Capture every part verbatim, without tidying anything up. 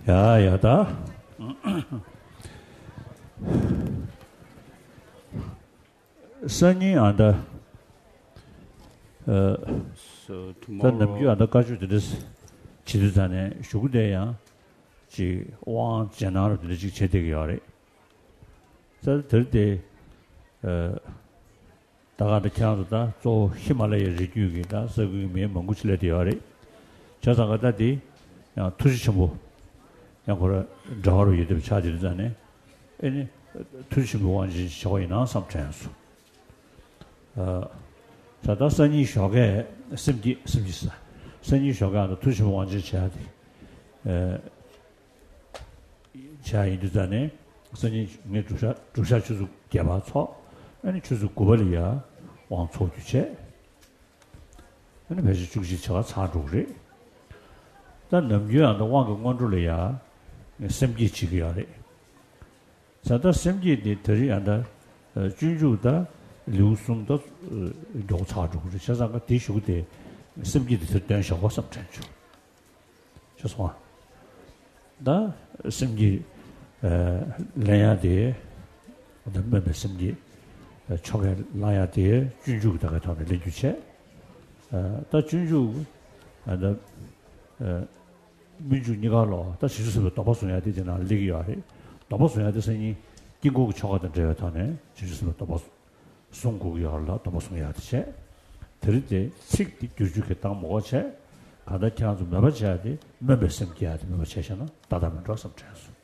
야, 야다. 선이 안다. 어, So 단 남주 tomorrow, 안다 가지고 들었어. 지도자네 쇼구대야. 지 왕 제나로 들지 제대로 하래. 저 들때 어 다가도 캐나다 저 히말라야 리뷰기다. 서구미 몽고칠레 되어래. 저자가다디 야 투지첨부 양거를 저하로 예들 차지르잖아요. 아니 투지첨부 완전 저거이나 삼천수. 어 자다 선이 쇼게 심지 심지사. 선이 쇼가 투지첨부 완전 차지. 에 자이르잖아요. 선이 내 주사 주사 주수 개발처 아니 주수 고발이야. 왕초 주체. 아니 배시 주시처가 차주래. 단 남주안도 왕고 관주래야. 심지 지기야래. 자다 심지에 들이안다 어 준주다流送的有差主是现在个地球的甚至是短小个什么程度就说那甚至呃来呀的我们们甚至呃超个来呀的军主大概他的领导些呃到军主啊的呃民主你搞了但其实是不是大把送呀的在那里个呀的大把送呀的声音经过超个的这个他呢其实是不是大把송국이 알라 또 무슨 해야지 들을 식디 주주게 딱 먹어체 가다 켜서 매버져야지 매버심 해야지 매버체잖아 다다면 좀 સમજા서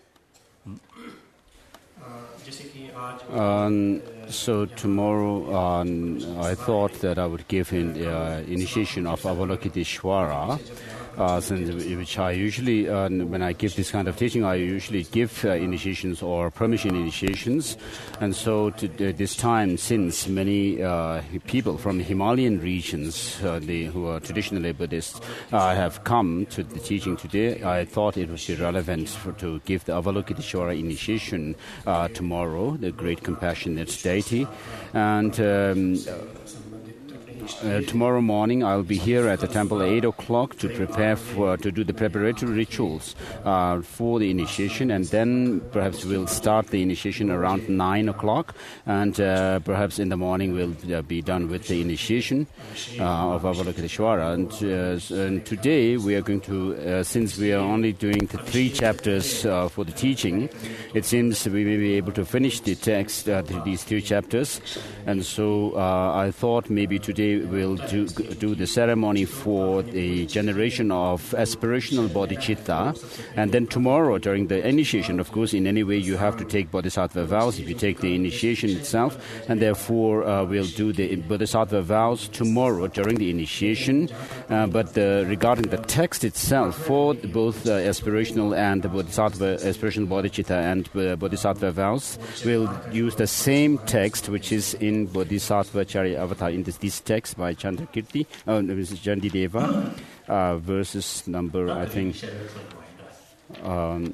Um, so tomorrow, um, I thought that I would give an uh, initiation of Avalokiteshvara, uh, since, which I usually, uh, when I give this kind of teaching, I usually give uh, initiations or permission initiations. And so to, uh, this time, since many uh, people from the Himalayan regions, uh, the, who are traditionally Buddhists, uh, have come to the teaching today, I thought it would be relevant for, to give the Avalokiteshvara initiation uh, tomorrow, the great compassionate deity. And um, Uh, tomorrow morning I'll be here at the temple at eight o'clock to prepare for, to do the preparatory rituals uh, for the initiation, and then perhaps we'll start the initiation around nine o'clock, and uh, perhaps in the morning we'll uh, be done with the initiation uh, of Avalokiteshvara. And, uh, and today we are going to, uh, since we are only doing the three chapters uh, for the teaching, it seems we may be able to finish the text, uh, these three chapters, and so uh, I thought maybe today we'll do, do the ceremony for the generation of aspirational bodhicitta, and then tomorrow during the initiation, of course, in any way you have to take bodhisattva vows if you take the initiation itself, and therefore uh, we'll do the bodhisattva vows tomorrow during the initiation. Uh, but the, regarding the text itself for both uh, aspirational and the bodhisattva, aspirational bodhicitta and uh, bodhisattva vows, we'll use the same text which is in Bodhisattva Charya-avatar, in this, this text by Chandrakirti, uh, Chandideva, uh, verses number, I think, um,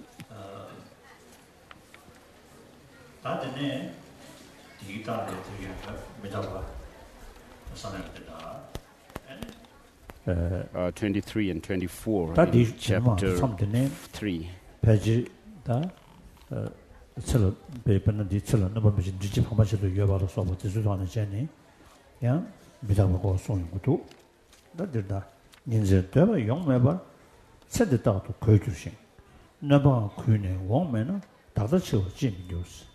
uh, twenty-three and twenty-four, in chapter three. 칠로 배변은 뒤칠로 넘어 무슨 뒤집 한 번씩도 여봐도 써보 지수도 하는 전에 야 미다고 소용 것도 나들다 인제 되바 용매바 세대다도 거주신 나바 그네 원매는 다들 치고 진료스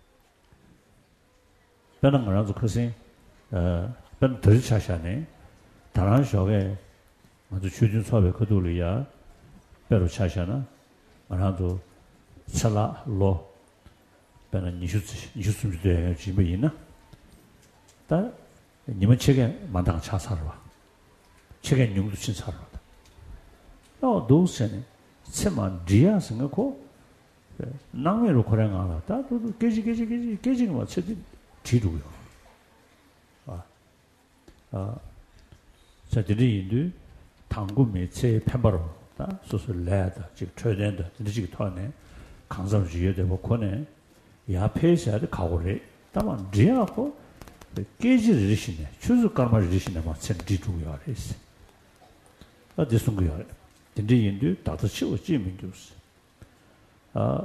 다른 거라도 그것이 어 변들 차샤네 다른 쇼에 아주 주준 수업에 거둘이야 배로 차샤나 말아도 살라로 배는 니슈스 니슈스도 집에 있나? 다 님은 책에 만당 차사로 와. 책에 용도 친사로 와. 어, 도스네. 세만 지야스고 남외로 고랭하다. 다도 깨지 깨지 깨지 깨지는 거 책이 지루요. 아. 아. 자들이 당구 매체 편바로 다 소설래다. 지금 트렌드 이렇게 토네. 강성 지역에 보고네. 야페샤의 가고래 다만 지하고 깨지를 리시네 추수 깔마를 리시네 막 센디주야 했어 어디 숨고요 근데 인도 다도 치고 지면 좋스 아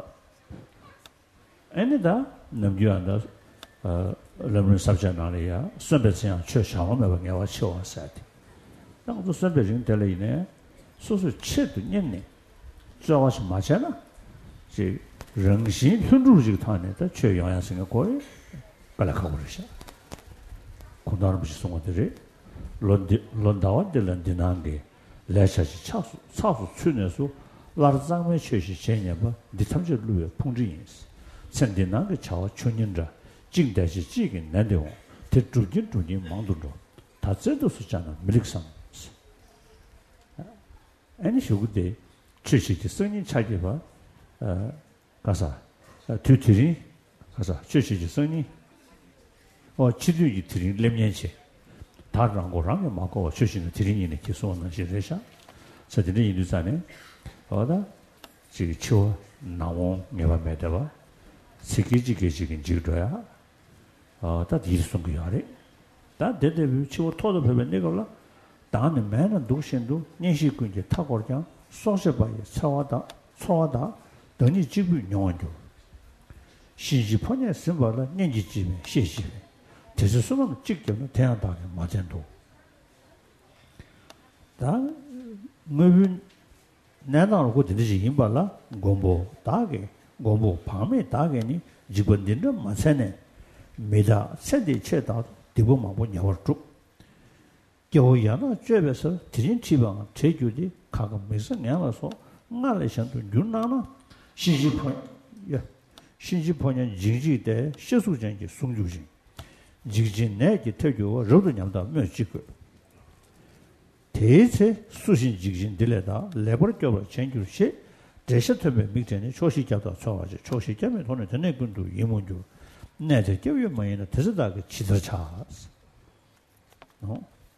애니다 남주한다 어 러브는 sab잖아요. 선배처럼 최상화면 내가 쳐왔어야 돼. 당도 선배진 될이네. 소소 체도 년네. 저와서 맞잖아. 지 정신 현주지 타네다 최영양성의 거에 발라가고 그러셔. 고나는 무슨 송어들이 런디 런다와 런디난게 레샤지 차수 차수 춘에서 라르장의 최시 전야바 디탐지 루에 풍지인스. 선디난게 차와 춘인자 징대시 지긴 난데오 대주진 주진 망도로 다 제도 수잖아 밀릭상 아니 쇼그데 최시지 성인 차기바 어 가사 튜트리 가사 최시지 성인 어 지도이 드린 렘년시 다른 거랑 막고 최시는 드린이네 계속은 시레샤 저들이 이르자네 어다 지금 초 나온 내가 매다봐 세계지계적인 지도야 어, 다 뒤에서 그야래. 다 대대비 치고 토도 배면 내걸라. 다는 매는 도신도 년식군 이제 타고 그냥 소셔봐야 차와다, 소와다.等你 집이 용원도. 시지폰에 쓴발라 년지집에 시시. 대수수는 직접은 대한다게 맞은도. 다 뭐는 내가로 그 되지 임발라 공부 다게 공부 밤에 다게니 집은들은 맞세네. 메다 세대 체다 디보마고 냐워주 교야나 죄에서 드린 지방 제주디 가가 메서 냐라서 말레션도 윤나나 신지폰 예 신지폰은 지지대 시수전지 송주진 지진 내기 태교 로드냠다 몇지고 대체 수신 지진 들레다 레버교로 챙규시 대셔터에 미전에 초시자도 좋아지 초시자면 돈을 드네 군도 이문주 내제 교육만이나 대서다게 지도차. 어?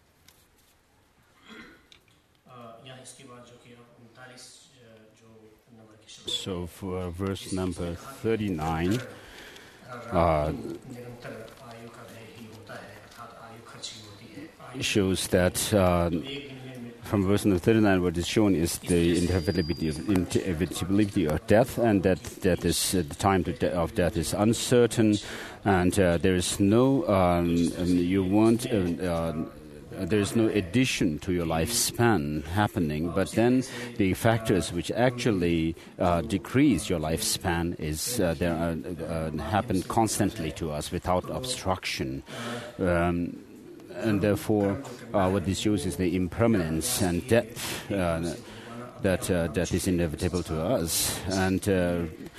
So for verse number thirty-nine, uh, shows that uh, from verse number thirty-nine, what is shown is the inevitability of, inevitability of death, and that death is uh, the time to de- of death is uncertain, and uh, there is no um, you want. Uh, uh, there is no addition to your lifespan happening, but then the factors which actually uh, decrease your lifespan is uh, there are, uh, happen constantly to us without obstruction. Um, And therefore, uh, what this shows is the impermanence and death uh, that uh, death is inevitable to us. And uh,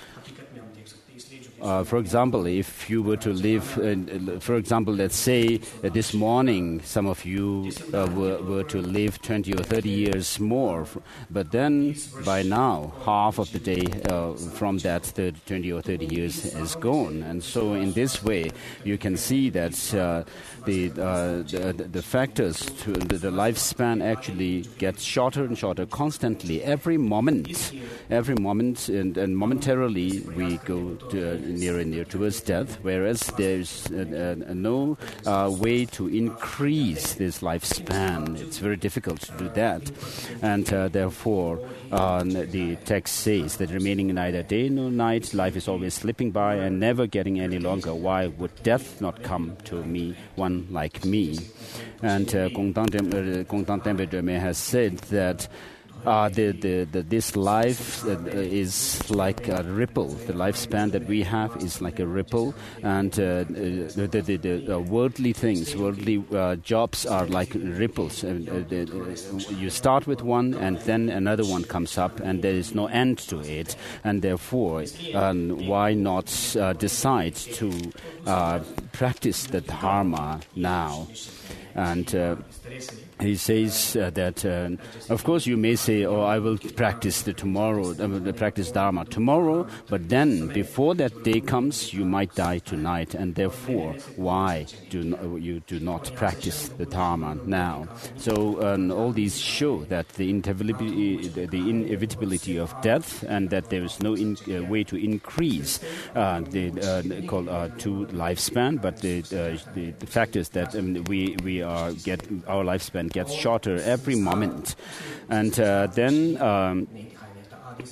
uh, for example, if you were to live, uh, for example, let's say uh, this morning some of you uh, were, were to live twenty or thirty years more, but then by now half of the day uh, from that twenty or thirty years is gone. And so in this way, you can see that uh, The, uh, the the factors to the, the lifespan actually gets shorter and shorter constantly. Every moment, every moment, and, and momentarily we go to, uh, nearer and nearer towards death. Whereas there's uh, uh, no uh, way to increase this lifespan. It's very difficult to do that, and uh, therefore uh, the text says that remaining neither day nor night, life is always slipping by and never getting any longer. Why would death not come to me? One like me. And uh, Gong Tang Tenpa has said that uh, the, the, the, this life uh, is like a ripple. The lifespan that we have is like a ripple, and uh, the, the, the, the worldly things, worldly uh, jobs are like ripples. Uh, the, uh, you start with one, and then another one comes up, and there is no end to it. And therefore, um, why not uh, decide to uh, practice the dharma now? And uh, he says uh, that, uh, of course, you may say, oh, I will practice the tomorrow, uh, practice Dharma tomorrow, but then before that day comes, you might die tonight, and therefore, why do no, you do not practice the Dharma now? So um, all these show that the inevitability, the, the inevitability of death, and that there is no in, uh, way to increase uh, the uh, called uh, to lifespan, but the, uh, the, the fact is that um, we we are get our lifespan gets shorter every moment, and uh, then um,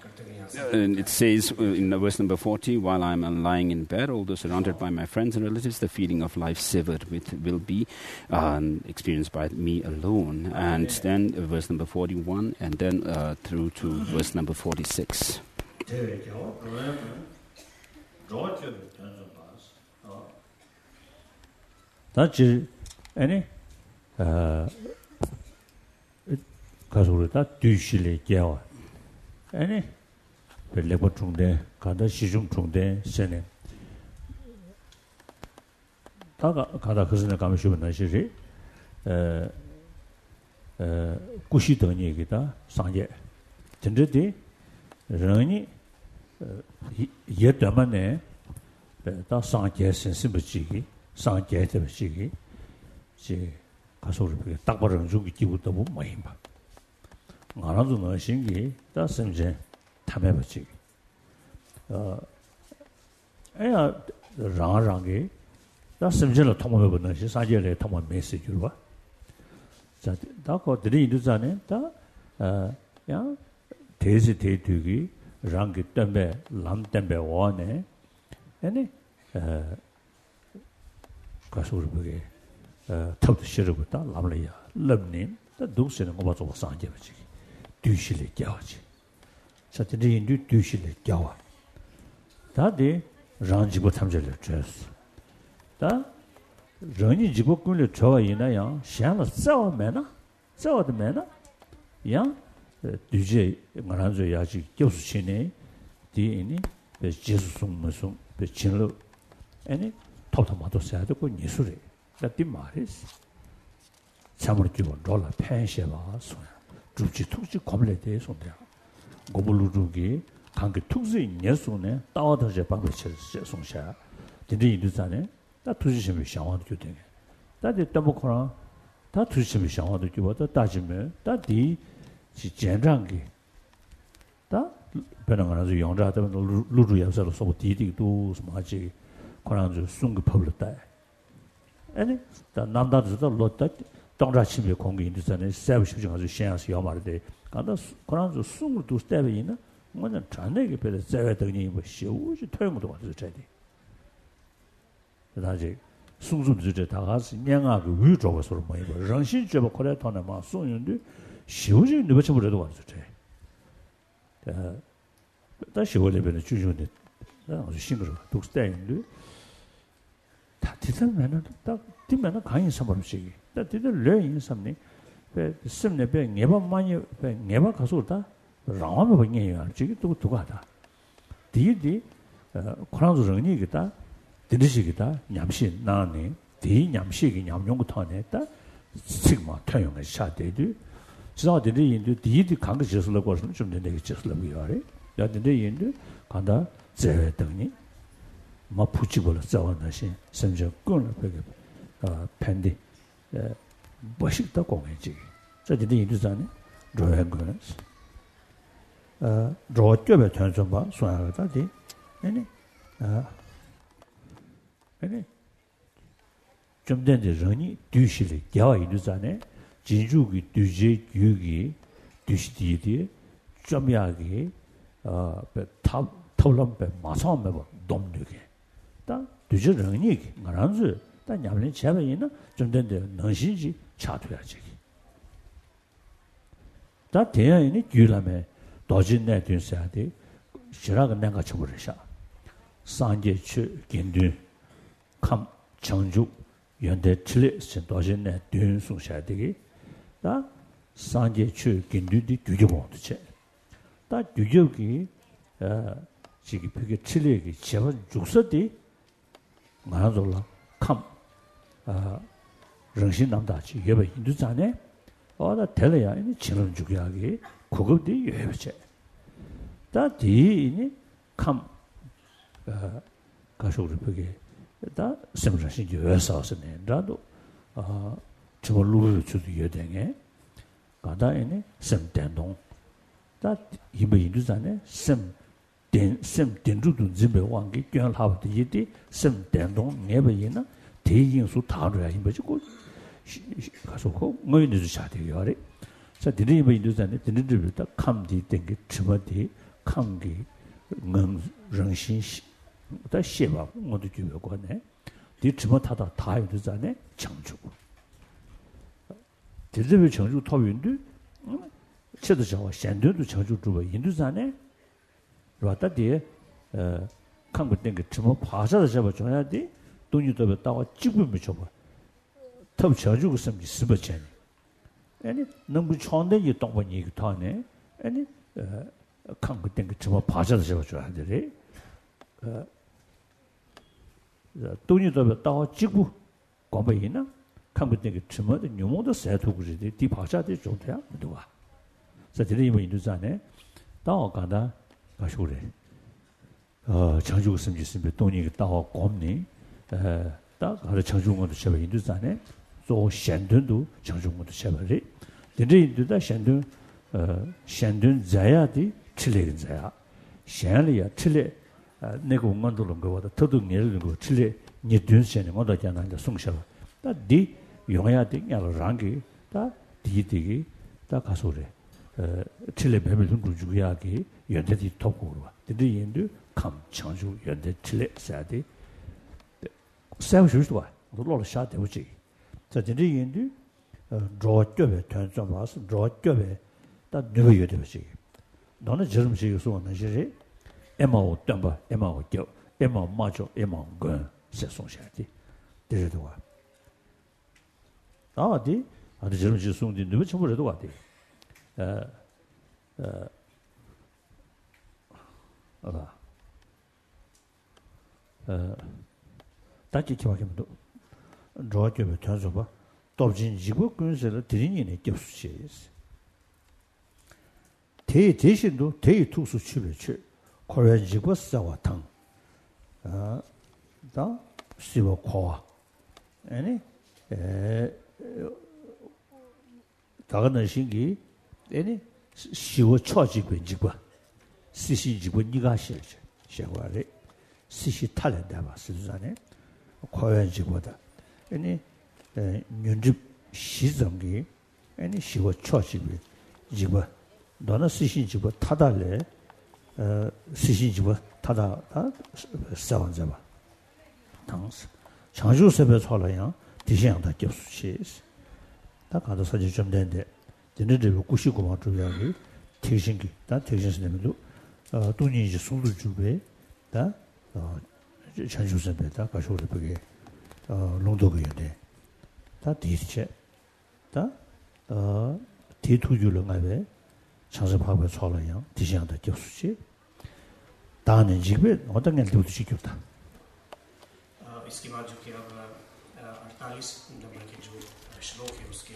And it says in verse number forty, while I'm lying in bed, although surrounded by my friends and relatives, the feeling of life severed with will be um, experienced by me alone. And then uh, verse number forty-one, and then uh, through to verse number forty-six. That's any uh 가서다 뒤실에 깨워. 아니 별레고 중대 가다 시중 중대 세네. 다가 가다 그전에 가면 쉬는 시리 에 에, 구시던 얘기다 상제. 진짜디人이 예 때문에 다 상제 센스부지기 상제 때부지기 지 가서를 딱 바로 주기 기부터 뭐 많이 봐. 나라도 너신기 다 심제 탐해버지. 어 애야 라랑게 다 심제로 통합해보는 시 사제를 통합 메시지로 봐. 자, 다고 드리도 전에 다어야 대시 대두기 랑게 때문에 람 때문에 원에 아니 어 가서를 보게 어 탑도 싫어부터 람래야 럽님 다 독세는 거 봐서 상제버지. 뒤실에 껴지. 자들이 인도 뒤실에 껴와. 다들 랑지고 탐절을 줬어. 다 랑이 지고 꿀을 좋아이나요. 샹을 싸워매나? 싸워도매나? 야 뒤제 말한저 야지 교수신에 뒤에니 예수 송무송 배친로 아니 토토마토 사야도 그 예술에. 나띠 말이스. 참으로 기본 rol라 펜셔봐 소야. 주지 특지 검례대에 손대야. 고불루루기 관계 특지 예수네 따와더제 방법을 송샤. 근데 이두산에 다 투지심이 상황도 되네. 다들 떠먹거나 다 투지심이 상황도 되고도 따지면 다디 지 전장기 다 변화가서 영자들 루루야서로 소고 디디도 뭐지 그런 순그 법을다. 아니 다 남다도 로다 동자심의 공기인도 전에 세부시중 아주 신야스 야마르데 간다 그런 숨을 두 스텝이나 뭐는 전에게 별에 제외더니 뭐 쉬우지 퇴무도 가서 제디 그다지 숨숨주제 다가서 명하고 위쪽에서 뭐 이거 정신적으로 그래 돈에 막 소용인데 쉬우지 너버쳐 버려도 가서 제 어, 다시 원래 별에 주주인데 아주 싱그러 독스타인데 다 뒤들면은 딱 뒤면은 강인 선물식이 다 뒤들 레인 섬니 배 심내 배 네번 많이 배 네번 가서다 라마면 보니요 저기 또 두가다 뒤뒤 코란도 정리기다 들으시기다 냠신 나네 뒤 냠식이 냠용고 터냈다 sigma 태용의 샤데디 지나들이 인도 뒤뒤 강가 지슬러 거는 좀 되게 지슬러 비어래 야들이 인도 간다 제외 등이 뭐 붙이고를 싸워나시甚至 끈을 베게 어 팬디 에 멋있다 공해지 저들이 인도잖아 로행거스 어 로쪽에 전좀 봐 소화하다지 아니 아 아니 좀 된데 전이 뒤실이 겨 인도잖아 진주기 뒤제 유기 뒤시디디 점야기 어탑 털럼배 마상배 domnüge 다 뒤저 런이 말한지 다 냠린 제베이나 좀 된데 능신지 차도야지 다 대야이니 규라메 도진내 된사데 시라가 내가 쳐버리셔 상제치 긴드 감 정주 연대 칠레 도진내 된수샤되기 다 상제치 긴드디 뒤져보듯이 다 뒤져기 어 지기 그게 칠레기 제가 죽서디 말아줄라 감아 정신 남다지 예배 인도자네 어나 tel야 이 지는 죽이야기 그거디 예배체 다디니 감아 가서를 보게 다 semra신 교회사서네 나도 아 저걸로 주도 예대게 가다에네 sem된동 다 이번 인도자네 sem 된 셈 된주도 집에 왕기 견하고 이디 셈 된동 내버이나 대인수 다루야 이거지 고 가서 그 뭐인지 샤대요 아래 자 드리면 인도자네 드리들부터 감디 된게 주머디 강기 능 정신 다 시바 모두 주요거네 디 지모타다 다 유도자네 창주고 대대의 창주 토윈도 체도 저와 현도도 창주 주고 인도자네 라다디 어 강국된 게 지모 파자다 잡아 줘야 돼 돈이도 따와 찍으면 줘봐 탑 저주고 섬지 스버잖아 아니 너무 좋은데 이 동반 얘기 타네 아니 어 강국된 게 지모 파자다 잡아 줘야 돼 어 돈이도 따와 찍고 과바이나 강국된 게 지모 녀모도 세두고 그러지 디 파자도 좋대야 뭐도와 자들이 뭐 인도자네 따와 간다 가시오래 어 창주고 섬지 스면 돈이 따와 곰니 에 딱 하루 창주고도 셔 인도자네 또 현든도 창주고도 셔버리 근데 인도다 현든 어 현든 자야디 칠레는 자야 현리야 칠레 내가 원만도는 거보다 더더 내는 거 칠레 니든세는 뭐다 잖아 이제 송셔 다디 용해야 돼 야랑기 다 디디기 다 가소래 어 칠레 배벨 좀 주고야기 연대디 톱고로 근데 인도 감 창주 연대 칠레 사디 세우슈도 와 놀러 샤데 오지 자 진짜 인도 로쪽에 전전 와서 로쪽에 다 누가 여대지 너는 저름식 소원은 시리 에마오 덤바 에마오 겨 에마 마죠 에마 건 세송샤지 되도 와 아디 아디 저름식 소원이 누가 처벌해도 와디 에어 어 어 다치 기억하면도 로쪽에 전전 봐 dobjin jibo kunse 드리니 ne 접수시스 대 대신도 대의 투수 취배치 코리안 지고 싸와탕 아다 시보 코아 아니 에 다가는 신기 아니 시고 처지고 지고 시시 지고 니가 실지 샤와레 시시 탈렌다 봐 스즈ane 코리안 지고다 아니 윤집 시정기 아니 시고 처지고 지고 너는 시신지고 타달래 어 시신지고 타다 다 싸wan자 봐 당스 장주섭에 살아야 디시양다 접수시 다 가도 사진 좀 된데 진짜로 구십구 만 주야기 대신기 다 대신스님도 어 돈이 이제 손을 주게 다어 장주섭에 다 가서 우리 보게 어 롱도거인데 다 디체 다어 디투주를 가be 창습하고 살아요. 디시한테 접수지. 다는 집에 어떤 게 되고 싶다. अ इसके बाद जो कि अब अड़तालीस number के जो श्लोक है उसके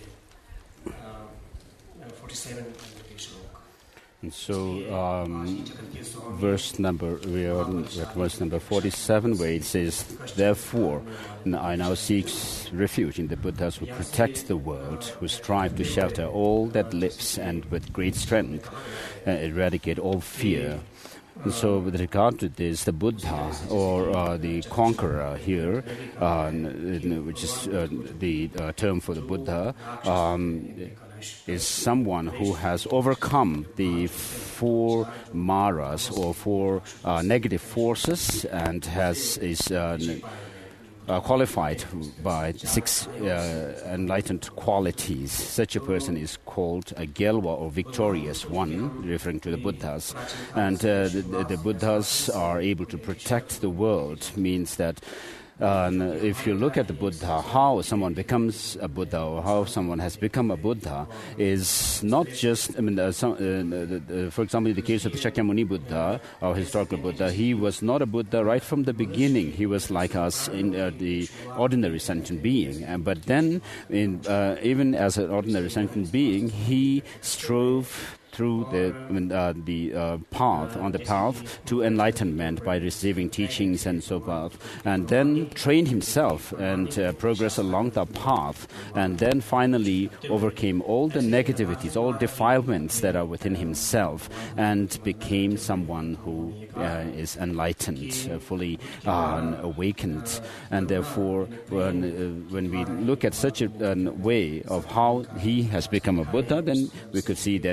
forty-seven नंबर के श्लोक. And so, um, verse number, we are at verse number forty-seven, where it says, "Therefore, I now seek refuge in the Buddhas who protect the world, who strive to shelter all that lives, and with great strength uh, eradicate all fear." And so, with regard to this, the Buddha, or uh, the conqueror here, uh, which is uh, the uh, term for the Buddha, um, is someone who has overcome the four maras, or four uh, negative forces, and has is uh, uh, qualified by six uh, enlightened qualities. Such a person is called a Gelwa, or victorious one, referring to the Buddhas. And uh, the, the Buddhas are able to protect the world, means that Uh, if you look at the Buddha, how someone becomes a Buddha, or how someone has become a Buddha, is not just, I mean, uh, some, uh, the, the, for example, in the case of the Shakyamuni Buddha, or historical Buddha, he was not a Buddha right from the beginning. He was like us, in uh, the ordinary sentient being. And, but then, in, uh, even as an ordinary sentient being, he strove through the I mean, uh, the uh, path, on the path to enlightenment by receiving teachings and so forth, and then trained himself and uh, progressed along the path, and then finally overcame all the negativities, all defilements that are within himself, and became someone who uh, is enlightened, uh, fully uh, awakened. And therefore, when, uh, when we look at such a uh, way of how he has become a Buddha, then we could see that he, when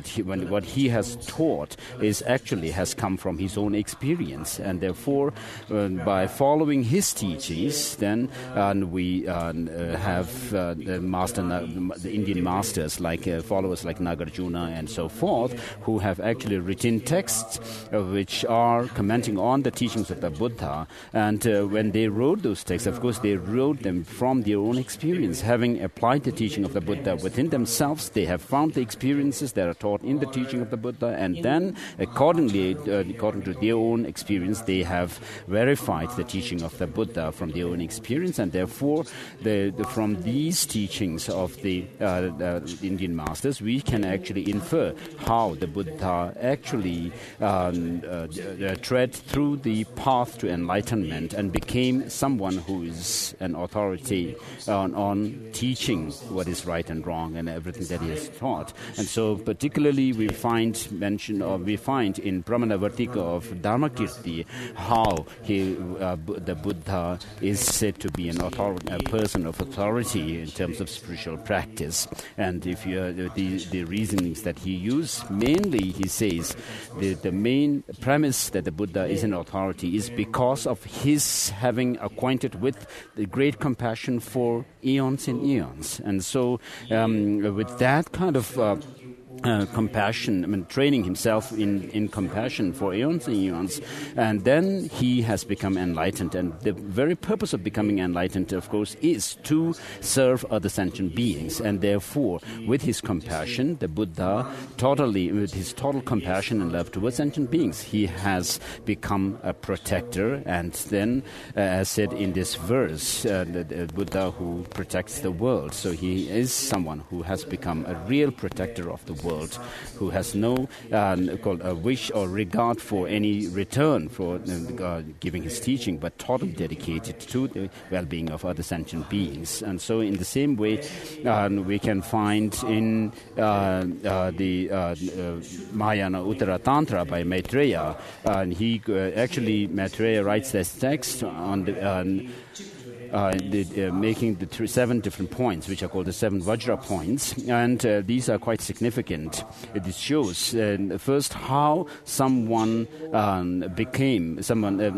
what he has taught is actually has come from his own experience, and therefore uh, by following his teachings, then uh, we uh, have uh, the master, the Indian masters, like uh, followers like Nagarjuna and so forth, who have actually written texts uh, which are commenting on the teachings of the Buddha. And uh, when they wrote those texts, of course, they wrote them from their own experience, having applied the teaching of the Buddha within themselves. They have found the experiences that are taught in the teaching of the Buddha, and then accordingly, uh, according to their own experience, they have verified the teaching of the Buddha from their own experience, and therefore the, the, from these teachings of the, uh, the Indian masters, we can actually infer how the Buddha actually um, uh, uh, tread through the path to enlightenment and became someone who is an authority on, on teaching what is right and wrong and everything that he has taught. And so particularly we find mention, or we find in Pramanavartika of Dharmakirti how he, uh, the Buddha is said to be an author- a person of authority in terms of spiritual practice. And if you uh, the, the reasonings that he used, mainly he says the, the main premise that the Buddha is an authority is because of his having acquainted with the great compassion for eons and eons. And so um, with that kind of uh, Uh, compassion, I mean, training himself in, in compassion for eons and eons, and then he has become enlightened. And the very purpose of becoming enlightened, of course, is to serve other sentient beings. And therefore, with his compassion, the Buddha, totally, with his total compassion and love towards sentient beings, he has become a protector. And then, uh, as said in this verse, uh, the, the Buddha who protects the world. So he is someone who has become a real protector of the world, who has no uh, called a wish or regard for any return for uh, giving his teaching, but totally dedicated to the well-being of other sentient beings. And so in the same way, uh, we can find in uh, uh, the uh, uh, Mahayana Uttara Tantra by Maitreya, uh, and he uh, actually, Maitreya writes this text on the um, Uh, the, uh, making the th- seven different points, which are called the seven Vajra points, and uh, these are quite significant. It shows uh, first how someone um, became someone uh,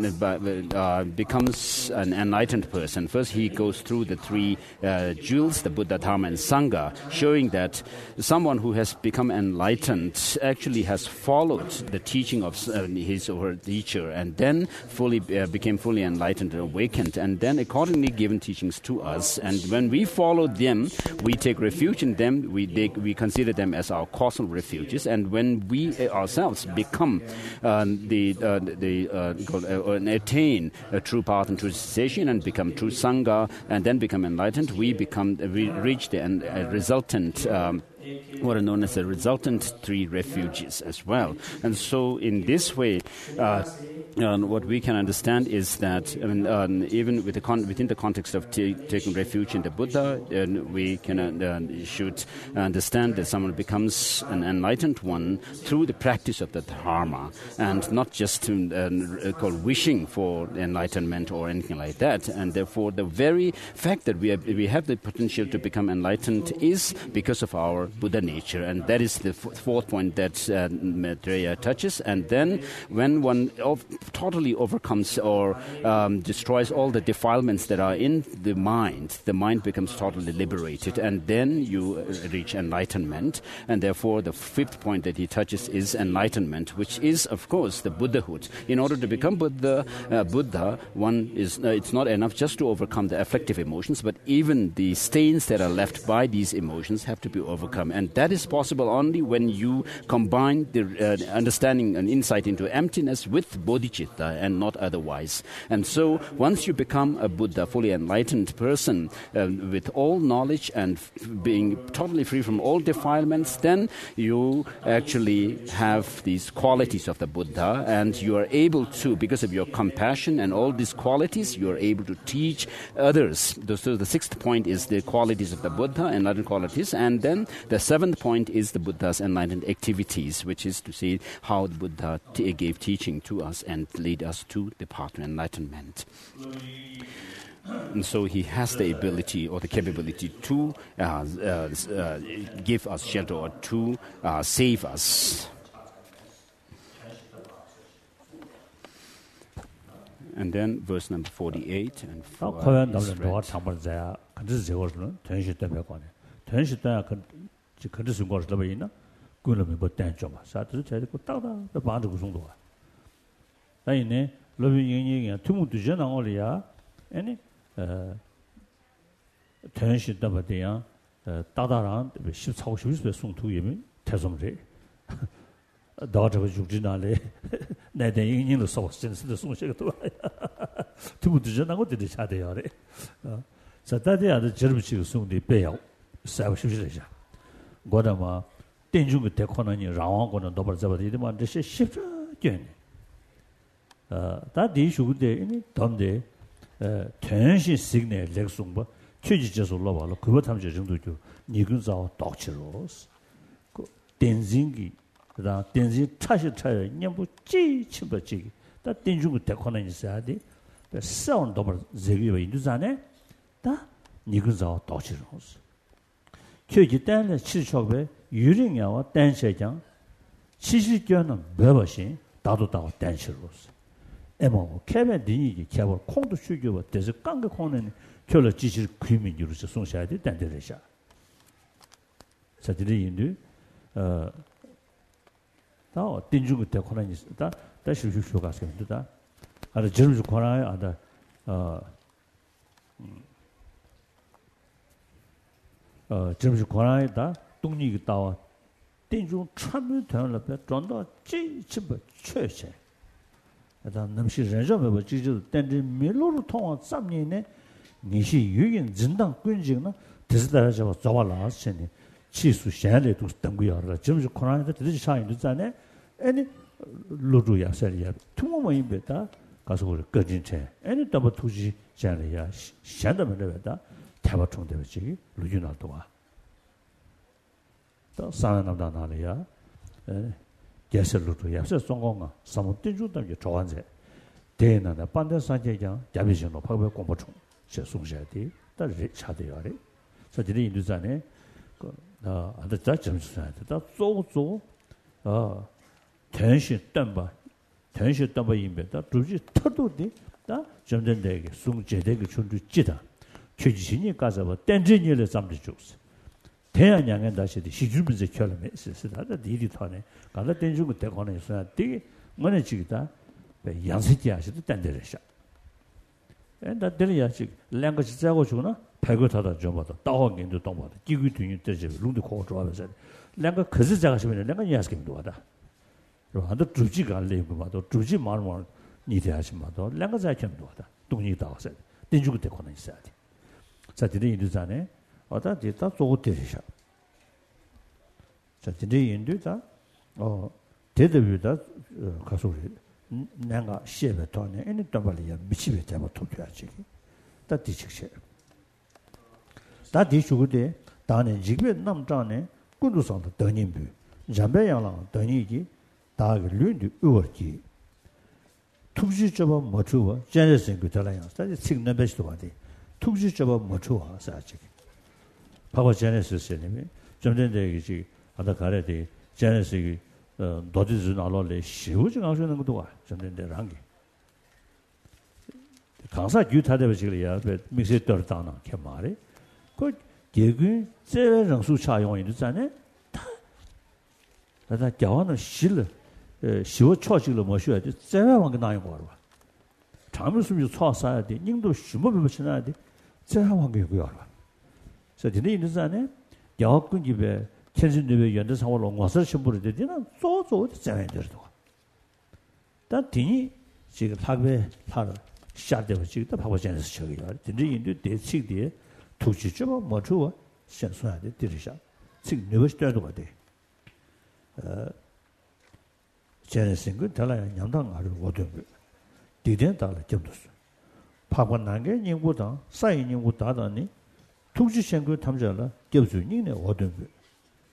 uh, becomes an enlightened person. First, he goes through the three uh, jewels, the Buddha, Dharma, and Sangha, showing that someone who has become enlightened actually has followed the teaching of uh, his or her teacher, and then fully uh, became fully enlightened and awakened, and then accordingly given teachings to us. And when we follow them, we take refuge in them, we take, we consider them as our causal refuges. And when we ourselves become uh, the uh, the uh, uh, attain a true path and true cessation and become true Sangha and then become enlightened, we become we reach the uh, resultant um, what are known as the resultant three refuges as well. And so in this way, uh, uh, what we can understand is that I mean, uh, even with the con- within the context of t- taking refuge in the Buddha, uh, we can uh, should understand that someone becomes an enlightened one through the practice of the Dharma, and not just to, uh, called wishing for enlightenment or anything like that. And therefore, the very fact that we have, we have the potential to become enlightened is because of our Buddha nature, and that is the f- fourth point that uh, Maitreya touches. And then when one of, totally overcomes or um, destroys all the defilements that are in the mind, the mind becomes totally liberated, and then you uh, reach enlightenment. And therefore the fifth point that he touches is enlightenment, which is of course the Buddhahood. In order to become Buddha, uh, Buddha one is uh, it's not enough just to overcome the afflictive emotions, but even the stains that are left by these emotions have to be overcome. And that is possible only when you combine the uh, understanding and insight into emptiness with bodhicitta and not otherwise. And so once you become a Buddha, fully enlightened person uh, with all knowledge and f- being totally free from all defilements, then you actually have these qualities of the Buddha, and you are able to, because of your compassion and all these qualities, you are able to teach others. So the sixth point is the qualities of the Buddha, enlightened qualities, and then the The seventh point is the Buddha's enlightened activities, which is to see how the Buddha t- gave teaching to us and lead us to the path to enlightenment. And so he has the ability or the capability to uh, uh, uh, give us shelter or to uh, save us. And then verse number forty-eight and 아, for 과연 is 남는 너가 read. 참벌자야. 근데 저거는 전시 때문에 관해. 전시 때야 그 근데 순간 ስለ뭐 있나? 그놈이 뭐 땡죠 봐. 사들 제대로 따다 반도 그 정도가. 아니네. 러비 얘기야. 투무도 전화 올이야. 아니 어 전시 때문에야 어 따다랑 십사, 십일 배 송투이면 대som래. 너 저거 죽지나래. 내대 인인도 써 진짜 송시가 또. 투무도 전화 것들이 차대요. 어. 자, 다들 저렇게 송디 배요. 사고 싶으시죠? 거다마 땡중의 대권이 라왕고는 더블 잡아들이면这些쉽죠. 어, 다디 수구대 이니 덤데 어, 전시 시그널 렉송바 최지저서 로바로 그거 탐지 정도죠. 니근자와 독치로스. 그 땡징기 그다 땡징 차시 차에 년부 찌치버지. 다 땡중의 대권이 있어야 돼. 사운 더블 제기가 인도잖아. 다 니근자와 독치로스. 최지 때는 치초배 유령야와 댄셔장 치시견은 매버신 다도다와 댄셔로스. 에모 케메디니 개발 콩도 수교와 대서 깡게 콩는 결로 지실 귀민 유르서 송샤야 돼 댄데레샤. 사들이 인도 어 다 딘주고 때 코난이 있다. 다 실수쇼 가서 된다. 아다 저르주 코나에 아다 어 어, 점수 권한이다. 동리가 따와. 땡중 참여 되는 데 전도 지치버 최세. 그다 남시人生뭐 지지 땡지 밀로로 통한 삼년에 니시 유인 진당 군직나 대스다라서 자발라스니 치수 셴레도 등고야라. 점수 권한이다. 되지 차이도 자네. 아니 로루야 살이야. 투모모인 베다 가서 우리 거진체. 아니 더버 투지 셴레야. 셴다면 되다. 대화 총대지 루준알도가 또 사나남다 나리야 에 게설루도 야서 송공아 사무띠주도 좋아한제 대나나 반대산제장 야비신로 파베 공부총 제송샤디 다리 차대요리 저들이 인도산에 그어 아다 점수사다 다 쪼쪼 어 전시 땀바 전시 땀바 임베다 두지 터도디 다 점전되게 숭제되게 준주 찌다 최지신이 가서 뭐 땡진이를 잡지 줬어. 대한양엔 다시 시주면서 결함에 있었다. 일이 터네. 가다 땡주고 대권에 있어야 되게 뭐네 지기다. 양세기 하시도 땡데르샤. 엔다 데리야지 랭거지 자고 주나 배고 타다 좀 봐도 따오긴도 동 봐도 기구 등이 되지. 룬도 코 좋아해서 랭거 그지 자가시면 랭거 야스김도 하다. 그런데 주지가 알레고 봐도 주지 말만 니대 하시면도 랭거 자견도 하다. 동이 나와서 땡주고 대권에 있어야 돼. 자, 디데 인도자네. 어다 디다 쪼고테리샤. 자, 디데 인도자 어 데드뷰다 가서 내가 시에베 돈에 애니 더발이야 미치베 잡아 토켜야지. 다 디식셔. 다 디슈고데 다네 지게 남자네 군두상도 더님뷰. 잠배양랑 더니기 다그 륜디 우어기. 투지 잡아 맞추어 제네스 그 달아야. 사실 시그널 베스트 바디. 투지 잡아 맞추어 사지. 바바 제네시스님이 좀 전에 이제 아다 가래데 제네시스 어 도지즈 나로래 시우지 가서는 것도 와. 좀 전에 랑게. 강사 규타대 지리야. 믹스 떨다나 개 말이. 그 개근 제외 정수 차용이 있잖아요. 다 나다 겨우는 실 시워 초지를 뭐 쉬어야 돼. 제외만 그 나이 거로. 잠수미 초사야 돼. 님도 심어be 지나야 돼. 제외만 그 거로. 그래서 근데 인도산에 여학군 집에 천신대회 연대 상월 온것을 신부를 되는 소소 제외들도. 다 뒤니 지금 파괴 파를 시작되고 지금 파괴전에서 저기요. 근데 인도 대치뒤에 투지점 뭐죠? 현수한테 들으셔. 지금 너것이 돼도 돼. 어 제네싱은 달라야 양당 아주 오든 디덴 달라 점도스. 파관난 게 님보다 사이 님보다 다더니 투지생그 탐자라 겹주니네 오든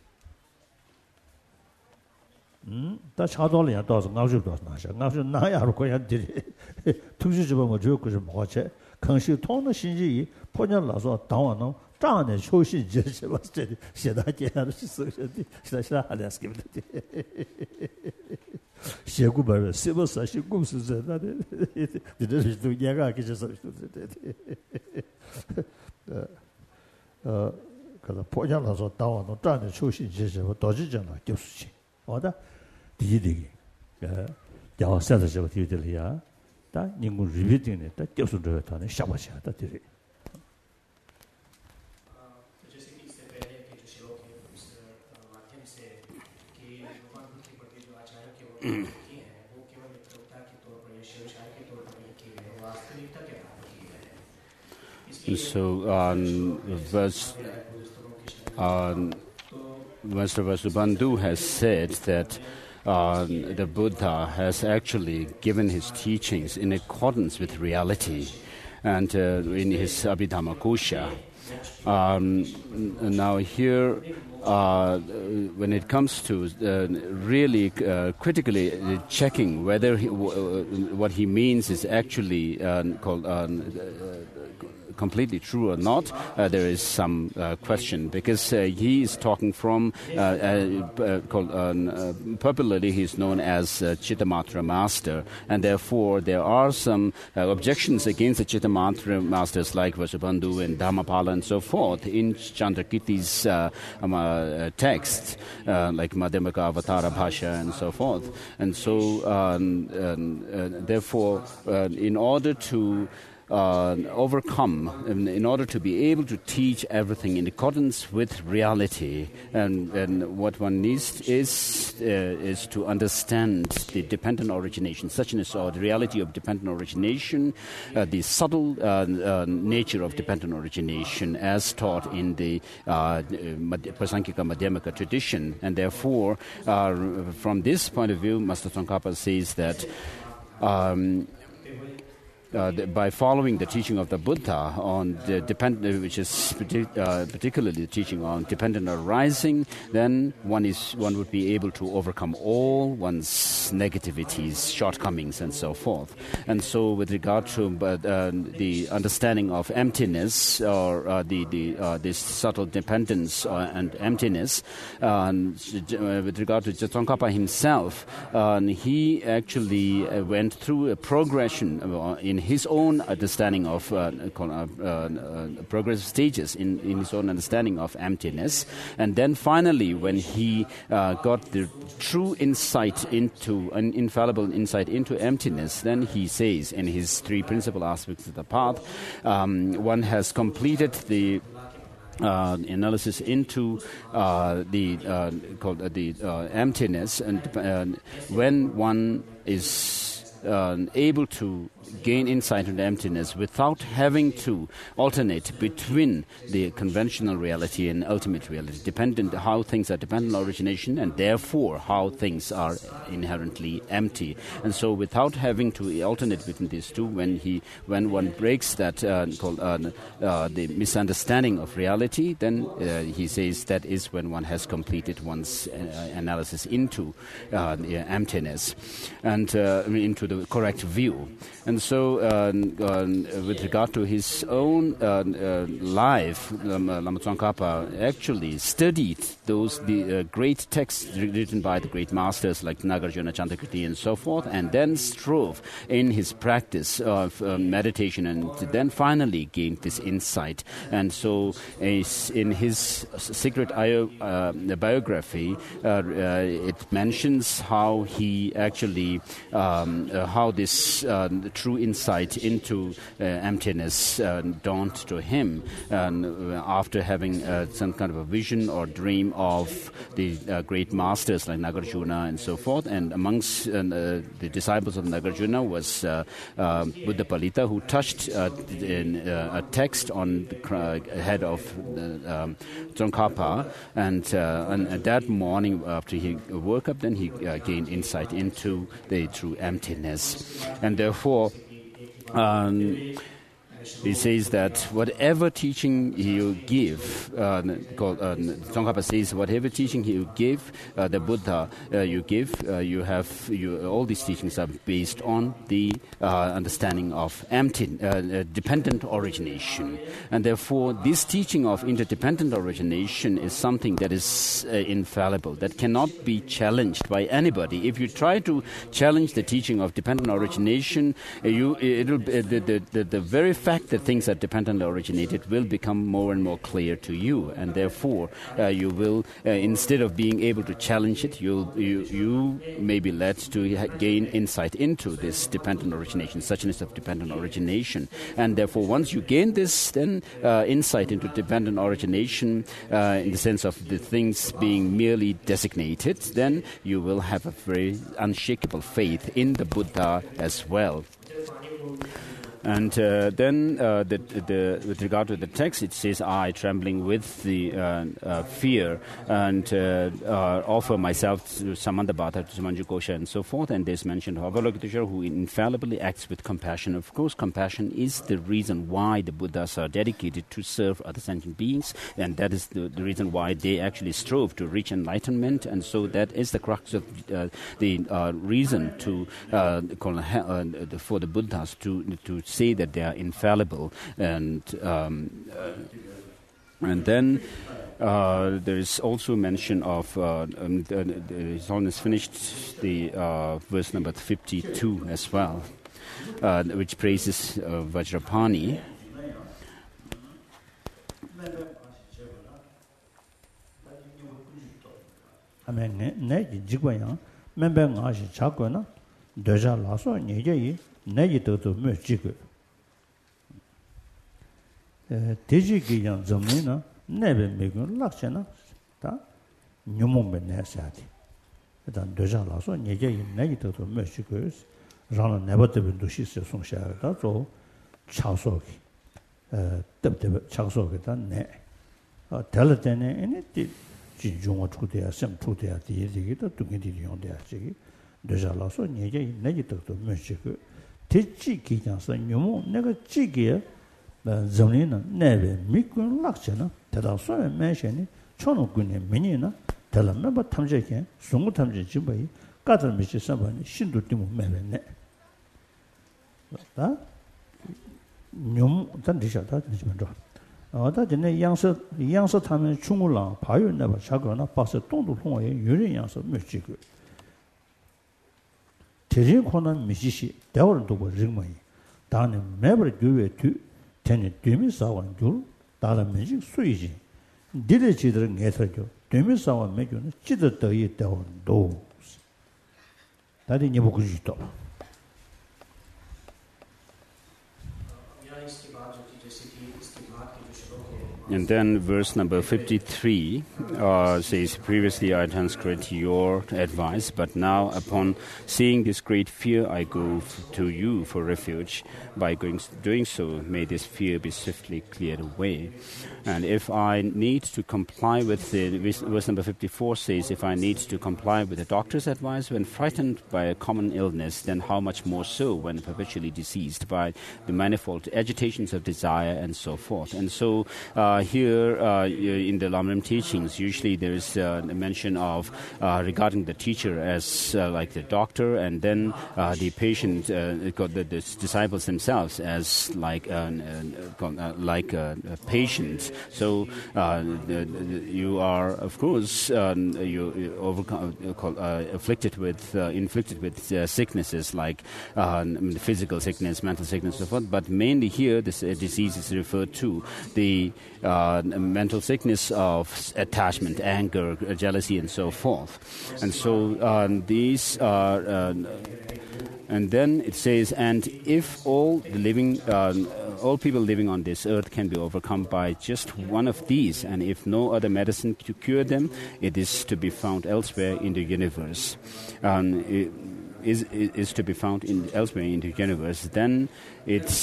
음, 다 차돌이야 도서 나주도 나셔. 나주 나야로 거야 되리. 특수 집은 저 그저 뭐지? 강시 통의 신지 포년라서 당원은 장내 초시 제시 봤을 때 시다게를 쓰셔디. 시다시다 하려스기입니다. 시구벌 세버사 시구스서다데. 이들도 얘가 계셔서 어 그래서 포장라서 당원은 장내 초시 제시 도지잖아. 교수지. 어다 디디기 예 야와서서 저 디디리야 다 인구 리뷰딩에 다 교수들 다네 샤바샤다 디리 जैसे कि इससे पहले के जो श्लोक है उस माध्यम से कि भगवान बुद्ध के प्रति जो आचार्य के वो किए हैं वो केवल मित्रता के तौर पर या शिवशाय के तौर पर नहीं किए गए वास्तविकता के बारे में किए गए हैं So um, verse um, Master Vasubandhu has said that uh, the Buddha has actually given his teachings in accordance with reality, and uh, in his Abhidhammakosha. Um, now here, uh, when it comes to uh, really uh, critically uh, checking whether he, w- what he means is actually uh, called uh, completely true or not, uh, there is some uh, question, because uh, he is talking from uh, uh, uh, called uh, uh, popularly he is known as uh, Chittamatra master, and therefore there are some uh, objections against the Chittamatra masters like Vasubandhu and Dhammapala and so forth in Chandrakirti's uh, um, uh, text, uh, like Madhyamaka Avatara Bhasha and so forth. And so um, um, uh, therefore uh, in order to Uh, overcome, in, in order to be able to teach everything in accordance with reality, and, and what one needs is uh, is to understand the dependent origination, suchness or the reality of dependent origination, uh, the subtle uh, uh, nature of dependent origination as taught in the uh, Prasankika Madhyamaka tradition. And therefore, uh, from this point of view, Master Tsongkhapa says that um, Uh, the, by following the teaching of the Buddha on the dependent, which is partic- uh, particularly the teaching on dependent arising, then one is one would be able to overcome all one's negativities, shortcomings, and so forth. And so, with regard to uh, uh, the understanding of emptiness, or uh, the the uh, this subtle dependence uh, and emptiness, uh, with regard to Tsongkhapa himself, uh, he actually uh, went through a progression uh, in his own understanding of uh, uh, uh, progressive stages in, in his own understanding of emptiness. And then finally, when he uh, got the true insight into, an infallible insight into emptiness, then he says in his three principal aspects of the path, um, one has completed the Uh, analysis into uh, the uh, called uh, the uh, emptiness, and uh, when one is uh, able to gain insight into emptiness without having to alternate between the conventional reality and ultimate reality, dependent how things are dependent on origination, and therefore how things are inherently empty. And so, without having to alternate between these two, when he, when one breaks that uh, called uh, uh, the misunderstanding of reality, then uh, he says that is when one has completed one's uh, analysis into uh, the emptiness and uh, into the correct view. And so, uh, uh, with regard to his own uh, uh, life, um, uh, Lama Tsongkhapa actually studied those the uh, great texts written by the great masters like Nagarjuna, Chandrakirti, and so forth, and then strove in his practice of uh, meditation, and then finally gained this insight. And so, uh, in his secret bio, uh, biography, uh, uh, it mentions how he actually, um, uh, how this uh, true insight into uh, emptiness uh, dawned to him um, after having uh, some kind of a vision or dream of the uh, great masters like Nagarjuna and so forth. And amongst uh, the disciples of Nagarjuna was uh, uh, Buddha Palita, who touched uh, in, uh, a text on the head of uh, um, Tsongkhapa, and, uh, and at that morning after he woke up, then he uh, gained insight into the true emptiness. And therefore, Um, He says that whatever teaching you give, uh, called, uh, Tsongkhapa says whatever teaching you give, uh, the Buddha uh, you give, uh, you have you, all these teachings are based on the uh, understanding of empty, uh, uh, dependent origination, and therefore this teaching of interdependent origination is something that is uh, infallible, that cannot be challenged by anybody. If you try to challenge the teaching of dependent origination, uh, you it'll uh, the, the, the the very fact that things are dependently originated will become more and more clear to you, and therefore uh, you will, uh, instead of being able to challenge it, you'll, you you may be led to ha- gain insight into this dependent origination, suchness of dependent origination, and therefore once you gain this, then uh, insight into dependent origination, uh, in the sense of the things being merely designated, then you will have a very unshakable faith in the Buddha as well. And uh, then, uh, the, the, with regard to the text, it says, "I, trembling with the uh, uh, fear, and uh, uh, offer myself to Samandabhatha, to Samanju Kosha, and so forth." And there's mention of Avalokiteshvara, who infallibly acts with compassion. Of course, compassion is the reason why the Buddhas are dedicated to serve other sentient beings, and that is the, the reason why they actually strove to reach enlightenment. And so that is the crux of uh, the uh, reason to uh, call, uh, for the Buddhas to to say that they are infallible, and um, uh, and then uh, there is also mention of uh, um, the, the, His Holiness finished the uh, verse number fifty-two as well, uh, which praises uh, Vajrapani. Amen. Ne jigwaya member ngashi chakwana deja laso nyeje yi ne to to me jigwe. Deji gi yang zamni na nebe megun lakchana ta nyumong be ne sati. Dan deja laso nyeje yi ne to to me jigwe rana neba de bindu shi se song sha da zo chaso gi. Eh deb deb chaso gi da ne. Tell it then in it 진중어 초대야 셈 초대야 디에디기도 두개디 용대야지 déjà laso nyege neji tokto mechiko techi kijansa nyomo nega chige zamlina nebe mikun lakchana tada soe mensheni chono gune menina tala meba tamjeke sungu tamje jibai kadar mechi sabani shindu timu mebene da nyomo dan dishata nijmendo 어 다전에 양서 양서 타면 중국랑 바윤나 봐 자거나 봐서 동도 통화에 유린 양서 몇지고 대진 코는 미시시 대월도 뭐 링마이 다는 매버 교회 뒤 전에 뒤미 사원 줄 다른 민식 수이지 디레지들은 예서죠 뒤미 사원 매교는 찌더 이 대원도 다리 니 보고 싶다 And then verse number fifty-three uh, says, "Previously I transgressed your advice, but now upon seeing this great fear, I go f- to you for refuge. By going, doing so, may this fear be swiftly cleared away. And if I need to comply with the," verse number fifty-four says, "If I need to comply with the doctor's advice when frightened by a common illness, then how much more so when perpetually diseased by the manifold agitations of desire," and so forth. And so uh, here uh, in the Lamrim teachings, usually there is uh, a mention of uh, regarding the teacher as uh, like the doctor, and then uh, the patient, uh, got the, the disciples themselves as like an, uh, like a, a patient. So uh, the, the, you are, of course, um, you, you overcome, uh, afflicted with, uh, inflicted with uh, sicknesses like uh, physical sickness, mental sickness, and so forth. But mainly here, this uh, disease is referred to the uh, mental sickness of attachment, anger, jealousy, and so forth. And so um, these are. Uh, And then it says, "And if all the living, uh, all people living on this earth can be overcome by just one of these, and if no other medicine to cure them, it is to be found elsewhere in the universe. Um, it is is to be found in elsewhere in the universe. Then it's."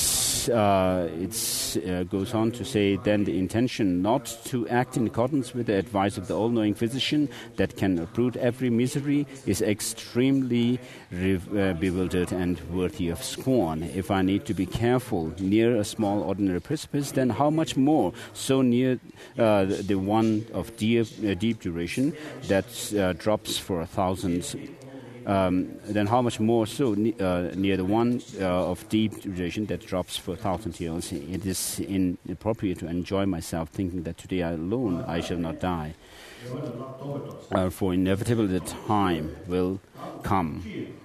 it uh, it's, uh, goes on to say, then the intention not to act in accordance with the advice of the all-knowing physician that can uproot every misery is extremely rev- uh, bewildered and worthy of scorn. If I need to be careful near a small ordinary precipice, then how much more so near uh, the, the one of deep, uh, deep duration that uh, drops for a thousand. Um, then how much more so ne- uh, near the one uh, of deep duration that drops for a thousand years. It is inappropriate to enjoy myself thinking that today alone I shall not die. Uh, for inevitably the time will come.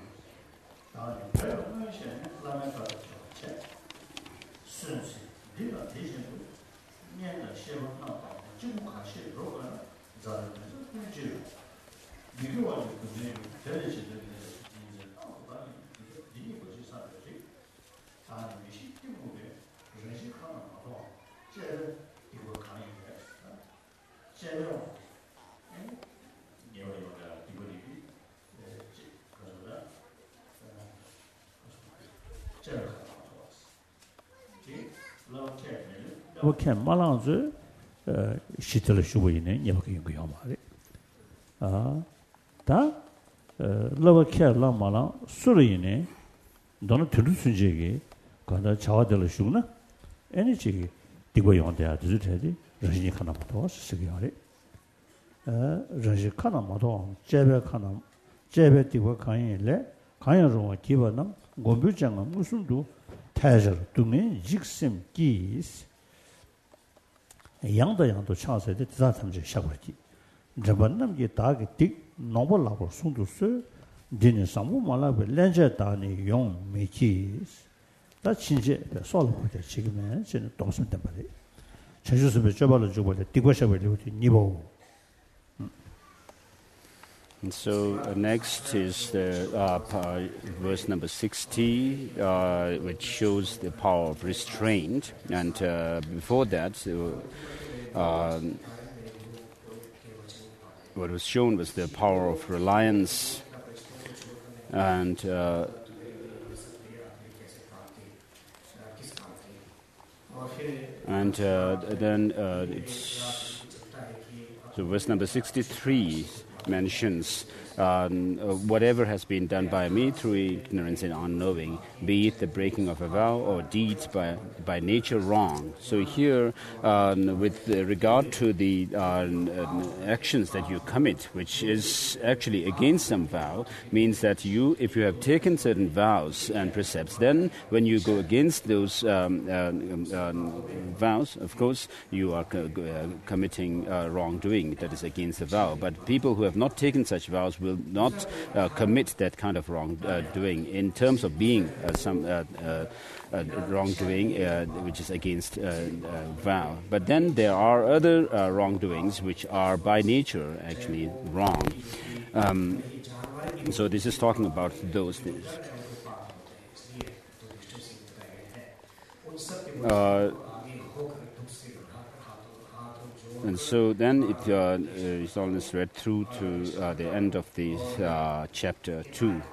Okay, Malanzu, Shitel Shuin, Yamaki. Ah, that Lava Care Lamala, Surine, Donna Turusunjigi, Ganda Chawadel Shuna, any chigi, Digoyon de Aduzutedi, Rajini Kanamatos, Sigari, Rajikana Maton, Jebe Kanam, Jebe Digo Kayele, Kayan Kivanam, Gombujanga Musundu, Tazer, Dumin, Jixim, Geese. 양도 양도 차서에 대자탐지 샤고지 저번남게 다게 딕 노블라고 순두스 디는 사무 말라베 렌제다니 용 미키스 다 진제 솔로데 지금은 저는 동심된 말이 제주스베 저발로 주고데 디고샤벨이 니보. And so uh, next is the uh, pa- verse number sixty, uh, which shows the power of restraint. And uh, before that, uh, what was shown was the power of reliance. And uh, and uh, then uh, it's so verse number sixty-three. Mentions um, uh, whatever has been done by me through ignorance and unknowing, be it the breaking of a vow or deeds by by nature wrong. So here, um, with regard to the uh, actions that you commit, which is actually against some vow, means that you, if you have taken certain vows and precepts, then when you go against those um, uh, um, vows, of course, you are co- uh, committing uh, wrongdoing that is against the vow. But people who have not taken such vows will not uh, commit that kind of wrongdoing uh, in terms of being uh, some uh, uh, uh, wrongdoing uh, which is against uh, uh, vow. But then there are other uh, wrongdoings which are by nature actually wrong. Um, so this is talking about those things. Uh, And so then it uh, is almost read through to uh, the end of the uh, chapter two.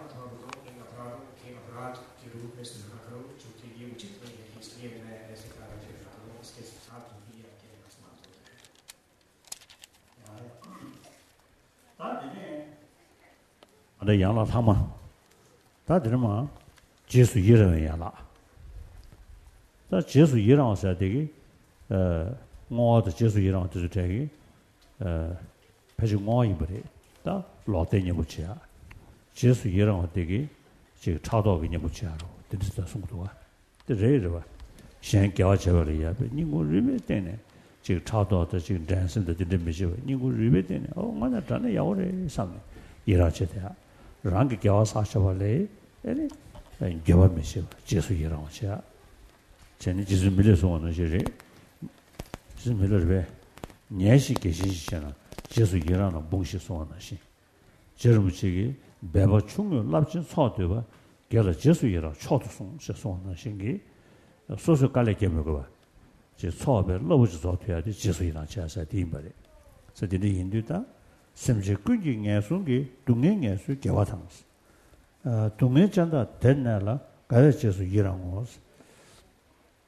Ada yang la thama, ta de ma, Jesu yiran yang la. Ta Jesu yiran sa de, uh. ngō tā Jesu yirāng tā su tāki pēchī ngō yī parī tā lō tē nyabu chīyā Jesu yirāng tāki chī chā tō kī nyabu chīyā rō tā tī tā sōng tō wā tā rē rī wā xiān kiawā chā wā rī yā pē nī ngō rī mē tēne chī chā tō tā chī dāng sīn tā tī tī mē chī wā nī ngō rī mē tēne o ngā tā tā nā yā wā rī sāng yirā chī tā rāng kī kiawā sā chā wā lē kiawā mē chī wā Jesu yirāng chīyā chā nī Jesu mī lē sōng wā nā chī rī 지금 밀어베 녀시 계시잖아. 제수 일하는 봉시 소원하시. 저름치기 배바 충을 납진 소되바. 걔가 제수 일하 초도 송 소원하신기. 소소 깔래 개먹어 봐. 제 소업에 러브지 소돼야 돼. 제수 일하 자사 딘바래. 서디는 인도다. 심지 꾸기 예수기 동행 예수 개화당. 어 동행 잔다 됐나라. 가야 제수 일하고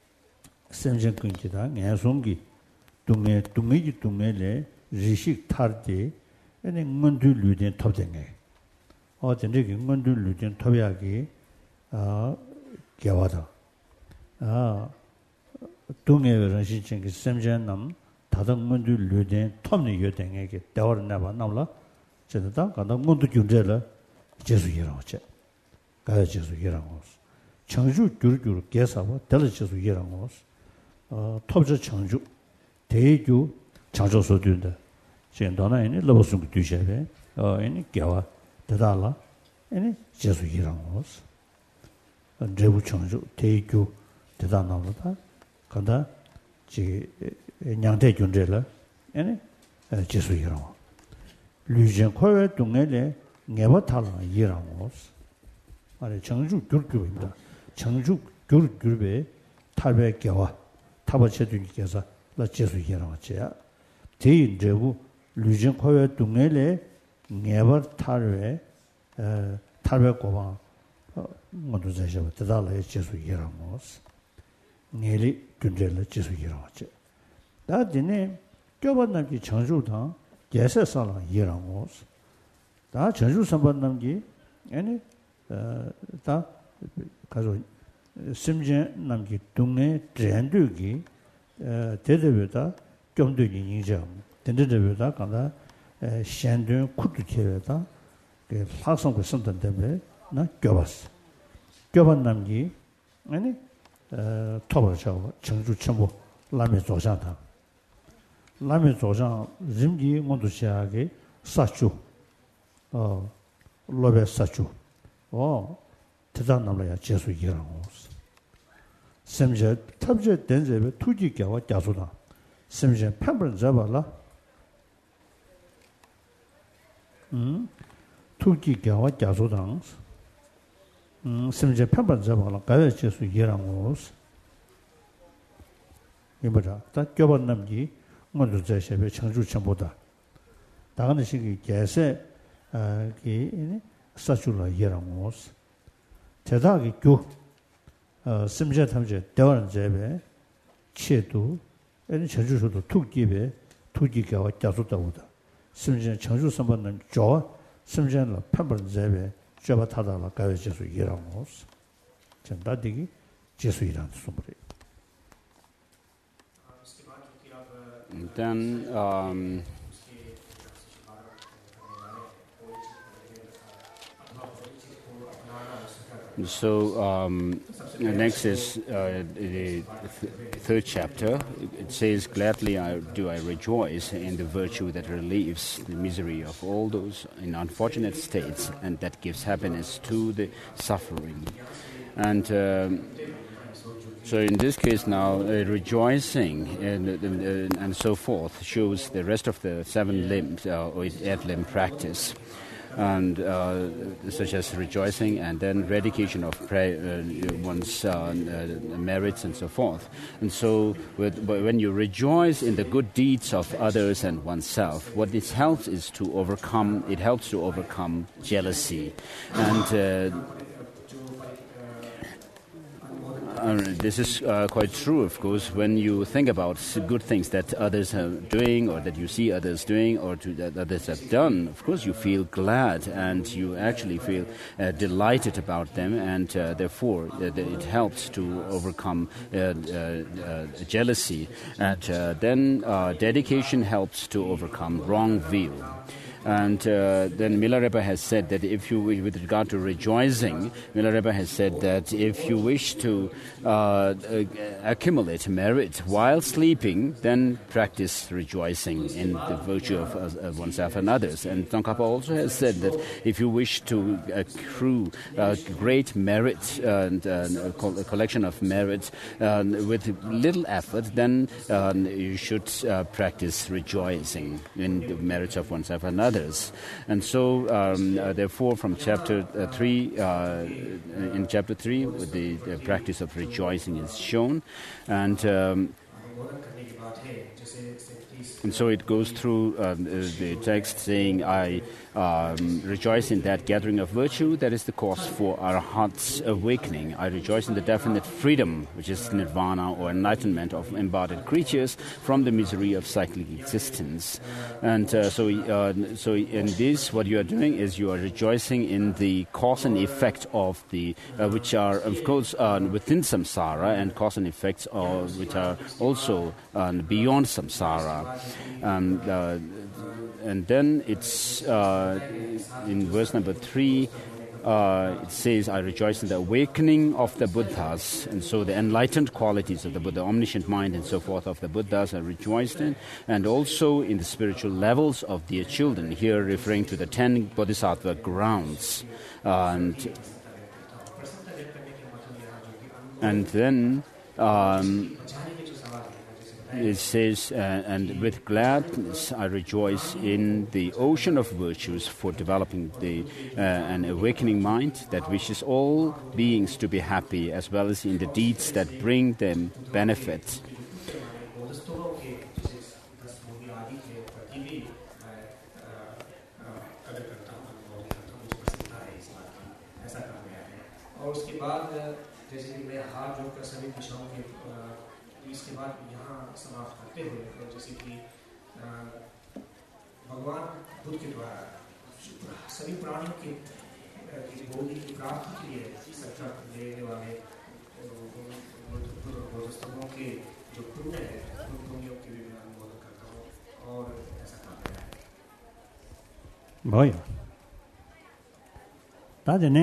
semjen kunjida ngensongi dunge dunge ji dunge le rishik tardi ene ngondu luden topdenge 어 전에 ngondu luden topyagi 아 gyawada 아 dunge 런신 chen semjen nam 다당 ngondu luden topni yodenge 대화를 나봐 나올라 저다 간다 ngondu jun제라 제수 이라고체 가야 제수 이라고 청주 규규 계사와 될 제수 이라고 어 톱저 청주 대주 장조소된다 전도나 이니 러버스 뒤셔베 어 이니 겨와 대달라 이니 제수 이라고 제부 청주 대주 대단하다 간다 지 냥대 준제라 이니 제수 이라고 류전 코에 동네에 네버탈라 이라고 아니 청주 규규입니다 청주 규규베 탈베 겨와 타버체드니께서 라 제수 이라고 제 대인제부 류전 코에 동네에 네버 탈베 어 탈베 고방 모두 자셔 대달라 제수 이라고 네리 준제라 제수 이라고 제 다디네 껴반남기 청주당 예세살라 이라고 다 전주 선반남기 아니 어다 가서 심진 남기 동네 전두기 어 대대보다 좀더 인정 된대대보다 간다 현대 쿠트체다 그 학생부 선던데베 나 껴봤어 껴반 남기 아니 어 토버죠 전주 전부 라면 조사다 라면 조사 림기 모두시하게 사주 어 로베 사주 어 대단 남라야 제수 이라고 심제 탑제 된제베 투지겨와 자수다 심제 판번 잡아라 음 투지겨와 자수당 음 심제 판번 잡아라 가야 제수 이라고 이보자 다 껴번 남기 모두 제시베 청주 전보다 다가는 시기 계세 아, 그 사주라 이라고 대다기 교 어, 심제 탐제 대원 제베 치도 애는 전주소도 투기베 투기가 자수다보다 심제 청주 선반은 저 심제는 판번 제베 저바 타다라 가야 제수 이라고 전다디기 제수 이라는 소리 then um So um, next is uh, the th- third chapter. It says, "Gladly I, do I rejoice in the virtue that relieves the misery of all those in unfortunate states, and that gives happiness to the suffering." And um, so in this case now, uh, rejoicing and, uh, and so forth shows the rest of the seven limbs uh, or eight limb practice. And uh, such as rejoicing and then dedication of prayer, uh, one's uh, uh, merits and so forth. And so with, when you rejoice in the good deeds of others and oneself, what it helps is to overcome, it helps to overcome jealousy. And uh, Uh, this is uh, quite true, of course, when you think about good things that others are doing or that you see others doing or to, that others have done. Of course, you feel glad and you actually feel uh, delighted about them, and uh, therefore uh, it helps to overcome uh, uh, uh, jealousy. And uh, then uh, dedication helps to overcome wrong view. And uh, then Milarepa has said that if you, with regard to rejoicing, Milarepa has said that if you wish to uh, uh, accumulate merit while sleeping, then practice rejoicing in the virtue of, of oneself and others. And Tsongkhapa also has said that if you wish to accrue uh, great merit and uh, a collection of merit uh, with little effort, then uh, you should uh, practice rejoicing in the merits of oneself and others. Others. And so, um, uh, therefore, from chapter uh, three, uh, in chapter three, the, the practice of rejoicing is shown, and um, And so it goes through um, uh, the text saying, I um, rejoice in that gathering of virtue that is the cause for our heart's awakening. I rejoice in the definite freedom, which is nirvana or enlightenment of embodied creatures from the misery of cyclic existence. And uh, so, uh, so in this, what you are doing is you are rejoicing in the cause and effect of the, uh, which are, of course, uh, within samsara, and cause and effects of, which are also uh, beyond samsara. Um, uh, and then it's uh, in verse number three, uh, it says, I rejoice in the awakening of the Buddhas. And so the enlightened qualities of the Buddha, omniscient mind and so forth of the Buddhas are rejoiced in, and also in the spiritual levels of their children, here referring to the ten bodhisattva grounds. Uh, and, and then um, it says, uh, and with gladness I rejoice in the ocean of virtues for developing the uh, an awakening mind that wishes all beings to be happy, as well as in the deeds that bring them benefit. इसके बाद यहाँ समाप्त करते हुए तो जैसे कि भगवान बुद्ध के द्वारा सभी प्राणियों की बोधि की प्राप्ति के लिए संकल्प लेने वाले बोधस्तंभों के जो पुण्य है उन पुण्यों की भी मैं अनुमोदन करता हूँ और ऐसा काम है 뭐야 다전에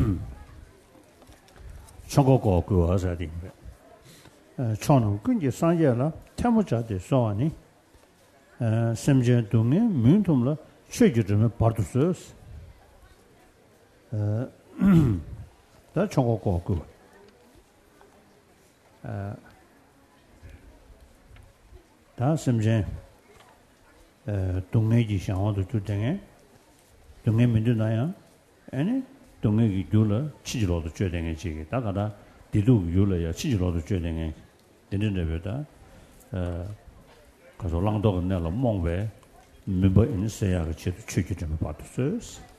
청고고 그 와서 된 거. 초는 근데 산재라 태무자데 소아니 어 심제 동에 문tumla 최규점에 받았어요. 어다 청고고 그 어, 다 심제 어 동네지 상황도 주등에 동네 민도 나야 아니 동네기 줄어 치지로도 줘야되는 지게 다가다 디도 유려야 치지로도 줘야되는 된는데보다 어 가서 랑도가 내가 몽베 멤버 인세야가 제도 취기 좀 받았어요.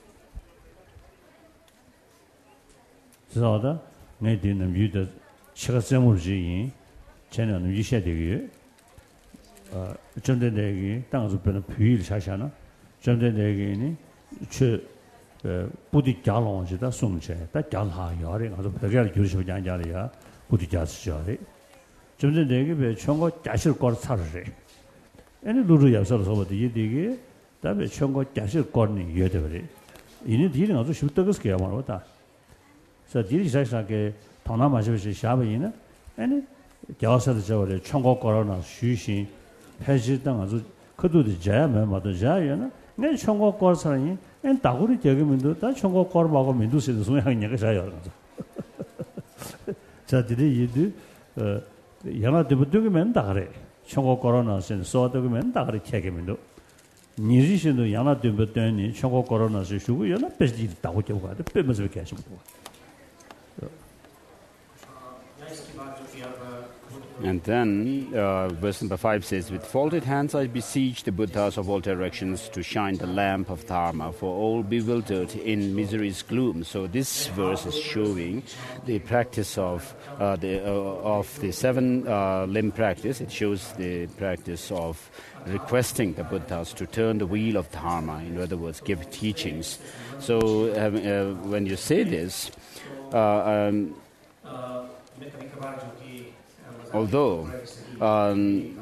그래서 내 뒤는 유도 시가 세물지 전에는 유셔야 되게 어 전대대기 땅에서 변한 비일 사샤나 전대대기니 최 부디 자롱지다 송제 다 잘하 요리 가서 배결 교수님 장자리야 부디 자스죠리 전대대기 배 총고 자실 걸 살으래 애는 루루야서 서버도 이디게 다음에 총고 자실 거니 여대버리 이니 뒤는 아주 쉽다고서 그야 말하다 그래서 뒤리 사실하게 동나 마셔시 샤베이는 애는 겨서도 저래 총고 거로나 쉬신 폐지당 아주 그도도 자야면 맞아 자야는 내 총고 걸 사람이 엔 다구리 저기면도 다 총고 걸 먹고 민두스도 소양이 얘가 자요. 자, 뒤에 이들 어 영화 되면 다 그래. 총고 걸어놔서 소도면 다 그래 책임도. 니지신도 영화 되면 총고 걸어놔서 쉬고 연아 빼지 다고 되고 가도 빼면서 이렇게 하시면 돼. And then, uh, verse number five says, with folded hands I beseech the Buddhas of all directions to shine the lamp of Dharma for all bewildered in misery's gloom. So this verse is showing the practice of uh, the uh, of the seven uh, limb practice. It shows the practice of requesting the Buddhas to turn the wheel of Dharma. In other words, give teachings. So uh, uh, when you say this, uh, um, although um,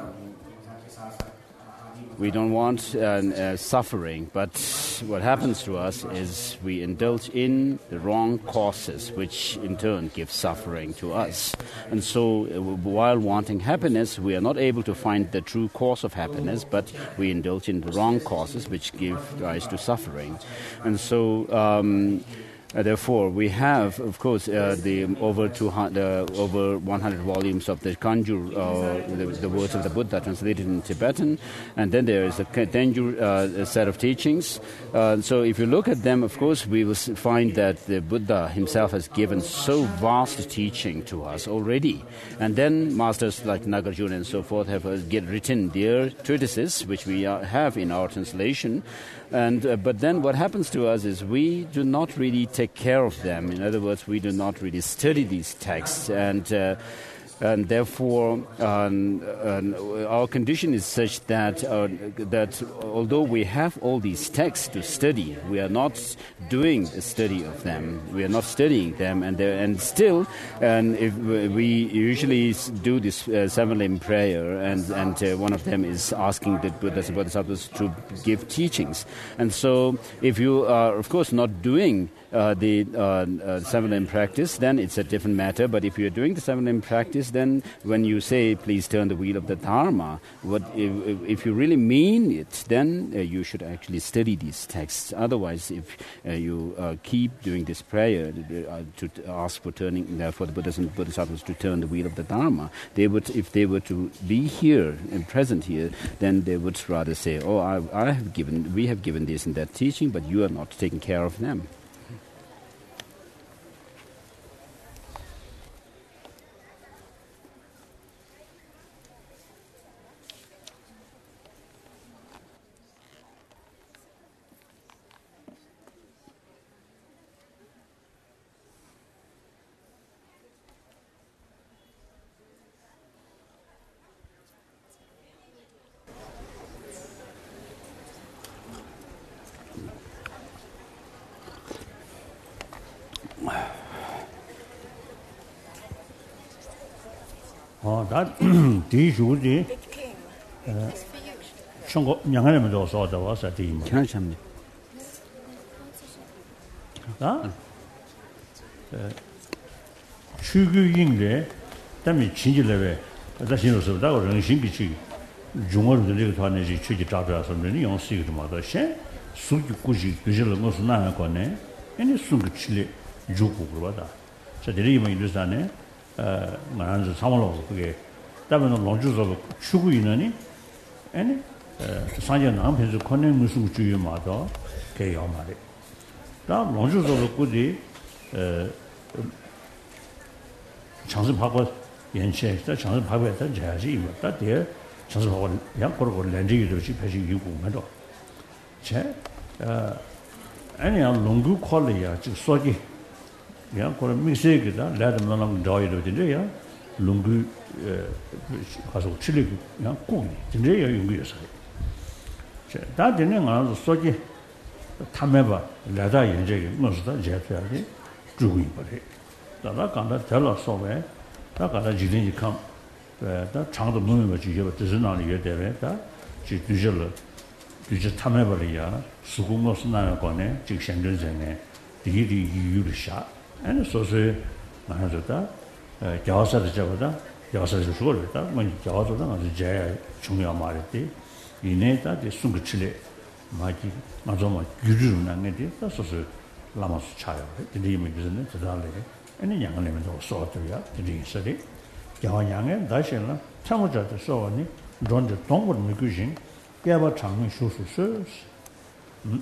we don't want uh, uh, suffering, but what happens to us is we indulge in the wrong causes, which in turn give suffering to us. And so uh, while wanting happiness, we are not able to find the true cause of happiness, but we indulge in the wrong causes, which give rise to suffering. And so um, Uh, therefore, we have, of course, uh, the over two hundred, uh, over one hundred volumes of the Kanjur, uh, the, the words of the Buddha translated in Tibetan, and then there is a Tenjur uh, set of teachings. Uh, so, if you look at them, of course, we will find that the Buddha himself has given so vast teaching to us already, and then masters like Nagarjuna and so forth have uh, get written their treatises, which we uh, have in our translation. And uh, but then what happens to us is we do not really take care of them. In other words, we do not really study these texts, and uh, and therefore um, um, our condition is such that uh, that although we have all these texts to study, we are not doing a study of them. We are not studying them, and and still, and if we usually do this uh, seven limb prayer, and and uh, one of them is asking the Buddhas and Bodhisattvas to give teachings, and so if you are of course not doing Uh, the uh, uh, seven limb practice, then it's a different matter. But if you're doing the seven limb practice, then when you say, please turn the wheel of the Dharma, what if, if you really mean it, then uh, you should actually study these texts. Otherwise, if uh, you uh, keep doing this prayer uh, to ask for turning, uh, for the Buddhas and Bodhisattvas to turn the wheel of the Dharma, they would, if they were to be here and present here, then they would rather say, oh, I, I have given, we have given this and that teaching, but you are not taking care of them. 어, 다 뒤주지. 어. 청고 양하면 더 써다 와서 뒤. 괜찮습니다. 아? 어. 추구인데 담이 진실레베. 다시로서 다 정신비치. 중얼을 되게团지 추지 잡아서는 용식이 좀 하다. 셴 수기 꾸지 그절을 무슨 나야 거네. 아니 수기 칠레 주고 그러다. 저 데리면 이르사네. 어, 만주 상물로 그게 다음에 롱주서 추구 있느니 아니 어, 상전 남편수 권내 무슨 주의마다 개요 말이. 다 롱주서 그지 어 장수 바고 연체 다 장수 바고 했다 자지 다 대 장수 바고 양코로 렌지기도 지 배시 이고 말도 제어 아니야 롱구 콜이야 지 소기 야, 그런 미세기다. 라드만랑 더이도 되는데요. 롱구 가서 칠리고 야, 꼭 진짜요, 용기였어요. 자, 다들은 가서 소지 탐해봐. 라다 연재기 무엇이다 제트야지 주고 있거든. 다가 간다 덜어 소에 다 가다 지린이 감. 다 장도 몸에 지게 뜻은 아니게 되다. 지 뒤절로 뒤절 탐해버려야 수공로스 나는 거네. 즉 현존생에 디디 이유르샤 and so so 나서다 교사들 잡아다 교사들 주고를 다 먼저 교사도 아주 제일 중요한 말이지 이내다 순구치래 마지 맞아마 규주는 나네디 서서 라마스 차요 이리면 무슨 저달래 아니 양을 더 써도야 이리 있어리 교양에 다시는 참고자들 써오니 런저 동물 미규신 깨봐 장면 수수스 음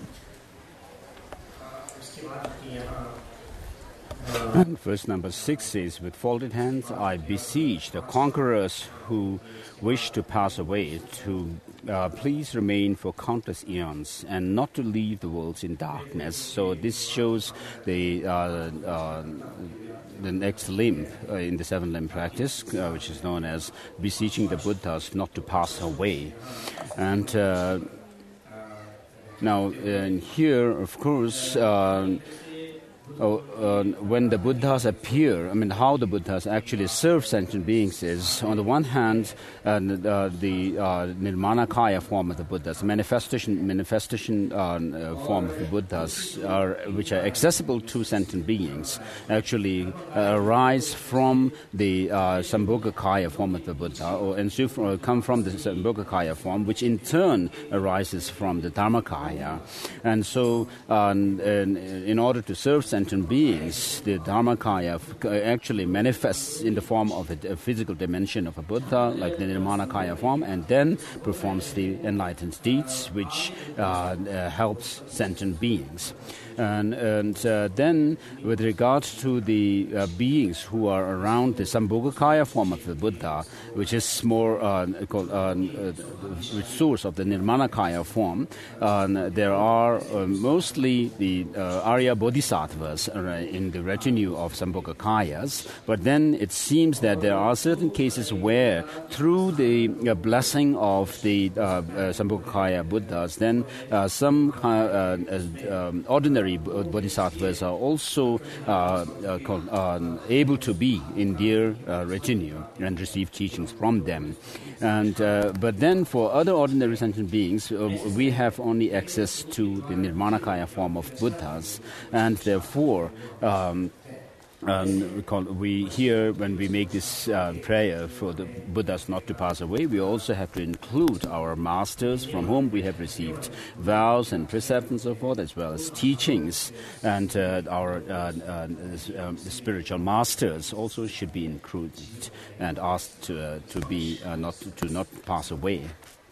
And verse number six says, with folded hands I beseech the conquerors who wish to pass away to uh, please remain for countless eons and not to leave the worlds in darkness. So this shows the uh, uh, the next limb uh, in the seven limb practice, uh, which is known as beseeching the Buddhas not to pass away. And uh, now uh, here, of course, uh, Oh, uh, when the Buddhas appear, I mean, how the Buddhas actually serve sentient beings is, on the one hand, uh, uh, the uh, Nirmanakaya form of the Buddhas, manifestation manifestation uh, uh, form of the Buddhas, are, which are accessible to sentient beings, actually uh, arise from the uh, Sambhogakaya form of the Buddha, or ensue from, or come from the Sambhogakaya form, which in turn arises from the Dharmakaya. And so, uh, in, in order to serve sentient sentient beings, the Dharmakaya actually manifests in the form of a, a physical dimension of a Buddha, like the Nirmanakaya form, and then performs the enlightened deeds, which uh, uh, helps sentient beings. And, and uh, then, with regard to the uh, beings who are around the Sambhogakaya form of the Buddha, which is more uh, called uh, uh, the source of the Nirmanakaya form, uh, there are uh, mostly the uh, Arya Bodhisattvas uh, in the retinue of Sambhogakayas. But then it seems that there are certain cases where, through the uh, blessing of the uh, uh, Sambhogakaya Buddhas, then uh, some uh, uh, um, ordinary bodhisattvas are also uh, uh, called, uh, able to be in their uh, retinue and receive teachings from them. And uh, but then for other ordinary sentient beings, uh, we have only access to the Nirmanakaya form of Buddhas, and therefore um, Um, we, call, we hear when we make this uh, prayer for the Buddhas not to pass away, we also have to include our masters from whom we have received vows and precepts and so forth, as well as teachings. And uh, our uh, uh, uh, spiritual masters also should be included and asked to, uh, to be uh, not to not pass away.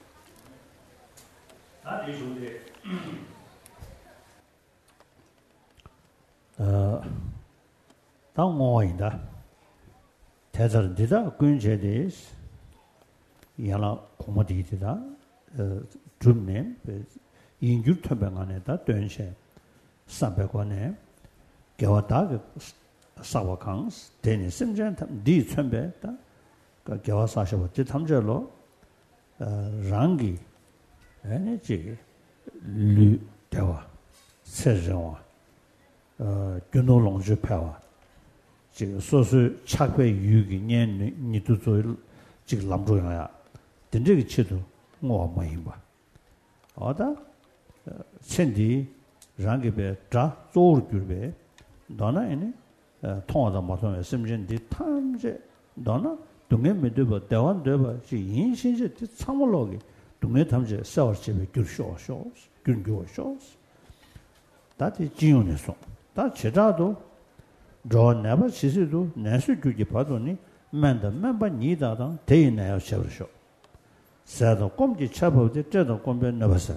Uh,当我in的，台上的的关键的是，原来我们的的呃，中年呃，研究特别安呢的短线，三百块呢，给我打个三万康，等于甚至他们第准备的，个给我三十万，这他们这咯，呃，让给，哎，那这个旅对吧？财政啊，呃，军农农具派啊。这个说是七百余个年你你都做这个男主人呀，等这个尺度我没明白。好的，呃，前提让给别抓做了准备，当然呢，呃，通常嘛通甚至的他们这当然东北没对吧，台湾对吧，是原先是这参不了的，东北他们这少这边就少少，就就少，大体金融的送，但其他都。저 내가 시시도 내수 주기 봐도니 만다 만바 니다다 대인나요 셔셔 사도 꼼지 차보데 저도 꼼변 넣었어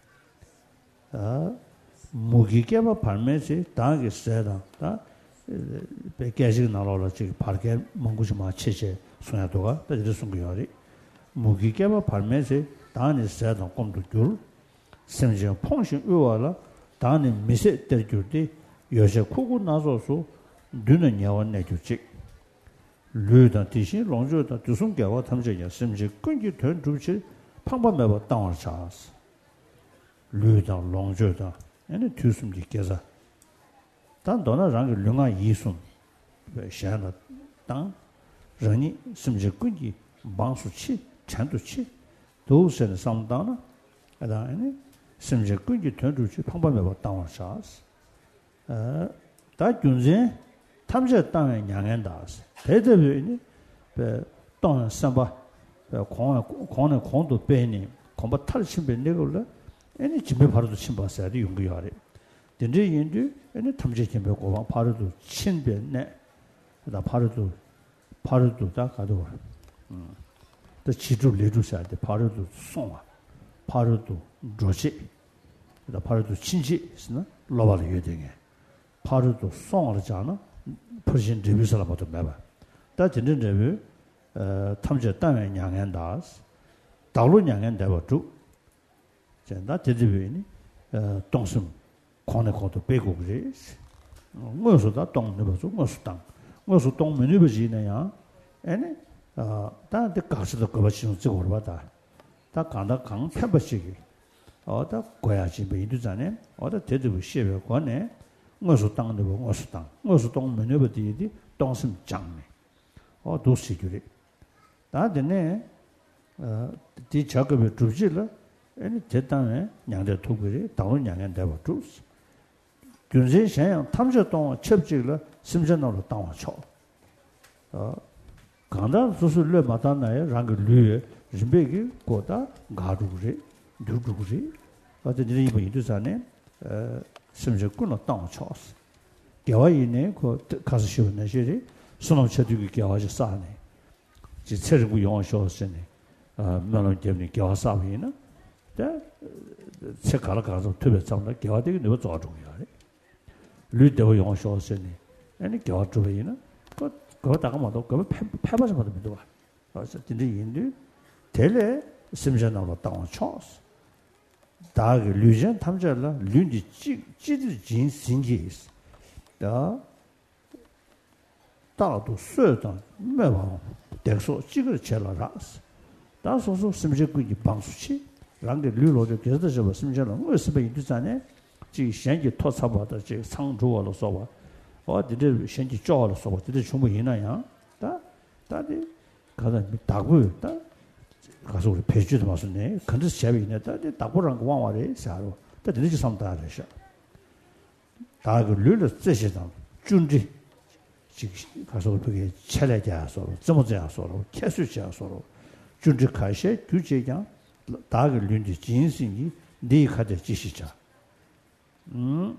아 무기게바 발매지 다게 세다 다 백개씩 나로라 지금 발게 먹고지 마 체제 소야도가 다들 숨겨야리 무기게바 발매지 다니 세다 꼼도 줄 심지어 펑신 의와라 다니 미세 때줄디 요새 쿠고 나서서 눈은 야원 내주지 류다 대신 롱조다 두손 개와 탐제야 심지 근기 된 주치 방법매버 땅을 차스 류다 롱조다 얘네 두숨지 개자 단 도나랑 류가 이숨 샤나 땅人 심지 근기 방수치 찬두치 도스의 상당나 그다음에 심지 근기 된 주치 방법매버 땅을 차스 어다 준제 탐제 땅에 양한다스 대대변이 그 땅 삼바 공 공의 공도 빼니 공부 탈심배 내걸래 애니 집에 바로도 침바서야 돼 용기하래 근데 인도 애니 탐제 침배 고방 바로도 침배네 나 바로도 바로도 다 가도 음또 지주 내주셔야 돼 바로도 송아 바로도 조시 나 바로도 친지 있으나 로바를 해야 되게 바로도 송을잖아 퍼신 리뷰스라고도 매봐. 다 진짜 리뷰 어 탐제 땅에 양한다스. đạo 양한 대버주. 전다 제주비니 어 동심 권의 것도 빼고 그래. 뭐서다 동네 버주 뭐서당. 뭐서 동면이 버지네야. 에네 어 다한테 가서도 거버시는 저거 봐다. 다 간다 강 패버시기. 어다 고야지 베이두잖아. 어다 제주비 시에 권에 어서 땅도 보고 어서 땅 어서 땅 면여버디디 땅심 장네 어 도시규리 다데네 어디 작업에 주지라 아니 제땅에 양대 토그리 다운 양한 대버 주스 군세 샤양 탐저 땅 첩지라 심전으로 땅 쳐. 어 간다 소소를 마다나에 랑그 류 림베기 고다 가루리 두두리 어디 이번 이두산에 어 심지어 끊어 땅 쳤어. 개화이네 그 가서 쉬었네 저리 손을 쳐두기 개화지 싸네 지 체르고 영어 쇼스네 아 말로 때문에 개화 싸위나 다 책가라 가서 특별 장다 개화되게 내가 좋아져요 류대고 영어 쇼스네 아니 개화 쪽이나 그 그거다가 뭐도 그거 패봐서 봐도 믿어 봐 그래서 근데 인도 텔레 심전으로 땅을 쳐서 다그 류전 탐절라 류지 찌 찌들 진 신기스 다 다도 쇠다 매와 대소 찌그 첼라라스 다소소 심지구이 방수치 랑게 류로저 계속 저 심전은 어스베 인도산에 지 현지 토사바다 지 상주어로 써봐 어 디데 현지 쪼어로 써봐 디데 전부 이나야 다 다디 가다 다고 다 가서 우리 배주도 맞았네. 근데 시합이 있네. 다들 다고랑 거 왕와래 사로. 다 되지 삼다래셔. 다그 룰을 쓰시다. 준지 지 가서 그게 첼레자서 점어자서 캐수자서 준지 카시 규제장 다그 룰지 진신이 네 카드 지시자. 음.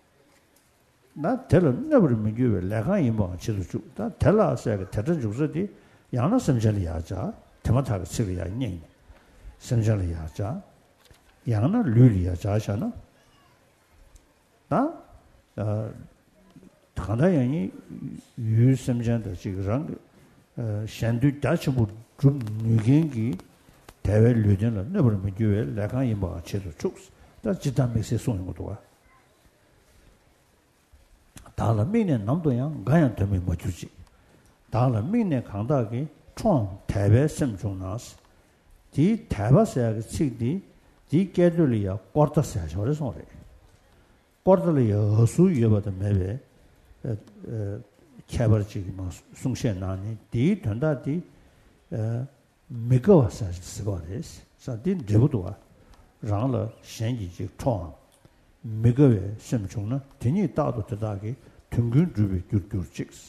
나 tel은 never 미규 내가 이모 지도 다 tel라서 tel은 주서디 양나 섬절이야자. 테마타가 쓰리야 니 선절이야자 양나 룰이야 자샤나 나 다다양이 유섬전의 지금 어 샌드 다치부 좀 느긴기 대외 류전을 내버리면 교회 내가 이뭐 제도 축스 다 지담에서 쏘는 것도 와 다음에는 남도양 가양 때문에 뭐 주지 다음에는 강다기 총 대외 심중나스 디 대바스야 치디 디 게들이야 쿼터스야 저래서 그래 쿼터리야 어수 여버도 매베 에 캐버지기 뭐 숭셰나니 디 된다디 에 메가와사 스바데스 사딘 제부도와 랑러 현지지 총 메가의 심중나 디니 따도 되다기 등근 주비 줄줄직스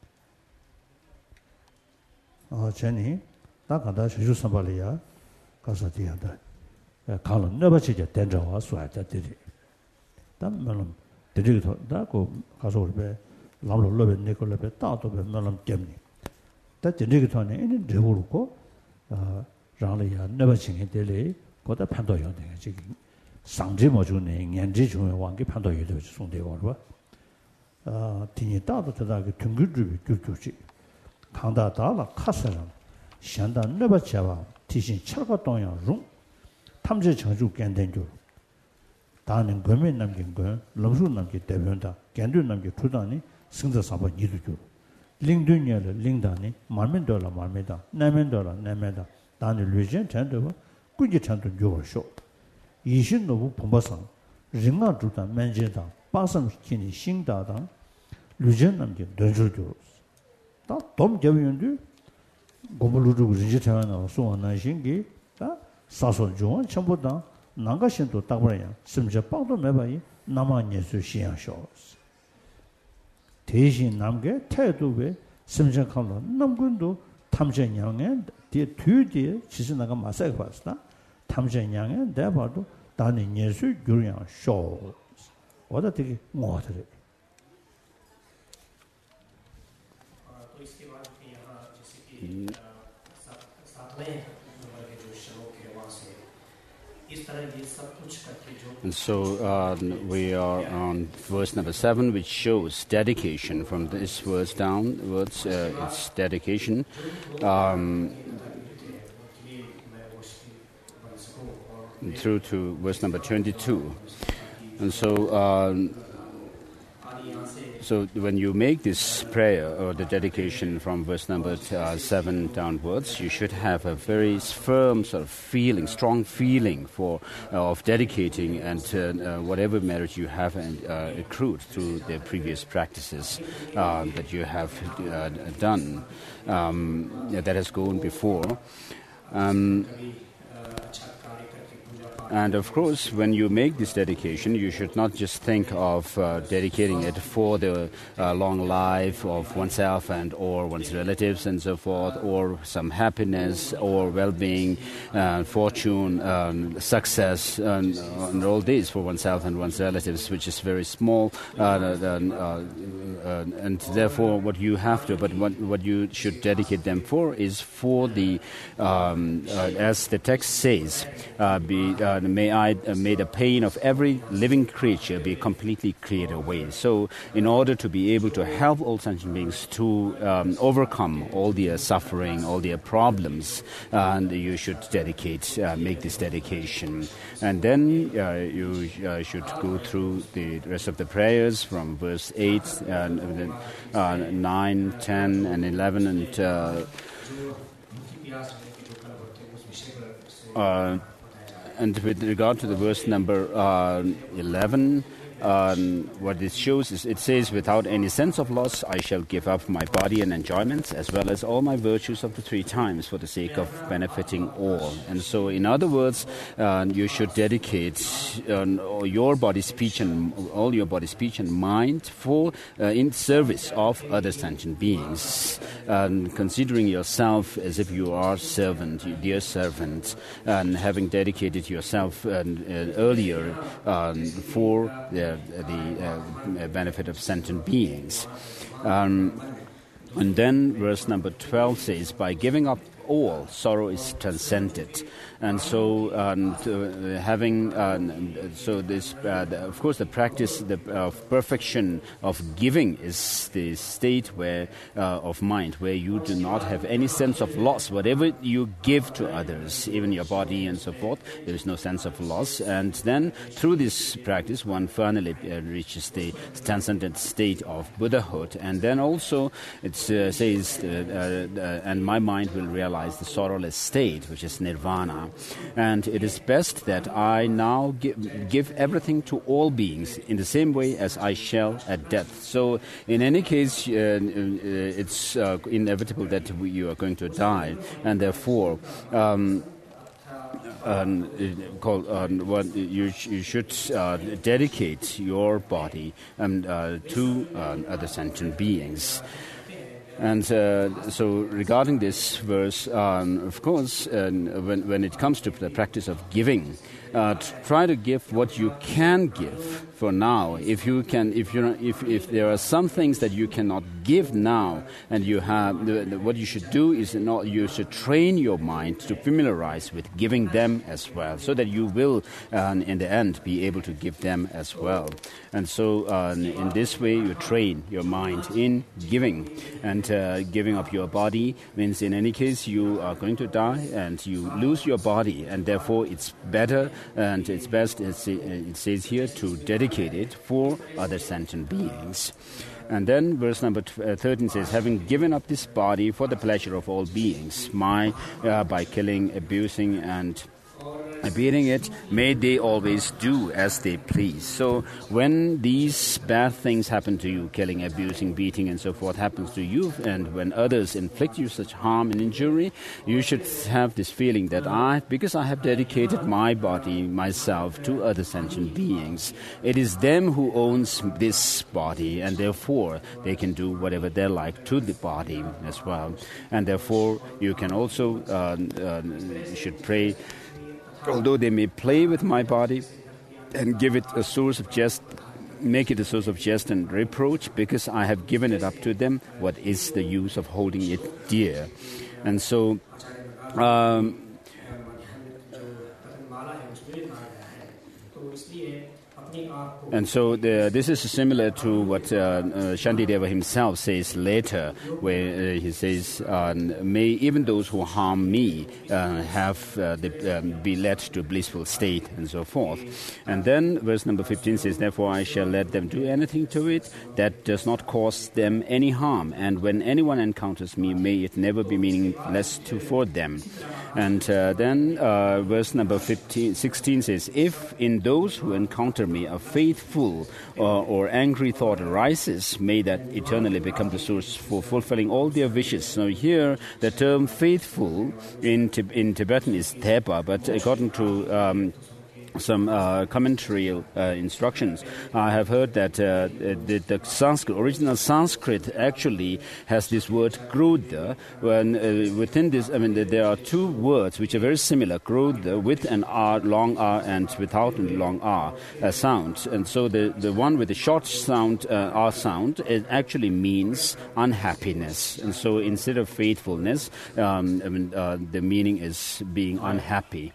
어 전이 나 가다 주주 선발이야 가서 뒤한다 가는 너버치게 된저와 수하다 되리 담만 되리도 다고 가서 우리 라로 러베 네콜레베 따도 베면 때문에 다 되리게 전에 있는 데부르고 어 라리아 너버치게 되리 거다 판도요 되게 지금 상지 모주네 년지 중에 왕게 판도요 되게 송되고 봐 어, 뒤에 따도 되다게 등급주비 줄줄지 강다다라 카스랑 현다 너버차와 티신 철거 동양 중 탐제 정주 견된줄 다는 거면 남긴 거 lâm수 남기 대변다 견주 남기 투다니 승자 사바 니두줄 링dun야를 링다니 말면더라 말면다 내면더라 내면다 다는 류전 전도 꾸지 전도 요쇼 이신 노부 본바상 링아 주다 맨제다 빠섬 시키니 신다다 류전 남기 던줄줄 다 돔제위인데 고물루르고 지체하나 소원한 신기 다 사소 좋은 전부다 나가신도 딱버려야 심지어 빵도 매봐이 남아니스 시향쇼 대신 남게 태도에 심지어 칼로 남군도 탐전양에 뒤에 뒤에 지신나가 마사가 봤다 탐전양에 내봐도 다는 예수 유량 쇼 어다 되게 뭐하더래 And so uh, we are on verse number seven, which shows dedication. From this verse downwards, uh, it's dedication. Um, through to verse number twenty-two. And so... Uh, So when you make this prayer or the dedication from verse number uh, seven downwards, you should have a very firm sort of feeling, strong feeling for uh, of dedicating and uh, uh, whatever merit you have uh, accrued through the previous practices uh, that you have uh, done um, that has gone before. Um, And of course, when you make this dedication, you should not just think of uh, dedicating it for the uh, long life of oneself and or one's relatives and so forth, or some happiness or well-being, uh, fortune, um, success, and, and all these for oneself and one's relatives, which is very small, uh, uh, uh, uh, and therefore what you have to, but what, what you should dedicate them for is for the, um, uh, as the text says, uh, be, uh, may I, uh, may the pain of every living creature be completely cleared away. So in order to be able to help all sentient beings to um, overcome all their suffering, all their problems, uh, and you should dedicate, uh, make this dedication. And then uh, you uh, should go through the rest of the prayers from verse eight, uh, uh, nine, ten, and eleven, and uh, uh, and with regard to the verse number uh, eleven, Um, what it shows is it says, without any sense of loss, I shall give up my body and enjoyments, as well as all my virtues of the three times, for the sake of benefiting all. And so, in other words, uh, you should dedicate uh, your body, speech, and all your body, speech, and mind for uh, in service of other sentient beings, um, considering yourself as if you are servant, you dear servant, and having dedicated yourself uh, uh, earlier um, for the the uh, benefit of sentient beings. Um, and then verse number twelve says, by giving up all, sorrow is transcended. And so, um, to, uh, having uh, so this, uh, the, of course, the practice the, of perfection of giving is the state where uh, of mind where you do not have any sense of loss. Whatever you give to others, even your body and so forth, there is no sense of loss. And then, through this practice, one finally uh, reaches the transcendent state of Buddhahood. And then also, it uh, says, uh, uh, uh, and my mind will realize the sorrowless state, which is nirvana. And it is best that I now give, give everything to all beings in the same way as I shall at death. So in any case, uh, it's uh, inevitable that we, you are going to die, and therefore um, um, called, um, what you, sh- you should uh, dedicate your body um, uh, to uh, other sentient beings. And uh, so regarding this verse, um, of course, uh, when, when it comes to the practice of giving, uh, try to give what you can give for now. If you can, if you if if there are some things that you cannot give now, and you have, the, the, what you should do is not, you should train your mind to familiarize with giving them as well, so that you will, uh, in the end, be able to give them as well. And so, uh, in this way, you train your mind in giving. And uh, giving up your body means, in any case, you are going to die, and you lose your body, and therefore, it's better and it's best, it's, it says here, to dedicate it for other sentient beings. And then verse number thirteen says, having given up this body for the pleasure of all beings, my uh, by killing, abusing, and beating it, may they always do as they please. So when these bad things happen to you, killing, abusing, beating, and so forth happens to you, and when others inflict you such harm and injury, you should have this feeling that I, because I have dedicated my body, myself, to other sentient beings, it is them who owns this body, and therefore they can do whatever they like to the body as well. And therefore you can also uh, uh, should pray, although they may play with my body and give it a source of jest, make it a source of jest and reproach, because I have given it up to them, what is the use of holding it dear? And so, um, and so the, this is similar to what uh, uh, Shantideva himself says later, where uh, he says, uh, may even those who harm me uh, have uh, the, um, be led to a blissful state, and so forth. And then verse number fifteen says, therefore I shall let them do anything to it that does not cause them any harm, and when anyone encounters me, may it never be meaningless to for them. And uh, then uh, verse number fifteen, sixteen says, if in those who encounter me a faithful or, or angry thought arises, may that eternally become the source for fulfilling all their wishes. So here, the term faithful in in Tibetan is Thepa, but according to um, some uh, commentary uh, instructions, I have heard that uh, the, the Sanskrit, original Sanskrit actually has this word grudha. When uh, within this, I mean, there are two words which are very similar: grudha with an R, long R, and without a long R uh, sound. And so the the one with the short sound uh, R sound, it actually means unhappiness. And so instead of faithfulness, um, I mean, uh, the meaning is being unhappy.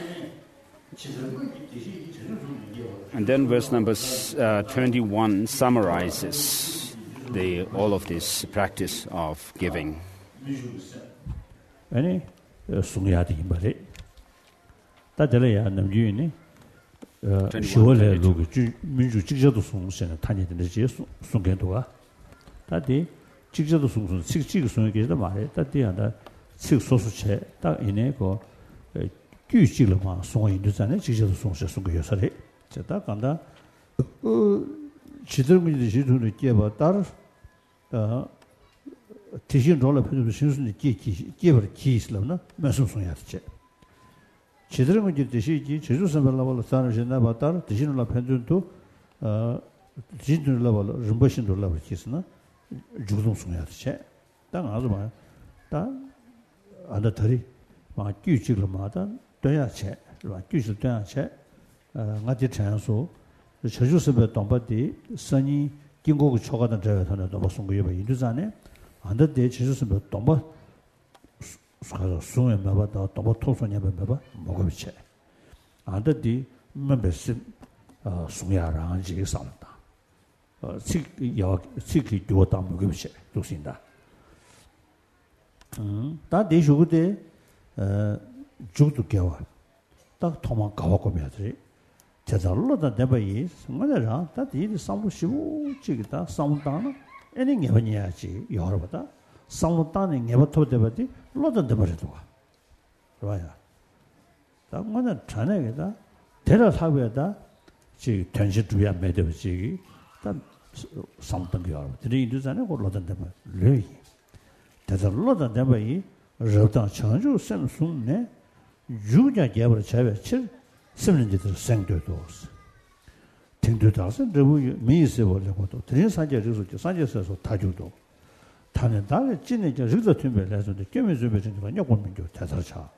And then verse number uh, twenty-one summarizes the all of this practice of giving. 아니 송야디 말이 다들이야 남주인이 어 쇼월에 로그 민주 직접도 송선에 타니는데 제 송견도가 다디 직접도 송선 직직 송에게도 말해 다디한다 즉 소수체 딱 이내 그 규칙을만 송인도잖아요. 직접도 송세 송거 요소래. 저다 간다. 어 지들문이 지도를 깨봐 따라 어 대신 rollo 표현도 신순이 끼끼 깨버 끼슬러나 무슨 송야지. 지들은 이제 대시지 제주선발라발 산을 봤다. 대신으로 편준도 어 지들로 rum보신도로 버치스나 주동 송야지. 땅 아주 봐. 땅 안다 다리 막 규칙을마다 도야체 와 규칙 도야체 어 나지 찬소 제주선배 동바디 선이经过 초과된 저한테 너무 송거여 인도산에 안데 제주선배 동바 가서 송에 봐봐도 동바 토소냐 봐봐 먹어비체 안데디 멤버십 어 송야랑 지게 싸운다 어 식여 식이 되었다 먹어비체 좋습니다 음 다들 주고대 어 죽도 겨와 딱 도망 가고 해야지 제자로다 대바이 정말이라 다들 상부시고 지기다 상담 애니 개번이야지 여러보다 상담이 개부터 대바디 로던 대바리도 좋아요 당만은 전에게다 대라 사고에다 지 전시 주야 매대지 다 상담 여러분 들이 인도산에 로던 대바 르이 대자로다 대바이 저당 청주 semsun네 주자 개발 차베 칠 sem는지들 생도도스 등도다서 저부 미세 벌려고도 드린 산제 저서 산제서서 다주도 타는 달에 찐에 저 르저 튀면에서 깨면서 배진가 요건민죠 대사차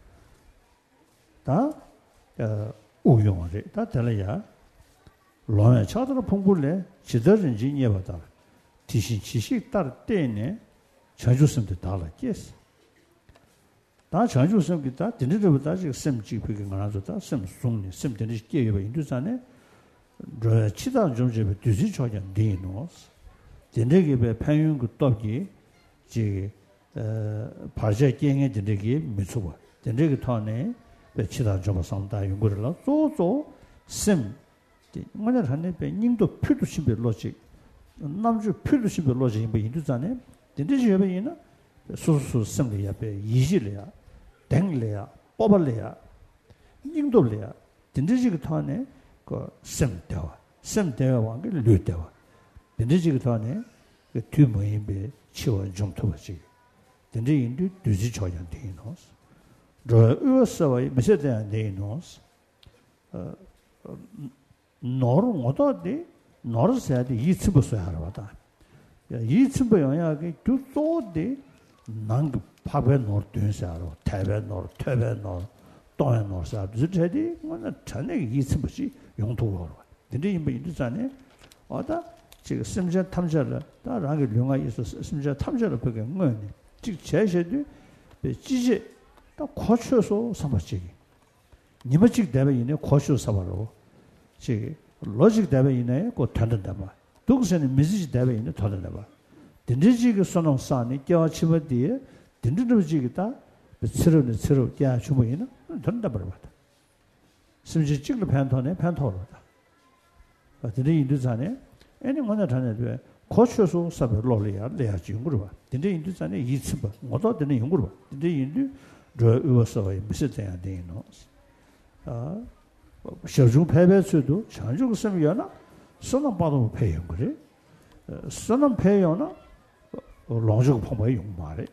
다 우용하래 다 달려야 로에 차도로 풍불래 지더든지 녀바다 디신 지식 따라 때네 자주심도 달라겠어 다 자주심기다 din들보다 지금 셈지 그게 말아서다 셈 송네 셈 되는 게여 인도산에 저 치다 좀 집에 뒤지 저냥 되노스 din들게 편윤 그 떡이 지어 바제 게행에 din들게 미소봐 din들게 타네 배 치다 좀 상다 연구를 조조 셈 뭐냐 하네 배 닝도 표도 심배 로직 남주 표도 심배 로직 뭐 인도산에 din들지 해배이나 소소 셈이 앞에 이질이야 댕래야 뽑을래야 닝돌래야 din들지 그 타네 그 셈대와 셈대와 그 류대와 din들지 그 타네 그 뒤모임배 치워 좀 터버지 din들 인도 뒤지 줘야 되노스 저 의서와 메시지에 되노스 어 너로 어디에 너로 해야 돼 이츠부서 하러 왔다 이츠부 영향이 두소데 난 파베 노르든사로 태베 노르 태베 노르 또에 노르사 주제디 뭐는 전에 이츠부시 용도로 근데 이 인도산에 어다 지금 심지어 탐자를 다랑게 용아 있어서 심지어 탐자를 보게 뭐니 즉 제시도 지지 딱 고쳐서 삼았지 니마직 대베이네 고쳐 삼아로 지 로직 대베이네 고 탄다 봐 독선의 메시지 대베이네 탄다 봐 dindir지가 선언 산이 겨치버디에 dindir지기다 스르는 스르 야 주모이나 된다 버려봤다 심지 찍을 팬톤에 팬토로다 dindir 인도산에 애니 뭐나 다네도 고쳐서 사베 로리아 레아 중으로 봐 dindir 인도산에 이츠바 모두 되는 연구로 봐 dindir 인도 저 의어서의 미세대야 되노 아 셔중 패배수도 장중 섬이야나 선언 받으면 패연 그래 선언 패연나 롱적 pom의 용말에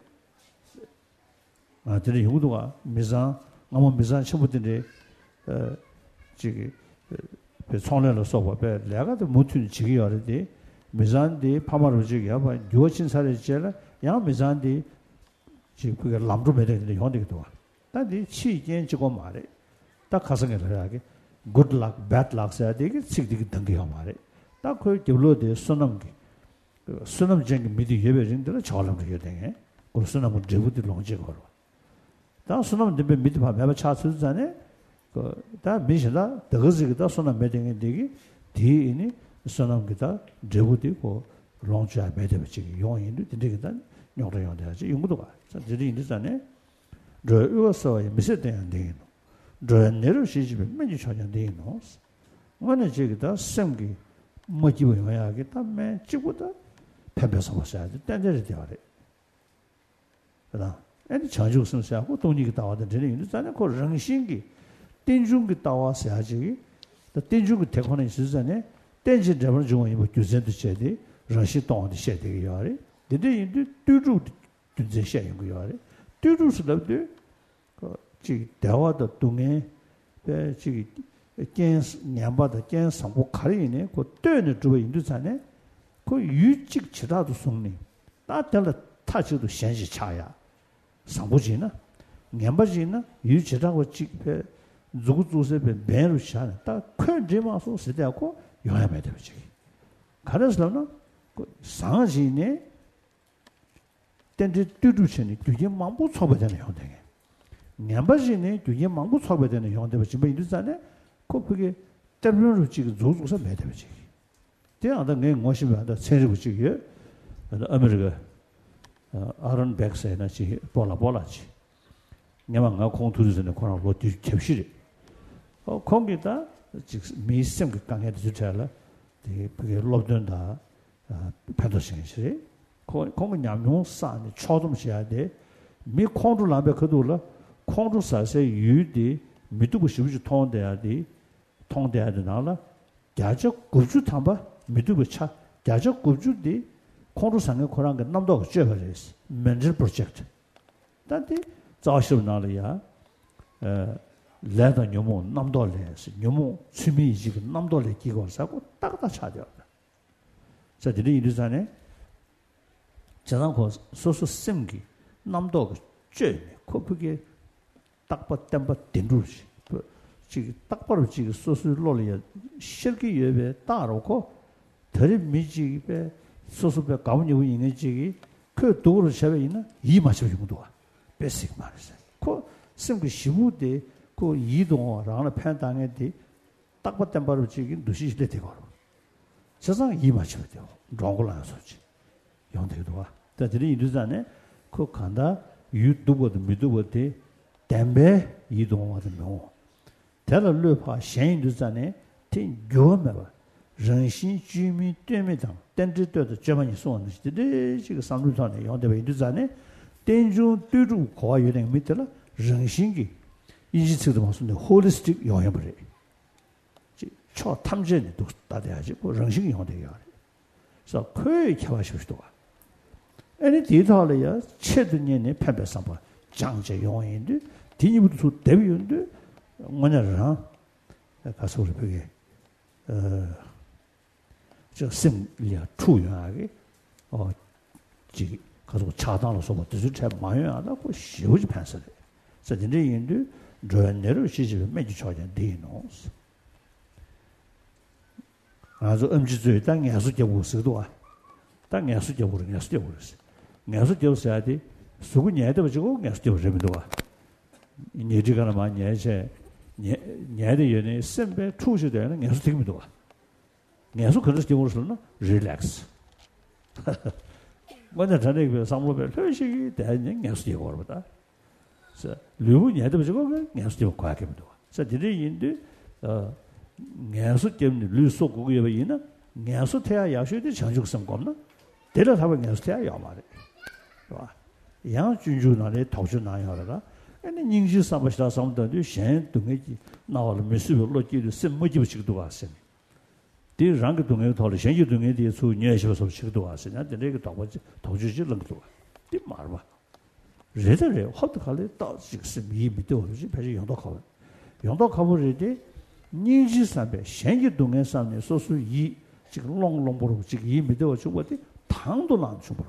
아 들이 용도가 미산 아무 미산 쳐보던데 어 지기 총례로 써봐 배 내가도 못은 지기 어디 미잔디 파마로 지기야 봐 요친 살이지라 양 미잔디 지금 그게 남도 매대는데 현대도 와 다디 치견 지고 말해 딱 가성에 해야게 good luck bad luck 해야 되게 식디기 등기가 말해 딱 그 디블로데 선남기 그 선남 쟁기 미디 예배진들 저람도 해야 돼 그 선남은 제부들 롱지 걸어 다 선남 되게 미디 봐 매번 차스잖아요 그다 미시다 더거지다 선남 매대는 되게 뒤이니 선남기다 제부디고 롱지아 매대버지 용인도 되게다 녀로 용돼야지 용도 봐 저들이 인도잖아요 저 이거서 미세대한 되는 저 내려 시집에 맨지 찾아야 되는 원래 저기다 생기 뭐지고 해야게 담에 찍고다 패배서 봤어야 돼 딴데를 되어래 그다 애니 자주 선수하고 돈이 나와도 되는 인도잖아요 그 정신기 땡중기 나와서야지 또 땡중기 대권에 있으잖아요 땡지 잡을 중에 뭐 규제도 쳐야 돼 러시 돈도 쳐야 되게 근데 인도 뚜루 뚜제 셔야 거야 뚜루스럽도 그 지 대화도 동에 배 지기 견 냠바도 견 상고 가리네 그 töö는 주에 인도잖아요 그 유직 지라도 성리 따텔 타지도 현시 차야 상부지나 냠바지나 유지라고 지배 누구 조세배 매로 샤나 딱 큰지마서 세대하고 영향을 되지 가르스는 그 상지네 땐지 뚜두치니 뒤에 망부 쳐버잖아요 형들 냠바지네 뒤에 망부 쳐버되는 형들 지금 이르잖아요 그 그게 때문에 지금 조조서 매대지 대한다 내 모시면다 세르고 지금 아메리카 아론 백세나 지 볼라 볼라지 냠망가 공투르스는 코나 뭐 뒤캡시리 어 거기다 지금 미심 그 강해도 주차라 되 그게 롭던다 아 패더싱이 공은 양용산이 초dom시야 돼. 미 콩주라베 그도라 콩주사세 유디 미두고 싶지 통돼야 돼. 통돼야 되나라. 야적 구주 탐바 미두고 차. 야적 구주디 콩주상에 코란 게 남도 쥐어버렸어. mental project. 단디 자시나리야. 에 레다 녀모 남도래스. 녀모 취미 지금 남도래 기고사고 딱딱 차려. 자, 들이 이르잖아요. 저는 소소 심기 남도 쥐 코프게 딱바 땜바 딘루시 지금 딱바로 지금 소소 로리에 실기 예배 따로고 덜 미지배 소소배 가문이 있는 지기 그 도로 셔에 있는 이 마셔 정도가 베이직 말이죠. 그 심기 시부대 그 이동어라는 편당에 대 딱바 땜바로 지금 누시시대 되고 세상 이 마셔 돼요. 롱골라서 소지 영대도 와 다들이 이르잖아요. 그 간다 유튜브도 미두버데 담배 이동하는 거. 대를르파 신인도잖아요. tin 교면人心 주민 때문에 땡지도 저만이 소원이 되게 지금 삼루산에 영대에 이르잖아요. 땡중 뚜루 거와 유행 밑에라人心기 이지스도 무슨 홀리스틱 영향을 해. 초 탐전에도 따대야지. 그人心 영대야. 그래서 거의 개화시도가 아니 디탈이야 최근에 패배상바 장제 용인데 디니부터 대비인데 뭐냐라 가서 우리 그게 어저 심리아 투유하게 어 지 가서 차단을 써봐 뜻을 잘 마요하다고 쉬우지 판서래 그래서 이제 인도 저네로 시집에 매주 쳐야 되노스 아주 음지주의 땅에 아주 개고스도 와 땅에 아주 개고르네 아주 개고르스 내서 되어야 돼. 수군이 해도 가지고 내서 되어지면도 와. 이제가나 많이 해제 녀의 연애 셈배 투시되는 내서 되면도 와. 내서 그래서 되고서는 릴렉스. 먼저 전에 그 상무별 회식이 대한 내서 되고거든. 그래서 류분이 해도 가지고 내서 되고 과학해도 와. 그래서 이들인데 어 내서 때문에 류속 그거 있는 내서 태야 야수의 정직성 겁나. 데려다보면 내서 태야 야 말이야. 와. 양 준주나래 도주나야라. 아니 닝지 삼바시라 삼다도 셴 동에지 나와를 메시별로 끼를 셈모지 붙이기도 왔어요. 디 랑게 동에 돌 셴지 동에 대해서 녀셔서 붙이기도 왔어요. 내가 도와지 도주지 랑도. 디 말봐. 레더래 헛갈래 또 지금 이 밑에 오르지 배지 영도 가고. 영도 가버리지 닝지 삼배 현지 동에 삼네 소수 이 지금 롱롱보로 지금 이 믿어 주고디 당도 난 주고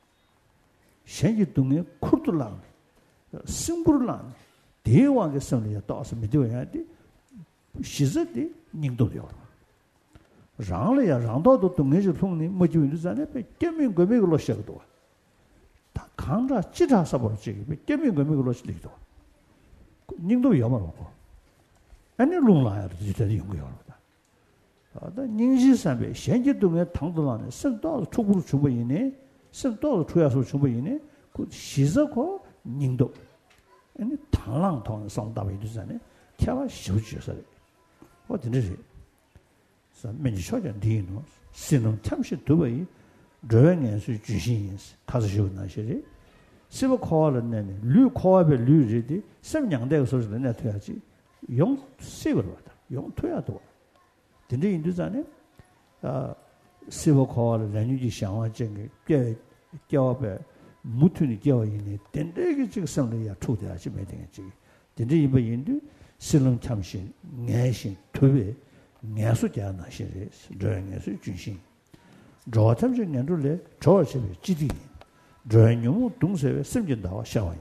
현지 동에 쿠르들랑 승부를랑 대왕의 성리에 따라서 믿어야 돼 시즈디 닝도요 랑래야 랑도도 동네지 통니 뭐지 인도잖아 때문에 거미로 시작도 다 강자 지자서 버지 때문에 거미로 시작도 닝도 여마고 아니 롱라야 진짜 연구요다 아다 닝지산배 현지 동에 당도라는 선도 초부로 주부이네 선도 주야서 주부이네 그 시저고 닝도 아니 당랑 통 성다베 되잖아 태와 쇼주서 어디지 면지 쇼전 디노 신은 참시 두베이 저행에서 주신인스 가서쇼나 시리 시버 코알은 류 코알베 류지디 sem냥대고 소리를 내야지 용 세버로 왔다 용 토야도 근데 인도잖아요 아 시버 코알 렌유지 상황적인 꽤 껴베 무튼이 껴있네 된대게 지금 성리야 초대하지 매되겠지 근데 이번 인도 실능 참신 내신 토베 내수자나 시리 저행에서 주신 저 참신 년도래 저집에 지디 저행용 동세에 심진다와 샤와인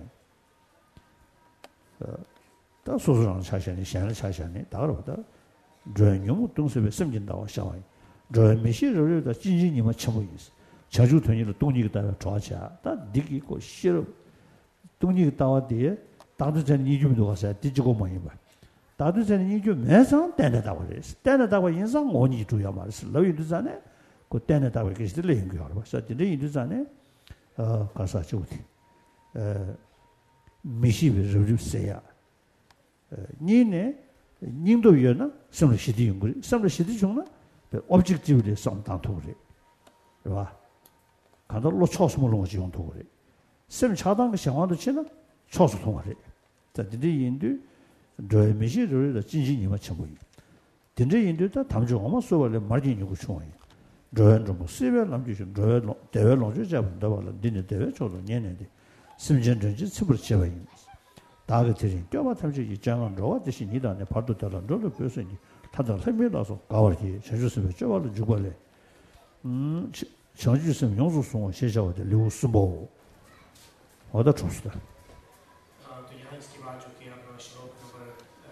어 다 소소랑 차샤니 샤는 차샤니 다르다 저행용 동세에 심진다와 샤와인 저 미시르르다 진진이만 참고 있어 자주 돈이로 돈이 따라 좋아자 다 니기 있고 싫어 돈이 따와 뒤에 다도 전 이주도 가서 뒤지고 많이 봐 다도 전 이주 매상 때내다고 그랬어 때내다고 인상 원이 주야 말았어 너희도 전에 그 때내다고 이렇게 들려 있는 거 알아 봤어 근데 이도 전에 어 가서 저기 어 미시비 저주세야 어 니네 님도였나 섬을 시디 연구 섬을 시디 중나 오브젝티브를 상당토 그래 봐 간단로 초스물로 오지 온도 그래 쌤 차단 그 상황도 치나 초스 통하래 자 근데 인도 저미시를 진진이 맞춰 보이 근데 인도다 담중 아마 소벌에 마진 요구 총이 저런 좀 세벨 남주신 저런 대외 논주 잡는다 봐라 니네 대외 저도 년에데 심전전지 습을 제외 다가 드린 뼈바 탐지 입장은 로와 대신 이단에 발도 달은 로를 표현이 다들 설명해서 가월기 제주스에 저발로 주벌래 음 정주스면 용수송 शेषावदे 류스보 어다 좋습니다. 아, तो यहाँ इसके बाद जो कि अब श्लोक number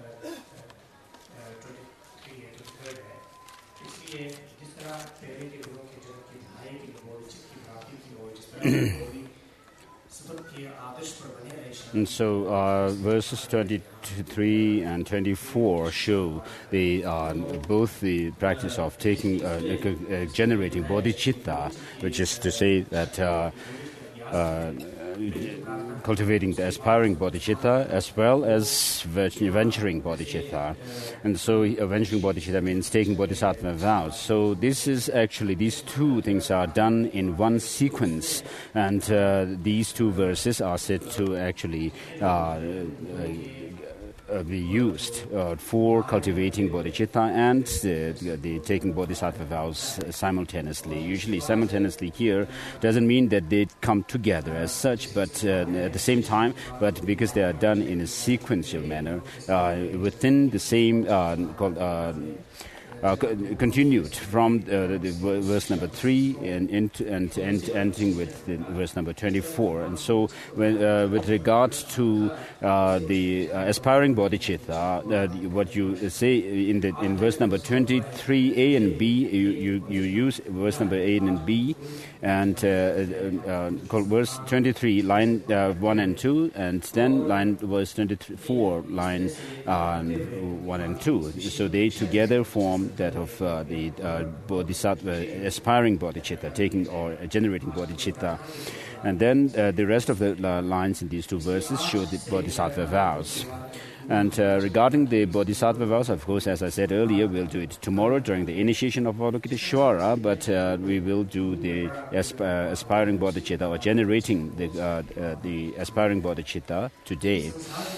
तेईस है इसलिए जिस तरह पहले के गुणों के जन्म की धारे की बोधिचित की प्राप्ति की हो जिस तरह बोधि सतत के आदर्श पर बने रहे And so uh, verses twenty-three and twenty-four show the uh, both the practice of taking uh, uh, generating bodhicitta, which is to say that uh, uh, cultivating the aspiring bodhicitta as well as venturing bodhicitta. And so venturing bodhicitta means taking bodhisattva vows. So this is actually, these two things are done in one sequence, and uh, these two verses are said to actually uh, uh, be used uh, for cultivating bodhicitta and the, the, the taking bodhisattva vows simultaneously. Usually simultaneously here doesn't mean that they come together as such, but uh, at the same time, but because they are done in a sequential manner uh, within the same uh, called, uh, Uh, continued from uh, the verse number three and, and, and, and ending with the verse number twenty-four. And so when, uh, with regard to uh, the uh, aspiring bodhicitta, uh, what you say in the in verse number twenty-three A and B, you, you, you use verse number A and B, and uh, uh, called verse twenty-three, line uh, one and two, and then line verse twenty-four, line uh, one and two. So they together form that of uh, the uh, bodhisattva, aspiring bodhicitta, taking or uh, generating bodhicitta. And then uh, the rest of the uh, lines in these two verses show the bodhisattva vows. And uh, regarding the bodhisattva vows, of course, as I said earlier, we'll do it tomorrow during the initiation of Avalokiteshvara, but uh, we will do the asp- uh, aspiring bodhicitta or generating the, uh, uh, the aspiring bodhicitta today.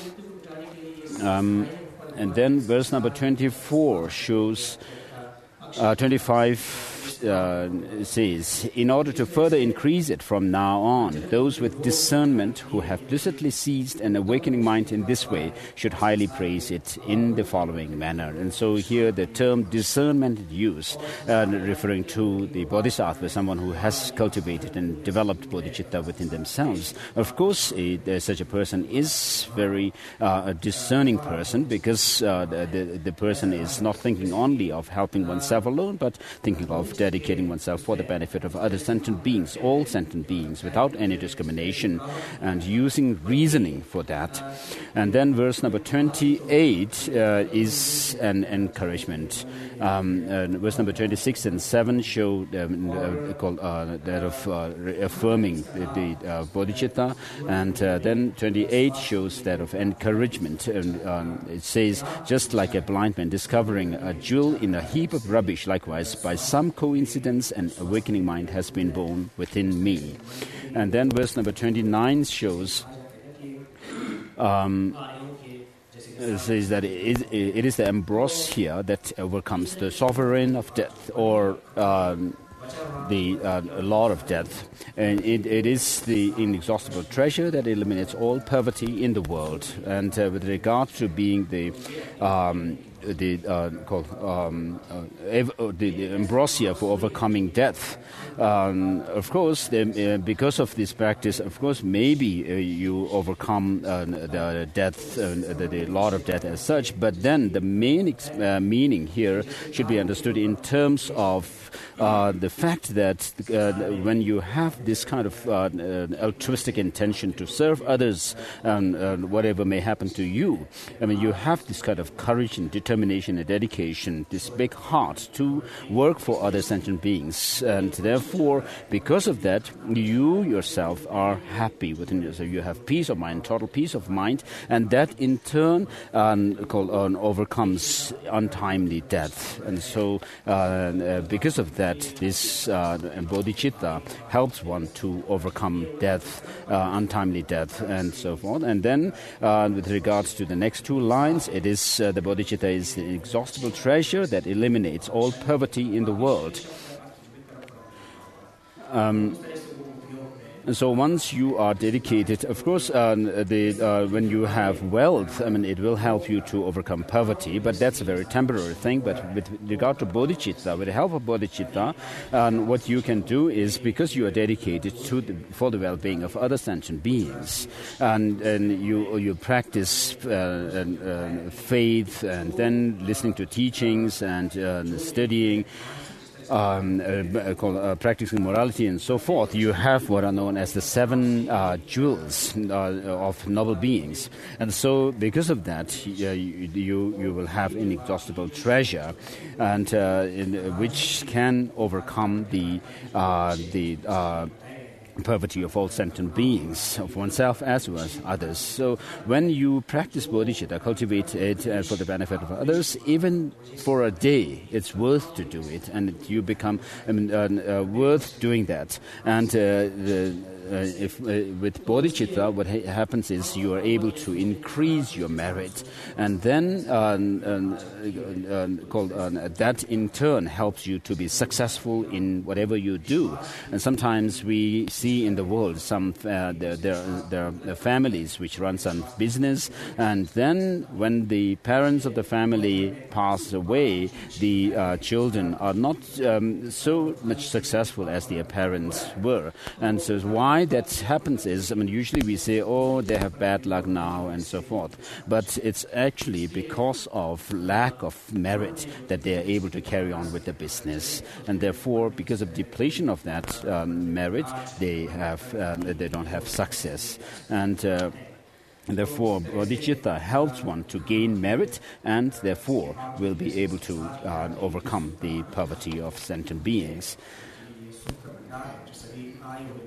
Um, And then verse number twenty-four shows, uh, twenty-five uh, says, in order to further increase it from now on, those with discernment who have lucidly seized an awakening mind in this way should highly praise it in the following manner. And so here the term discernment is used, uh, referring to the bodhisattva, someone who has cultivated and developed bodhicitta within themselves. Of course, a, such a person is very uh, a discerning person, because uh, the, the, the person is not thinking only of helping oneself alone, but thinking of dedicating oneself for the benefit of other sentient beings, all sentient beings, without any discrimination, and using reasoning for that. And then verse number twenty-eight uh, is an encouragement. Um, uh, verse number twenty-six and seven show um, uh, called, uh, that of uh, affirming the, the uh, bodhicitta, and uh, then twenty-eight shows that of encouragement. And um, it says, just like a blind man discovering a jewel in a heap of rubbish, likewise, by some coincidence, an awakening mind has been born within me. And then verse number twenty-nine shows Um, it says that it is, it is the ambrosia that overcomes the sovereign of death, or um, the uh, Lord of death. And it, it is the inexhaustible treasure that eliminates all poverty in the world. And uh, with regard to being the um, the uh, called um, uh, ev- uh, the, the ambrosia for overcoming death. Um, of course, the, uh, because of this practice, of course, maybe uh, you overcome uh, the death, uh, the, the Lord of Death as such. But then the main ex- uh, meaning here should be understood in terms of uh, the fact that uh, when you have this kind of uh, uh, altruistic intention to serve others, um, uh, whatever may happen to you, I mean, you have this kind of courage and determination and dedication, this big heart to work for other sentient beings. And therefore, because of that, you yourself are happy within yourself. You have peace of mind, total peace of mind, and that in turn um, called, um, overcomes untimely death. And so, uh, uh, because of that, this uh, bodhicitta helps one to overcome death, uh, untimely death, and so forth. And then, uh, with regards to the next two lines, it is uh, the bodhicitta is the inexhaustible treasure that eliminates all poverty in the world. Um, And so once you are dedicated, of course, uh, the, uh, when you have wealth, I mean, it will help you to overcome poverty, but that's a very temporary thing. But with regard to bodhicitta, with the help of bodhicitta, um, what you can do is, because you are dedicated to the, for the well-being of other sentient beings, and, and you you practice uh, and, uh, faith, and then listening to teachings and uh, studying, Um, uh, called uh, practicing morality and so forth, you have what are known as the seven uh, jewels uh, of noble beings. And so because of that, uh, you, you will have inexhaustible treasure, and uh, in, uh, which can overcome the uh, the uh, poverty of all sentient beings, of oneself as well as others. So when you practice bodhicitta, cultivate it uh, for the benefit of others, even for a day, it's worth to do it, and you become I mean, uh, uh, worth doing that. And uh, the Uh, if uh, with bodhicitta, what ha- happens is you are able to increase your merit, and then uh, uh, uh, called, uh, that in turn helps you to be successful in whatever you do. And sometimes we see in the world some uh, there, there, there are families which run some business, and then when the parents of the family pass away, the uh, children are not um, so much successful as their parents were. And so why that happens is, I mean, usually we say, oh, they have bad luck now and so forth. But it's actually because of lack of merit that they are able to carry on with the business. And therefore, because of depletion of that um, merit, they have uh, they don't have success. And uh, And therefore, bodhicitta helps one to gain merit, and therefore will be able to uh, overcome the poverty of sentient beings.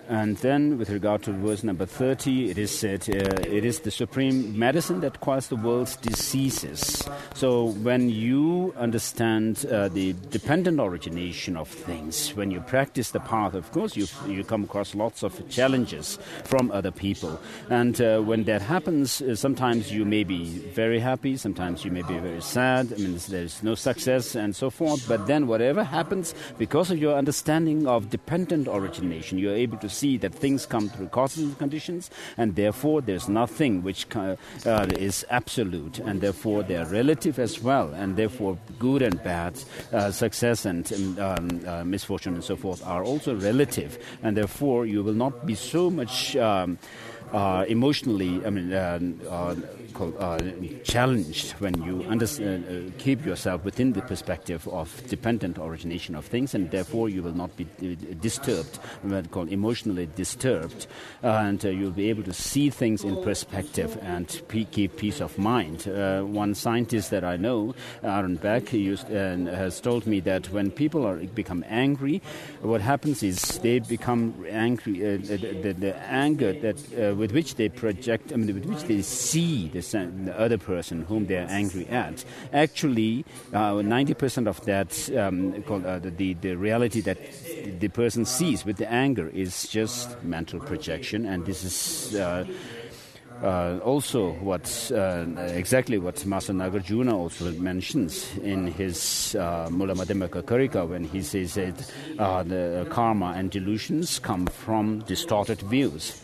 And then, with regard to verse number thirty, it is said, uh, it is the supreme medicine that cures the world's diseases. So when you understand uh, the dependent origination of things, when you practice the path, of course, you you come across lots of challenges from other people. And uh, when that happens, uh, sometimes you may be very happy, sometimes you may be very sad. I mean, there's no success and so forth. But then whatever happens, because of your understanding of dependent origination, you're able to see that things come through causes and conditions, and therefore there's nothing which uh, uh, is absolute, and therefore they're relative as well, and therefore good and bad, uh, success and um, uh, misfortune and so forth are also relative, and therefore you will not be so much um, uh, emotionally, I mean, uh, uh, Uh, challenged when you understand, uh, keep yourself within the perspective of dependent origination of things, and therefore you will not be uh, disturbed, what called emotionally disturbed, and uh, you'll be able to see things in perspective and pe- keep peace of mind. Uh, one scientist that I know, Aaron Beck, used, uh, has told me that when people are become angry, what happens is they become angry. Uh, the, the, the anger that uh, with which they project, I mean, with which they see the the other person whom they are angry at. Actually, uh, ninety percent of that, um, called, uh, the, the reality that the person sees with the anger is just mental projection, and this is uh, uh, also what uh, exactly what Master Nagarjuna also mentions in his uh, Mula Madhyamaka Karika, when he says that uh, the karma and delusions come from distorted views.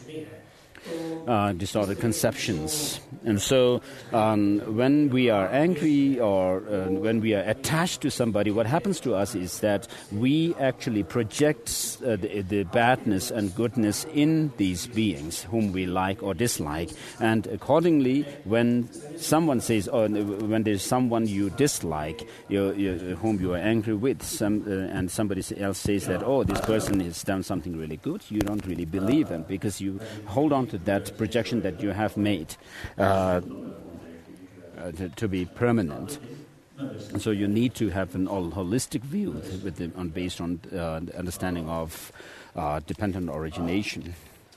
Uh, distorted conceptions. And so um, when we are angry or uh, when we are attached to somebody, what happens to us is that we actually project uh, the, the badness and goodness in these beings whom we like or dislike. And accordingly, when someone says, or when there's someone you dislike, you, you, whom you are angry with, some, uh, and somebody else says that, oh, this person has done something really good, you don't really believe them because you hold on to that projection that you have made uh, uh, to, to be permanent. And so you need to have an all holistic view with the, on, based on uh, the understanding of uh, dependent origination.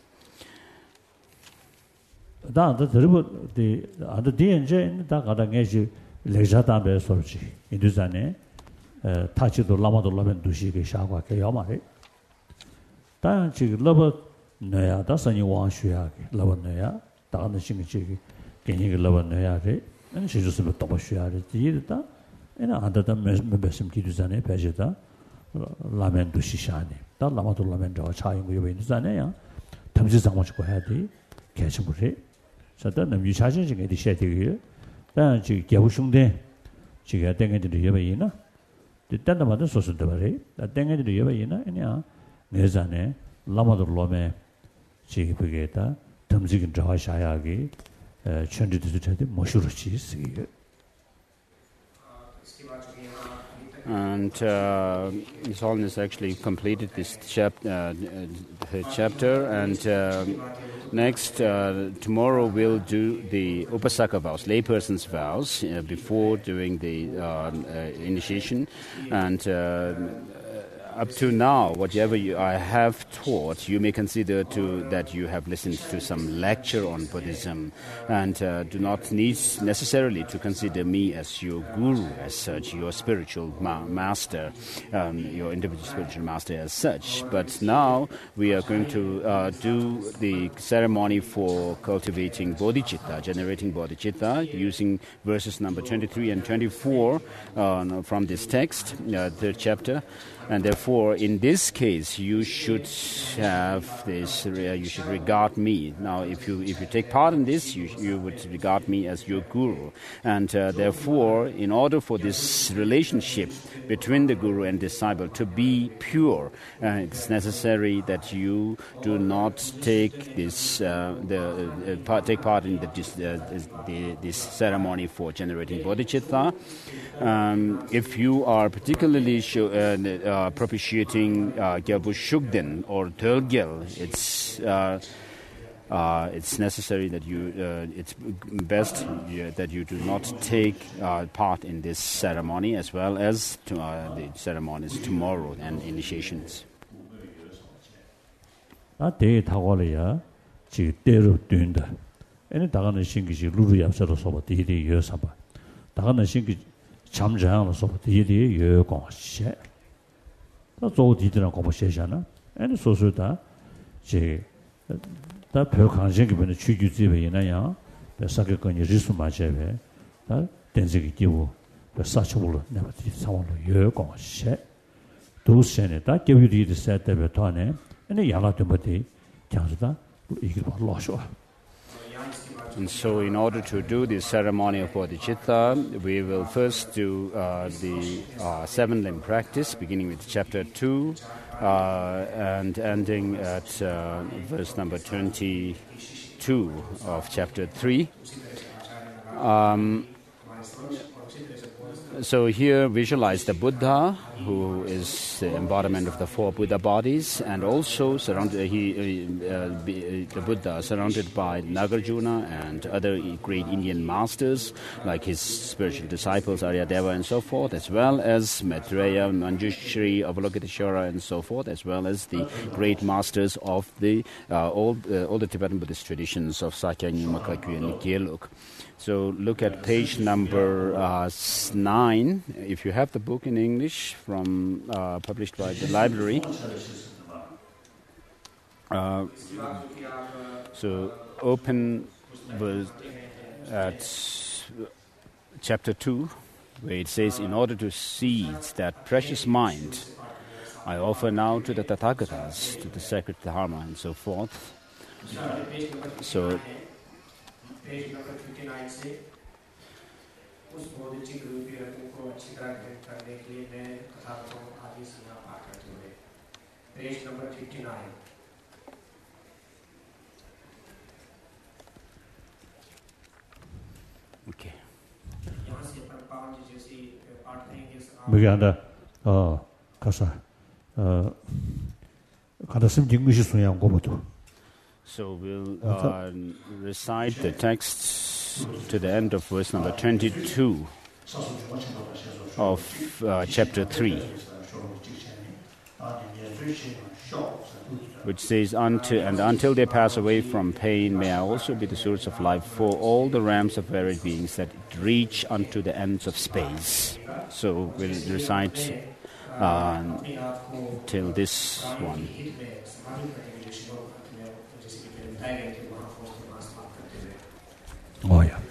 다 들으고 디 아드 디엔제 다 가당에지 레자다베 소르지 이두자네 에 타치도 라마도 라멘 두시게 샤과게 야마레 다 지금 러버 너야 다선이 왕슈야게 러버 너야 다는 신기지 괜히 러버 너야레 아니 시주스로 도버슈야레 디르다 에나 아다다 메베심 기두자네 베제다 라멘 두시샤네 다 라마도 라멘 저 차용고 요베 두자네야 탐지 장마치고 해야지 개심부리 사단은 유사진적인 디셔티기 단 지금 개부승대 지가 땡게들이 여배이나 됐단다 소스도 말이 땡게들이 여배이나 아니야 내자네 라마도 로메 지기부게다 덤지긴 저하샤야기 천지도 저도 모슈르치 있으기 And uh, His Holiness actually completed this chap- uh, uh, chapter, and uh, next, uh, tomorrow we'll do the Upasaka vows, layperson's vows, uh, before doing the uh, uh, initiation. And uh, up to now, whatever you, I have taught, you may consider to, that you have listened to some lecture on Buddhism, and uh, do not need necessarily to consider me as your guru as such, your spiritual ma- master, um, your individual spiritual master as such. But now we are going to uh, do the ceremony for cultivating bodhicitta, generating bodhicitta, using verses number twenty-three and twenty-four uh, from this text, uh, third chapter. And therefore, in this case, you should have this. Uh, you should regard me. Now, if you if you take part in this, you you would regard me as your guru. And uh, therefore, in order for this relationship between the guru and disciple to be pure, uh, it's necessary that you do not take this uh, the uh, part, take part in the, this, uh, the this ceremony for generating bodhicitta. Um, if you are particularly show, uh, uh, propitiating uh, Gyalpo Shugden or Tölgyal, it's uh, uh, it's necessary that you uh, it's best uh, that you do not take uh, part in this ceremony, as well as to, uh, the ceremonies tomorrow and initiations. 다 대에 타고려야 지 때로 된다. 애는 다가는 신기지 루루 yap서서 봐 대대 여사 봐. 다가는 신기 잠장으로서 대대 여공시. 또 조디들은 거 보시잖아. 애는 소소다. 제 다 별관심 기분에 취주지베이나야. 사게 거니 리수 맞아베. 다 된적이 기부. 사초로 내가 상황로 여공시. 도스에 다 개비리드 세트에 도안에 ene yala tembati kyangsuda ikirwa losho. And so in order to do the ceremony of bodhicitta, we will first do uh, the uh, seven limb practice, beginning with chapter two uh, and ending at uh, verse number twenty-two of chapter three. Um, So here visualize the Buddha, who is the embodiment of the four Buddha bodies, and also surrounded he uh, be, uh, the Buddha surrounded by Nagarjuna and other great Indian masters like his spiritual disciples Aryadeva and so forth, as well as Maitreya, Manjushri, Avalokiteshvara and so forth, as well as the great masters of the uh, all uh, all the Tibetan Buddhist traditions of Sakya, Nyingma, Kagyu, and Gelug. So look at page number uh, nine, if you have the book in English from uh, published by the library. Uh, so open verse at chapter two, where it says, in order to seize that precious mind, I offer now to the Tathagatas, to the sacred Dharma and so forth. So page number fifty-nine से उस बोधिचित्त रूपी रत्न को अच्छी तरह करने के लिए मैं कथाओं आदि से यहाँ पाठ करते हुए page number fifty-nine. Okay. यहाँ से अपन पावन जी जैसी पाठ करेंगे. 무게한다. 어 가사. 어 가다심 진구시 소양 고모도. So we'll uh, recite the text to the end of verse number twenty-two of uh, chapter three, which says, until, and until they pass away from pain, may I also be the source of life for all the realms of varied beings that reach unto the ends of space. So we'll recite uh, till this one. Oh yeah.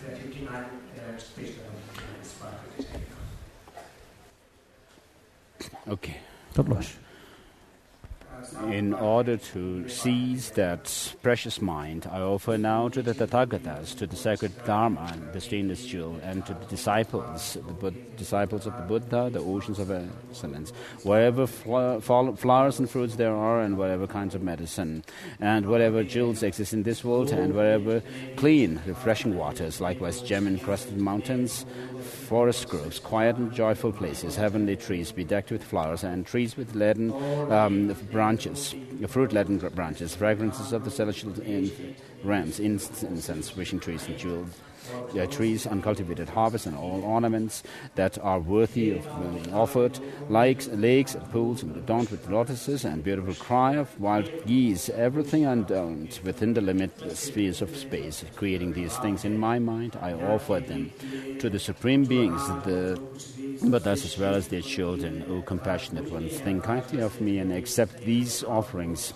Okay. Tablash. In order to seize that precious mind, I offer now to the Tathagatas, to the sacred Dharma, and the stainless jewel, and to the disciples, the Bud- disciples of the Buddha, the oceans of excellence, whatever fl- fl- flowers and fruits there are, and whatever kinds of medicine, and whatever jewels exist in this world, and whatever clean, refreshing waters, likewise gem-encrusted mountains, forest groves, quiet and joyful places, heavenly trees be decked with flowers, and trees with leaden um, branches, fruit-laden branches, fragrances of the celestial in- realms, incense, wishing trees and jewels, uh, trees, uncultivated harvests, and all ornaments that are worthy of being offered, lakes, lakes and pools adorned with lotuses, and beautiful cry of wild geese, everything adorned within the limitless spheres of space. Creating these things in my mind, I offer them to the supreme beings, the Buddhas as well as their children. O compassionate ones, think kindly of me and accept these offerings.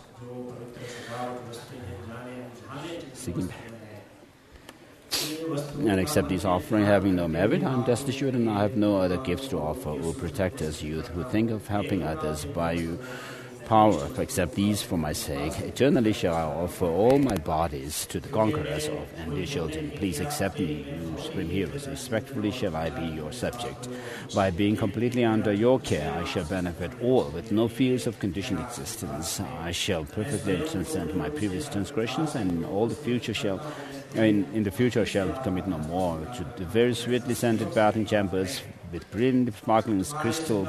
And accept these offerings, having no merit, I am destitute, and I have no other gifts to offer. O protectors, youth who think of helping others by you power, accept these for my sake. Eternally shall I offer all my bodies to the conquerors of and their children. Please accept me, you supreme heroes. Respectfully shall I be your subject. By being completely under your care, I shall benefit all with no fears of conditioned existence. I shall perfectly transcend my previous transgressions, and in all the future shall In, in the future shall commit no more. To the very sweetly scented bathing chambers with brilliant sparkling crystal.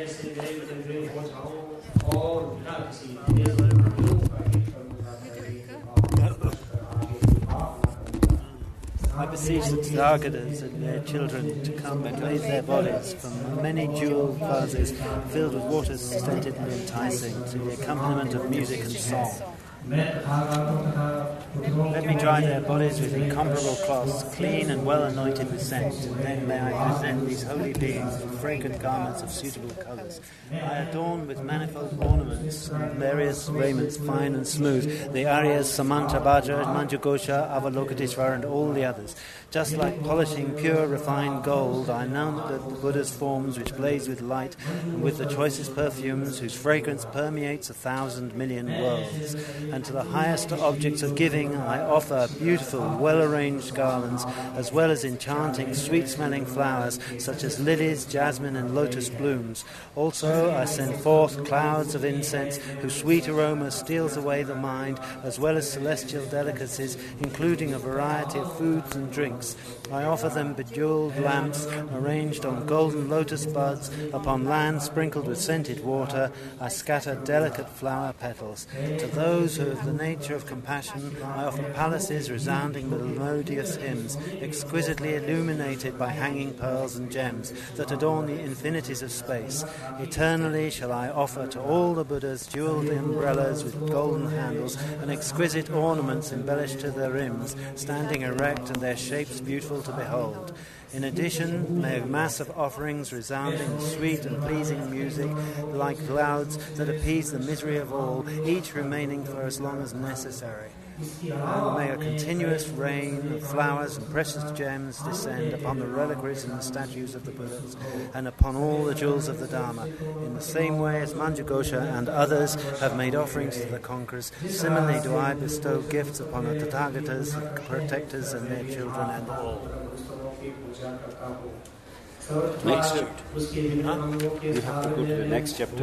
I beseech the Tathagatas and their children to come and raise their bodies from many jewelled vases filled with waters scented and enticing, to the accompaniment of music and song. Let me dry their bodies with incomparable cloths, clean and well anointed with scent, and then may I present these holy beings with fragrant garments of suitable colours. I adorn with manifold ornaments, various raiments, fine and smooth, the Aryas, Samanta, Bhaja, Manjughosha, Avalokiteshvara, and all the others. Just like polishing pure, refined gold, I anoint the Buddha's forms which blaze with light, and with the choicest perfumes whose fragrance permeates a thousand million worlds. And to the highest objects of giving I offer beautiful, well-arranged garlands, as well as enchanting, sweet-smelling flowers, such as lilies, jasmine, and lotus blooms. Also I send forth clouds of incense, whose sweet aroma steals away the mind, as well as celestial delicacies, including a variety of foods and drinks. I offer them bejeweled lamps arranged on golden lotus buds. Upon land sprinkled with scented water, I scatter delicate flower petals. To those who have the nature of compassion, I offer palaces resounding with melodious hymns, exquisitely illuminated by hanging pearls and gems that adorn the infinities of space. Eternally shall I offer to all the Buddhas jeweled umbrellas with golden handles and exquisite ornaments embellished to their rims, standing erect and their shapes beautiful to behold. In addition, may a mass of offerings resounding with sweet and pleasing music, like clouds that appease the misery of all, each remaining for as long as necessary. And may a continuous rain of flowers and precious gems descend upon the reliquaries and the statues of the Buddhas, and upon all the jewels of the Dharma, in the same way as Manjughosha and others have made offerings to the conquerors. Similarly do I bestow gifts upon the Tathagatas, protectors, and their children, and all. Next, huh? You have to go to the next chapter.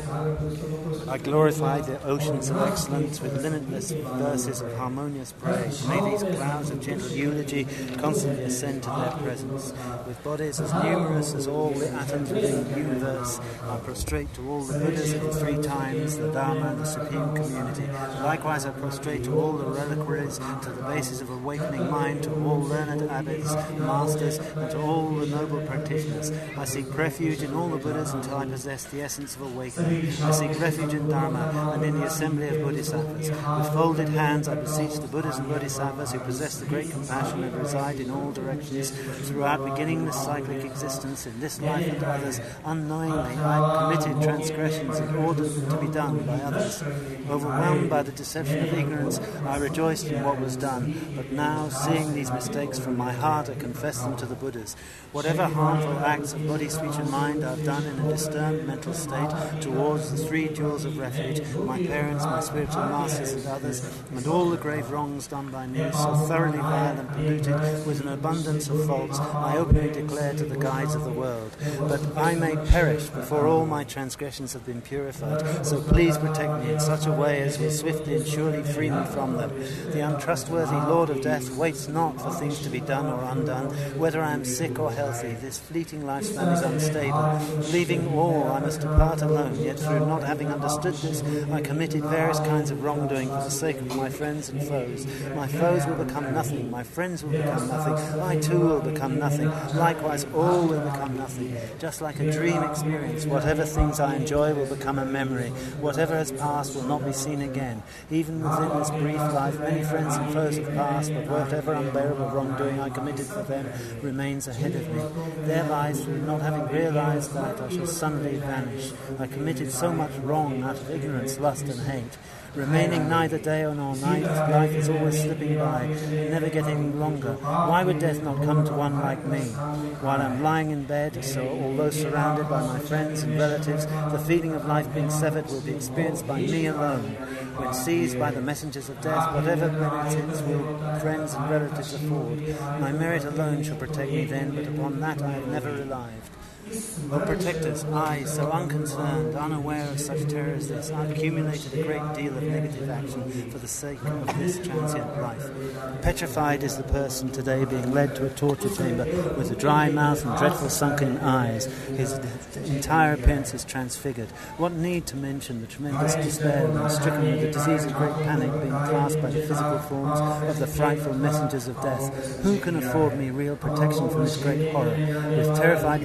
I glorify the oceans of excellence with limitless verses of harmonious praise. May these clouds of gentle eulogy constantly ascend to their presence. With bodies as numerous as all the atoms within the universe, I prostrate to all the Buddhas of the three times, the Dharma, and the Supreme Community. Likewise, I prostrate to all the reliquaries, to the basis of awakening mind, to all learned abbots, masters, and to all the noble practitioners. I seek refuge in all the Buddhas until I possess the essence of awakening. I seek refuge in Dharma and in the assembly of Bodhisattvas. With folded hands I beseech the Buddhas and Bodhisattvas who possess the great compassion and reside in all directions throughout beginning this cyclic existence in this life and others. Unknowingly I committed transgressions in order to be done by others. Overwhelmed by the deception of ignorance, I rejoiced in what was done. But now, seeing these mistakes from my heart, I confess them to the Buddhas. Whatever harmful acts of body, speech and mind I have done in a disturbed mental state towards the three jewels of refuge, my parents, my spiritual masters and others, and all the grave wrongs done by me, so thoroughly vile and polluted with an abundance of faults, I openly declare to the guides of the world. But I may perish before all my transgressions have been purified, so please protect me in such a way as will swiftly and surely free me from them. The untrustworthy Lord of Death waits not for things to be done or undone, whether I am sick or healthy. This fleeting lifespan is unstable. Leaving all, I must depart alone, yet through not having understood this, I committed various kinds of wrongdoing for the sake of my friends and foes. My foes will become nothing, my friends will become nothing, I too will become nothing, likewise all will become nothing. Just like a dream experience, whatever things I enjoy will become a memory, whatever has passed will not be seen again. Even within this brief life, many friends and foes have passed, but whatever unbearable wrongdoing I committed for them remains ahead of me. Thereby, through not having realized that, I shall suddenly vanish. I committed so much wrong out of ignorance, lust and hate. Remaining neither day nor night, life is always slipping by, never getting longer. Why would death not come to one like me? While I'm lying in bed, so although surrounded by my friends and relatives, the feeling of life being severed will be experienced by me alone. When seized by the messengers of death, whatever benefits will friends and relatives afford, my merit alone shall protect me then, but upon that I have never relied. O protectors, I, so unconcerned, unaware of such terror as this, I've accumulated a great deal of negative action for the sake of this transient life. Petrified is the person today being led to a torture chamber with a dry mouth and dreadful sunken eyes. His entire appearance is transfigured. What need to mention the tremendous despair when stricken with the disease of great panic being cast by the physical forms of the frightful messengers of death? Who can afford me real protection from this great horror? With terrified bulging eyes,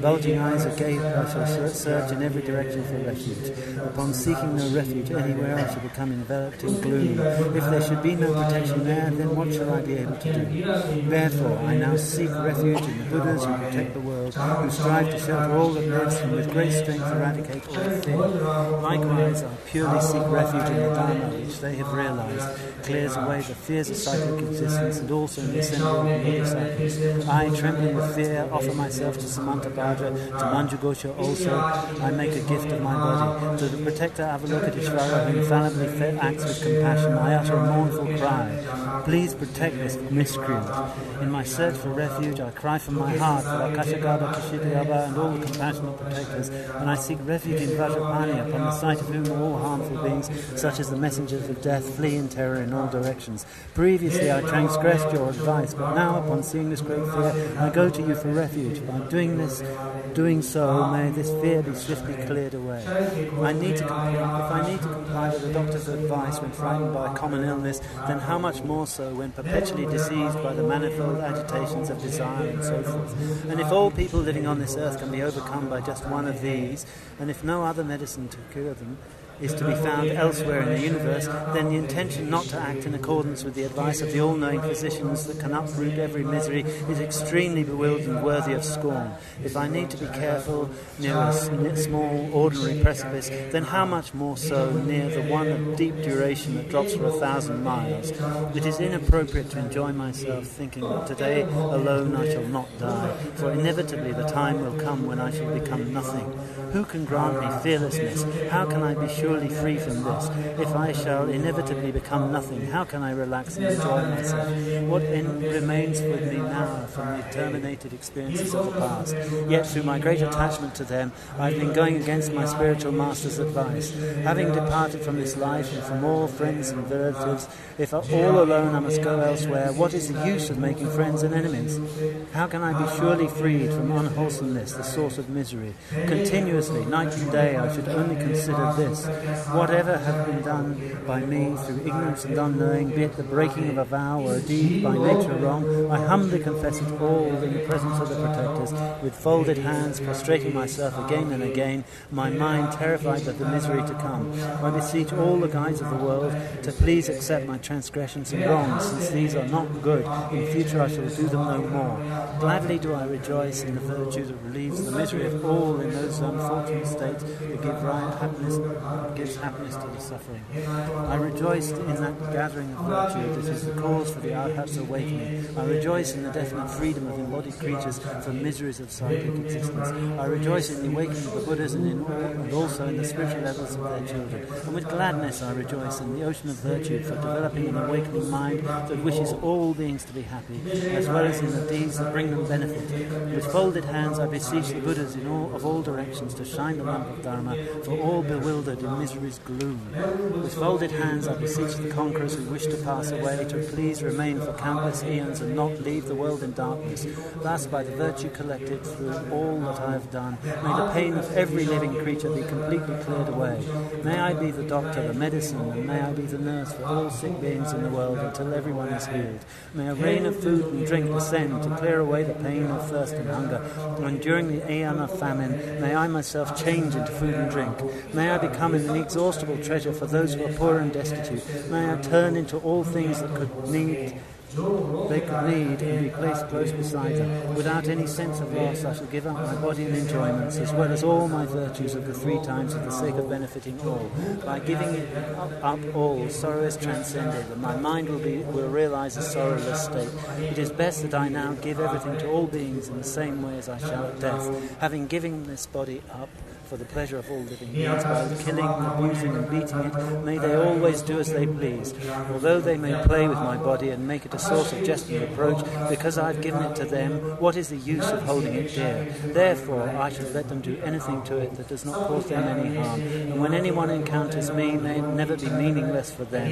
eyes agape, I shall search in every direction for refuge. Upon seeking no refuge anywhere, I shall become enveloped in gloom. If there should be no protection there, then what shall I be able to do? Therefore, I now seek refuge in the Buddhas who protect the world, who strive to shelter all that lives and with great strength eradicate all fear. Likewise, I purely seek refuge in the Dharma, which they have realized, clears away the fears of cyclic existence and also in the assembly of the disciples. I, trembling with fear, offer myself to Samantabhadra, to Manjughosha also. I make a gift of my body. To the protector Avalokiteshvara, who infallibly acts with compassion, I utter a mournful cry. Please protect this miscreant. In my search for refuge, I cry from my heart for Akashagarbha, Kshitriyabha, and all the compassionate protectors, and I seek refuge in Vajrapani, upon the sight of whom all harmful beings, such as the messengers of death, flee in terror in all directions. Previously I transgressed your advice, but now, upon seeing this great fear, I go to you for refuge. By doing this, doing so, may this fear be swiftly cleared away. I need to comply, if I need to comply with the doctor's advice when frightened by common illness, then how much more so when perpetually diseased by the manifold agitations of desire and so forth. And if all people living on this earth can be overcome by just one of these, and if no other medicine to cure them is to be found elsewhere in the universe, then the intention not to act in accordance with the advice of the all-knowing physicians that can uproot every misery is extremely bewildering and worthy of scorn. If I need to be careful near a small, ordinary precipice, then how much more so near the one of deep duration that drops for a thousand miles? It is inappropriate to enjoy myself thinking that today alone I shall not die, for inevitably the time will come when I shall become nothing. Who can grant me fearlessness? How can I be surely free from this? If I shall inevitably become nothing, how can I relax and enjoy myself? What end remains for me now from the terminated experiences of the past? Yet through my great attachment to them, I have been going against my spiritual master's advice. Having departed from this life and from all friends and relatives, if all alone I must go elsewhere, what is the use of making friends and enemies? How can I be surely freed from unwholesomeness, the source of misery? Continuously, night and day, I should only consider this. Whatever hath been done by me through ignorance and unknowing, be it the breaking of a vow or a deed by nature wrong, I humbly confess it all in the presence of the protectors, with folded hands, prostrating myself again and again, my mind terrified of the misery to come. I beseech all the guides of the world to please accept my transgressions and wrongs, since these are not good. In future I shall do them no more. Gladly do I rejoice in the virtue that relieves the misery of all in those unfortunate states that give right happiness, gives happiness to the suffering. I rejoiced in that gathering of virtue that is the cause for the Arhat's awakening. I rejoice in the definite freedom of embodied creatures from miseries of psychic existence. I rejoice in the awakening of the Buddhas and, in all, and also in the spiritual levels of their children. And with gladness I rejoice in the ocean of virtue for developing an awakening mind that wishes all beings to be happy, as well as in the deeds that bring them benefit. With folded hands I beseech the Buddhas in all of all directions to shine the lamp of Dharma for all bewildered in misery's gloom. With folded hands I beseech the conquerors who wish to pass away to please remain for countless eons and not leave the world in darkness. Thus, by the virtue collected through all that I have done, may the pain of every living creature be completely cleared away. May I be the doctor, the medicine, and may I be the nurse for all sick beings in the world until everyone is healed. May a rain of food and drink descend to clear away the pain of thirst and hunger. And during the aeon of famine, may I myself change into food and drink. May I become an inexhaustible treasure for those who are poor and destitute. May I turn into all things that could need they could need and be placed close beside them. Without any sense of loss, I shall give up my body and enjoyments, as well as all my virtues of the three times for the sake of benefiting all. By giving it up, up all, sorrow is transcended, and my mind will be will realize a sorrowless state. It is best that I now give everything to all beings in the same way as I shall at death. Having given this body up for the pleasure of all living beings, by killing, abusing and beating it, may they always do as they please, although they may play with my body and make it a source of jest and reproach, because I have given it to them. What is the use of holding it dear? Therefore I shall let them do anything to it that does not cause them any harm, and when anyone encounters me, may it never be meaningless for them.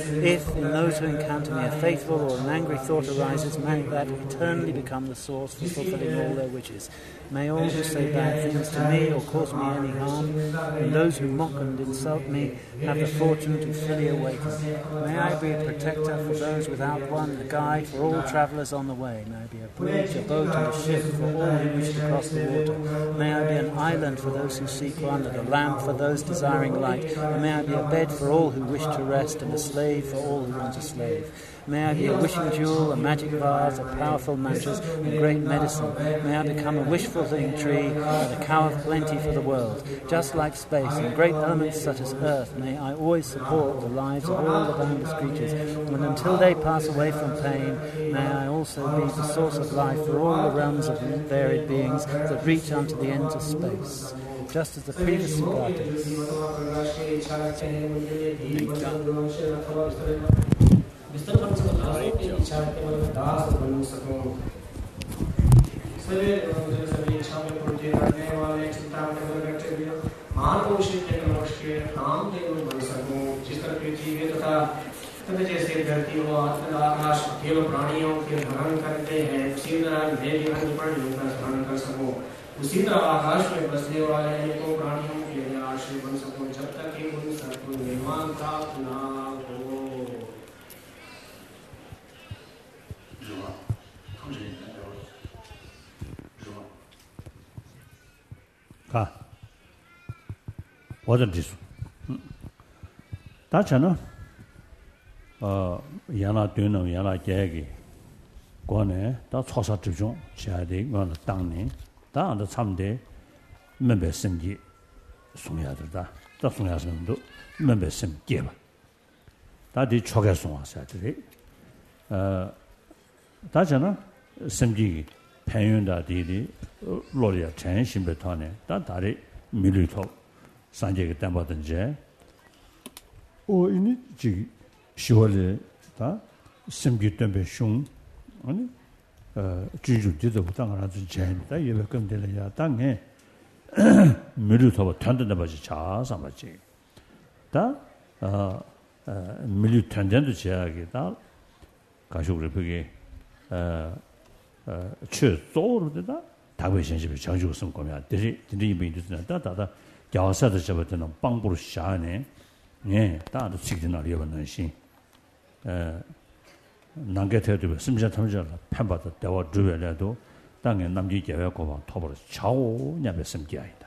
If in those who encounter me a faithful or an angry thought arises, may that eternally become the source for fulfilling all their wishes. May all who say bad things to me or cause me any harm, and those who mock and insult me have the fortune to fully awaken. May I be a protector for those without one, a guide for all travellers on the way. May I be a bridge, a boat and a ship for all who wish to cross the water. May I be an island for those who seek one, and a lamp for those desiring light. And may I be a bed for all who wish to rest, and a slave for all who want a slave. May I be a wishing jewel, a magic vase, a powerful mattress, and great medicine. May I become a wish-fulfilling tree, and a cow of plenty for the world. Just like space and great elements such as earth, may I always support the lives of all the boundless creatures. And until they pass away from pain, may I also be the source of life for all the realms of varied beings that reach unto the ends of space. Just as the previous Sugatas. विस्तर बन सकता है कि इच्छा के मतलब दास बन सकूं सभी सभी इच्छा में पूर्ति करने वाले चिंता में बैठे हुए महापुरुषों के नमस्कार नाम देव बन सकूं जिस तरह पृथ्वी तथा तथा जैसे धरती व आकाश देव प्राणियों के भरण करते हैं उसी तरह मैं भी उन प्राणियों का भरण कर सकूं उसी तरह आकाश में बसने वाले अनेकों प्राणियों के लिए आश्रय बन सकूं जब तक कि उन सबको निर्माण प्राप्त ना हो 가. 와전지수. 다잖아. 어, 야나 되는 야나 계획이 권에 다 초사 집중 지하대 거는 땅네. 다한테 참대 멤버 심기 송야들다. 다 송야선도 멤버 심기 봐. 다디 초계 송화사들이 어 다잖아. 심기 편윤다 디디 로리아 전신부터네 다 다리 밀리토 산제게 담바든지 오 이니 지 시월에 다 심기 때문에 슝 아니 어 주주들도 당하지 전다 예배 금들이야 땅에 밀리토 탄단다 바지 자사 바지 다어 밀리 탄단도 지하게다 가족을 보게 어 어, 최소로다 다베 현실을 장주고 쓴 거면 대신 진짜 이미지는 다다다 야사도 잡았는 방부로 시작하네. 예, 다도 지기는 알려는 신. 에 남게테도 심지어 탐지를 판받아 대화 주변에도 땅에 남기 계획고 봐 토벌 차오냐며 심기야이다.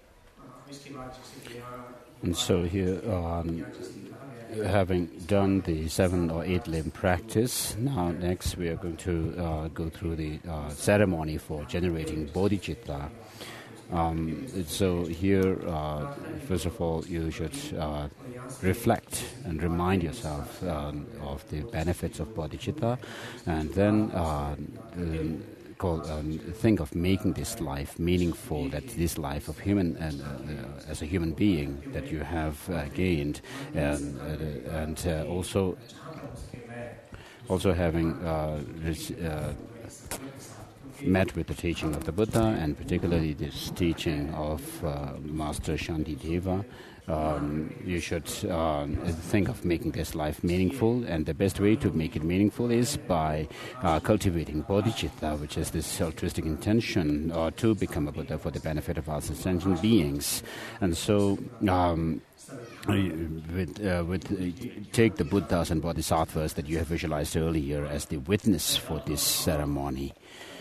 And so here um, having done the seven or eight limb practice, now next we are going to uh, go through the uh, ceremony for generating bodhicitta. Um, so here, uh, first of all, you should uh, reflect and remind yourself um, of the benefits of bodhicitta, and then uh, um, call, um, think of making this life meaningful, that this life of human and uh, as a human being that you have uh, gained, and, uh, and uh, also also having uh, this, uh, met with the teaching of the Buddha, and particularly this teaching of uh, Master Shantideva. Um, you should uh, think of making this life meaningful, and the best way to make it meaningful is by uh, cultivating bodhicitta, which is this altruistic intention uh, to become a Buddha for the benefit of us as sentient beings. And so um, with, uh, with uh, take the Buddhas and Bodhisattvas that you have visualized earlier as the witness for this ceremony.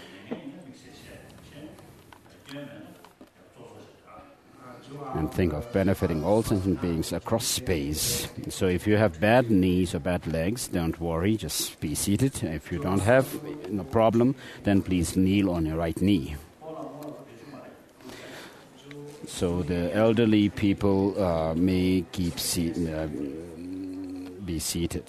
And think of benefiting all sentient beings across space. So if you have bad knees or bad legs, don't worry, just be seated. If you don't have no problem, then please kneel on your right knee. So the elderly people uh, may keep seat, uh, be seated.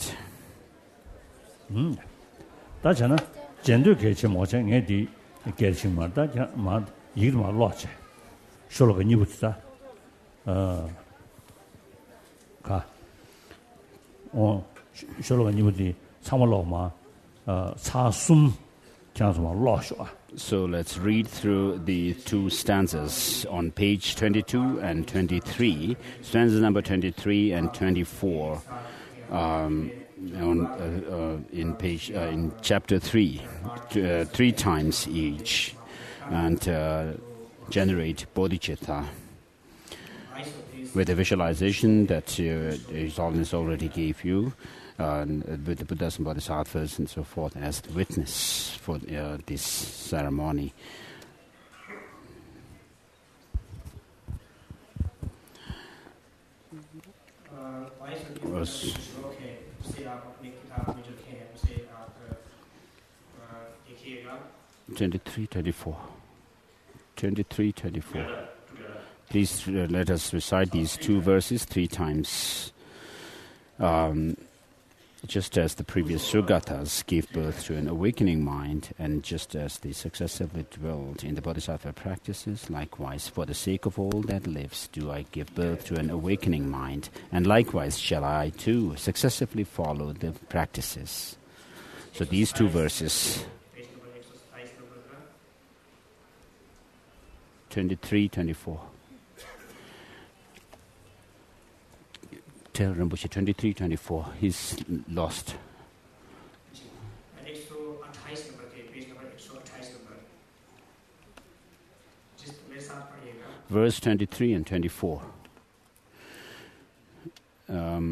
음. 다잖아. 전도 개체 모창 애디 개체마다 마 이르마 로체. 쇼로가 니부다. 어. 가. 어. 쇼로가 니부디 참을로마 어 차숨 장소마 로쇼아. So let's read through the two stanzas on page twenty-two and twenty-three. Stanza number twenty-three and twenty-four. Um, on uh, uh, in page uh, in chapter three, uh, three times each, and uh, generate bodhicitta. with the visualization that uh, His Holiness already gave you, uh, with the Buddhas and Bodhisattvas and so forth as the witness for uh, this ceremony. Was twenty-three twenty-four. twenty-three twenty-four. Please uh, let us recite these two verses three times. Um, just as the previous Sugatas gave birth to an awakening mind, and just as they successively dwelled in the Bodhisattva practices, likewise, for the sake of all that lives, do I give birth to an awakening mind, and likewise shall I too successively follow the practices. So these two verses, twenty-three twenty-four. Tell Rinpoche, twenty-three twenty-four, he's lost. Verse twenty-three and twenty-four. Um,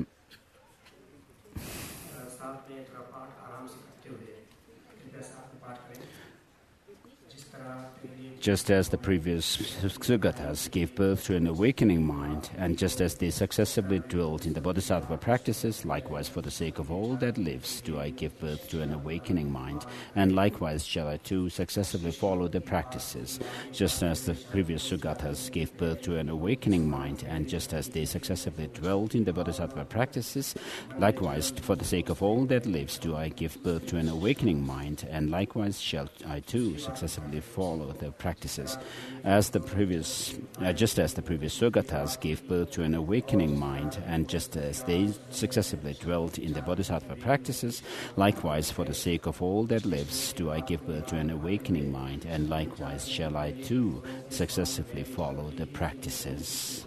just as the previous Sugatas gave birth to an awakening mind, and just as they successively dwelt in the Bodhisattva practices, likewise for the sake of all that lives do I give birth to an awakening mind, and likewise shall I too successively follow the practices. Just as the previous Sugatas gave birth to an awakening mind, and just as they successively dwelt in the Bodhisattva practices, likewise for the sake of all that lives do I give birth to an awakening mind, and likewise shall I too successively follow the practices. As the previous, uh, just as the previous Sugatas gave birth to an awakening mind, and just as they successively dwelt in the Bodhisattva practices, likewise for the sake of all that lives do I give birth to an awakening mind, and likewise shall I too successively follow the practices.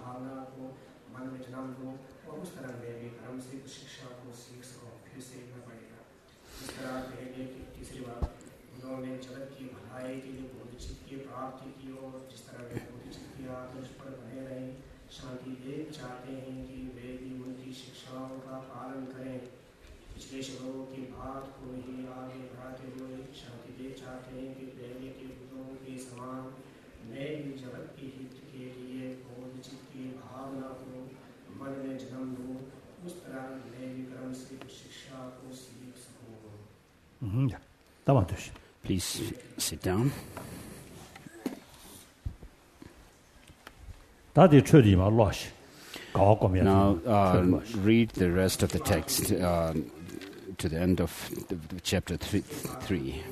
Mm-hmm. Please sit down. Now, uh, read the rest of the text uh, to the end of the, the chapter three. three.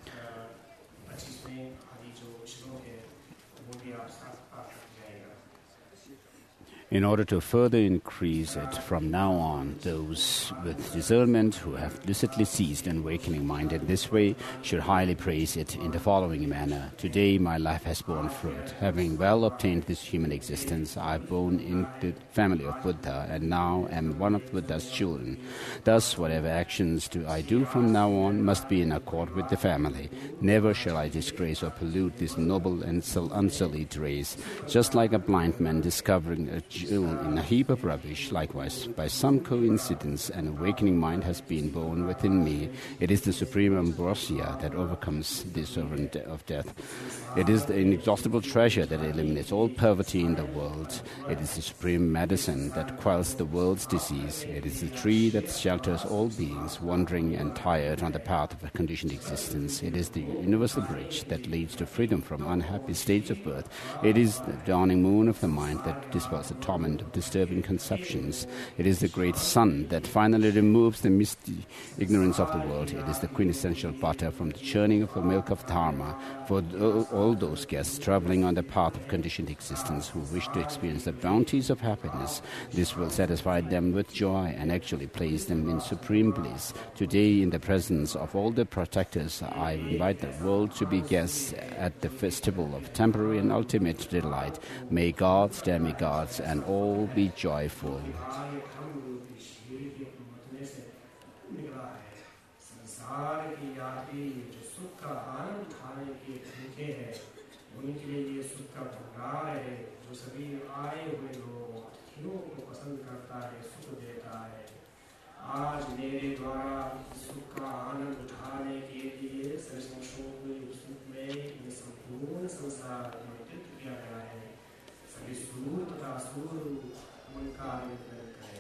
In order to further increase it from now on, those with discernment who have lucidly seized an awakening mind in this way should highly praise it in the following manner. Today my life has borne fruit. Having well obtained this human existence, I have born in the family of Buddha and now am one of Buddha's children. Thus, whatever actions do I do from now on must be in accord with the family. Never shall I disgrace or pollute this noble and unsullied race. Just like a blind man discovering a jewel in a heap of rubbish, likewise, by some coincidence, an awakening mind has been born within me. It is the supreme ambrosia that overcomes the servant of death. It is the inexhaustible treasure that eliminates all poverty in the world. It is the supreme medicine that quells the world's disease. It is the tree that shelters all beings, wandering and tired on the path of a conditioned existence. It is the universal bridge that leads to freedom from unhappy states of birth. It is the dawning moon of the mind that dispels the torment of disturbing conceptions. It is the great sun that finally removes the misty ignorance of the world. It is the quintessential butter from the churning of the milk of Dharma for all those guests traveling on the path of conditioned existence who wish to experience the bounties of happiness. This will satisfy them with joy and actually place them in supreme bliss. Today, in the presence of all the protectors, I invite the world to be guests at the festival of temporary and ultimate delight. May gods, demigods, and all be joyful. उनके लिए सुख का भंडार है जो सभी आए हुए लोगों को पसंद करता है सुख देता है आज मेरे द्वारा सुख का आनंद उठाने के लिए संसारों में सुख में ये संपूर्ण संसार निर्मित किया गया है सभी सूर तथा सूर उनका आनंद करें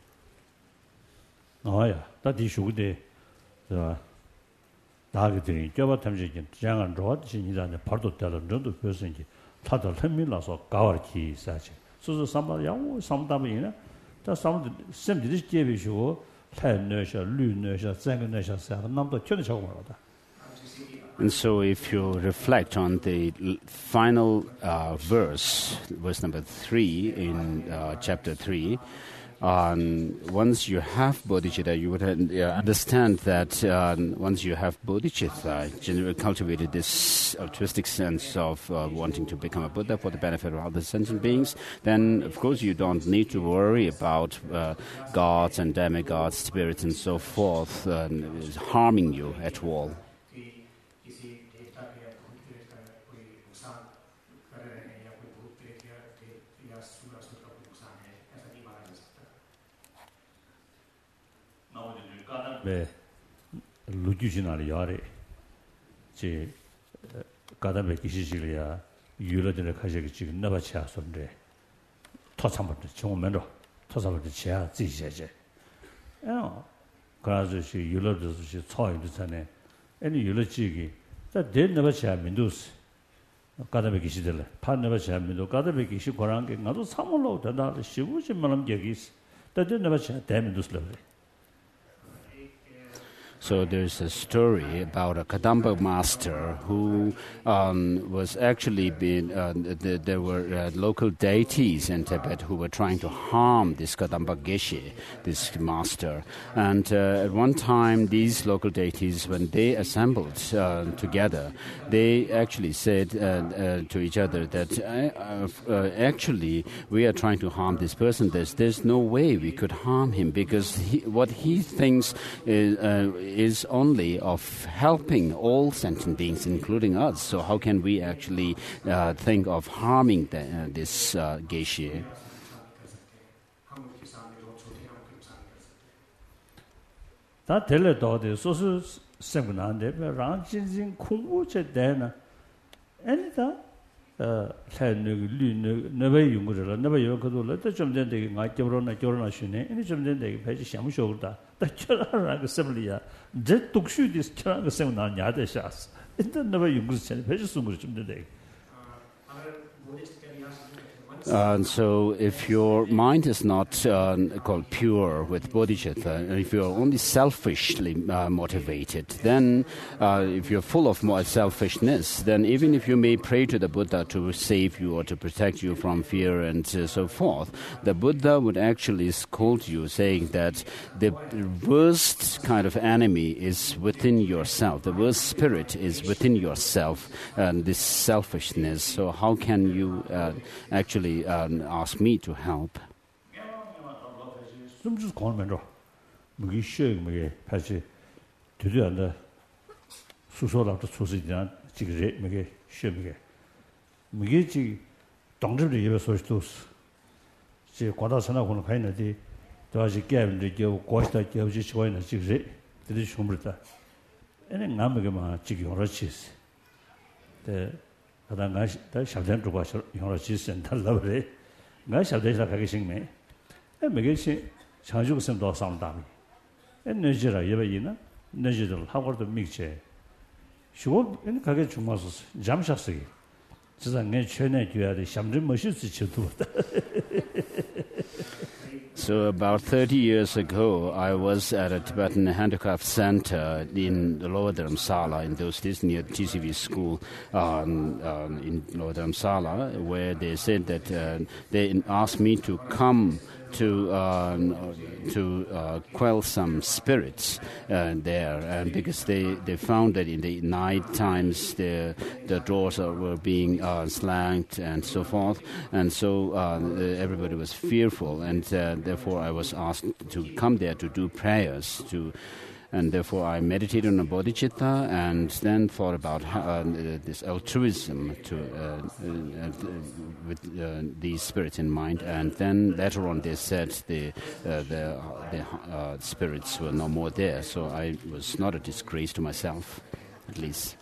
나와야 다디 쇼데 자 나가들이 저바 탐지긴 장안 로드 신이라는 발도 때는 정도 표현이 다들 흔밀라서 가와르키 사지 소소 삼바 양호 삼다면이나 다 삼도 셈들이 제비시고 태너셔 류너셔 쟁너셔 사는 남도 전에 적어 말하다. And so if you reflect on the l- final uh, verse, verse number three in uh, chapter three, um, once you have bodhicitta, you would uh, understand that um, once you have bodhicitta, generally cultivated this altruistic sense of uh, wanting to become a Buddha for the benefit of other sentient beings, then of course you don't need to worry about uh, gods and demigods, spirits and so forth uh, harming you at all. 왜 루주지나리 야래 제 가다베 기시실이야 유럽들의 가지고 지금 나바치 아선데 토sam부터 정면으로 토sam부터 지야 지제제 어 그래서 시 유럽에서 시 처음도 전에 아니 유럽지기 다 대나바치 민도스 가다베 기시들 판나바치 민도 가다베 기시 고란 게 나도 삼월로 되다 십오십만 개기 있어 다 대나바치 대민도스래. So there's a story about a Kadamba master who um, was actually being, uh, the, there were uh, local deities in Tibet who were trying to harm this Kadamba Geshe, this master. And uh, at one time, these local deities, when they assembled uh, together, they actually said uh, uh, to each other that uh, uh, actually we are trying to harm this person. There's, there's no way we could harm him because he, what he thinks is, uh, is only of helping all sentient beings, including us. So how can we actually uh, think of harming the, uh, this uh, Geshe? 다 될래도 소소 생각나는데 랑진진 공부제 때는 애니다 어 살는 류는 너베 용거를 너베 용거를 좀 된데 가 결혼나 결혼하시네 이제 좀 된데 배지 샤무쇼다 다 결혼하고 싶으리야 제 독슈디 결혼하고 싶으면 야대샤스 일단 너베 용거 전에 배지 숨을 좀 된데 Uh, so if your mind is not uh, called pure with bodhicitta, if you're only selfishly uh, motivated, then uh, if you're full of more selfishness, then even if you may pray to the Buddha to save you or to protect you from fear and uh, so forth, the Buddha would actually scold you, saying that the worst kind of enemy is within yourself. The worst spirit is within yourself, and this selfishness. So how can you uh, actually Um, ask me to help? 좀 좀 고민으로 무기 쉬어 무기 다시 드려야 수소라도 소시지나 지금 무기 쉬어 무기 무기 지 동접의 예배 소식도 제 과다선하 고는 가인데 도와지 깨는데 저 고스타 겨우지 시고이나 지금 들이 shum을다 얘네 남에게만 지금 여러 치스 네 그다음 가시 다 샤전 주고 여러 치스 달라버려 가 샤대사 가게 생매 에 매게시 장주고 섬도 상담이 에너지라 예배이나 에너지들 하고도 믹체 쉬고 엔 가게 주마서 잠샤스기 지상에 최내 교야의 샴진 멋있지 쳐도 So about thirty years ago, I was at a Tibetan handicraft center in the Lower Dharamsala, in those days near T C V school um, um, in Lower Dharamsala, where they said that uh, they asked me to come to uh, to uh, quell some spirits uh, there, and because they, they found that in the night times the the doors are, were being uh, slammed and so forth, and so uh, everybody was fearful, and uh, therefore I was asked to come there to do prayers to. And therefore, I meditated on bodhicitta and then thought about uh, this altruism to, uh, uh, with uh, these spirits in mind. And then later on, they said the uh, the, the uh, spirits were no more there. So I was not a disgrace to myself, at least.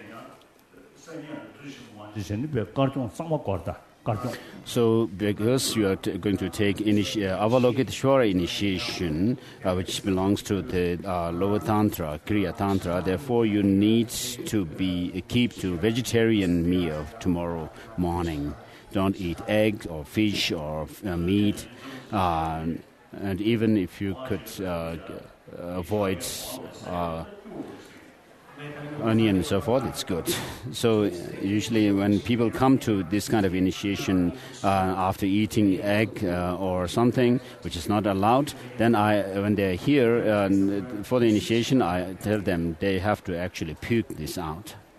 So, because you are t- going to take initi- uh, Avalokiteshvara initiation, uh, which belongs to the uh, lower tantra, Kriya Tantra, therefore you need to be keep to vegetarian meal tomorrow morning. Don't eat egg or fish or uh, meat, uh, and even if you could uh, avoid Uh, onion and so forth, it's good. So usually when people come to this kind of initiation uh, after eating egg uh, or something which is not allowed, then I, when they're here uh, for the initiation, I tell them they have to actually puke this out.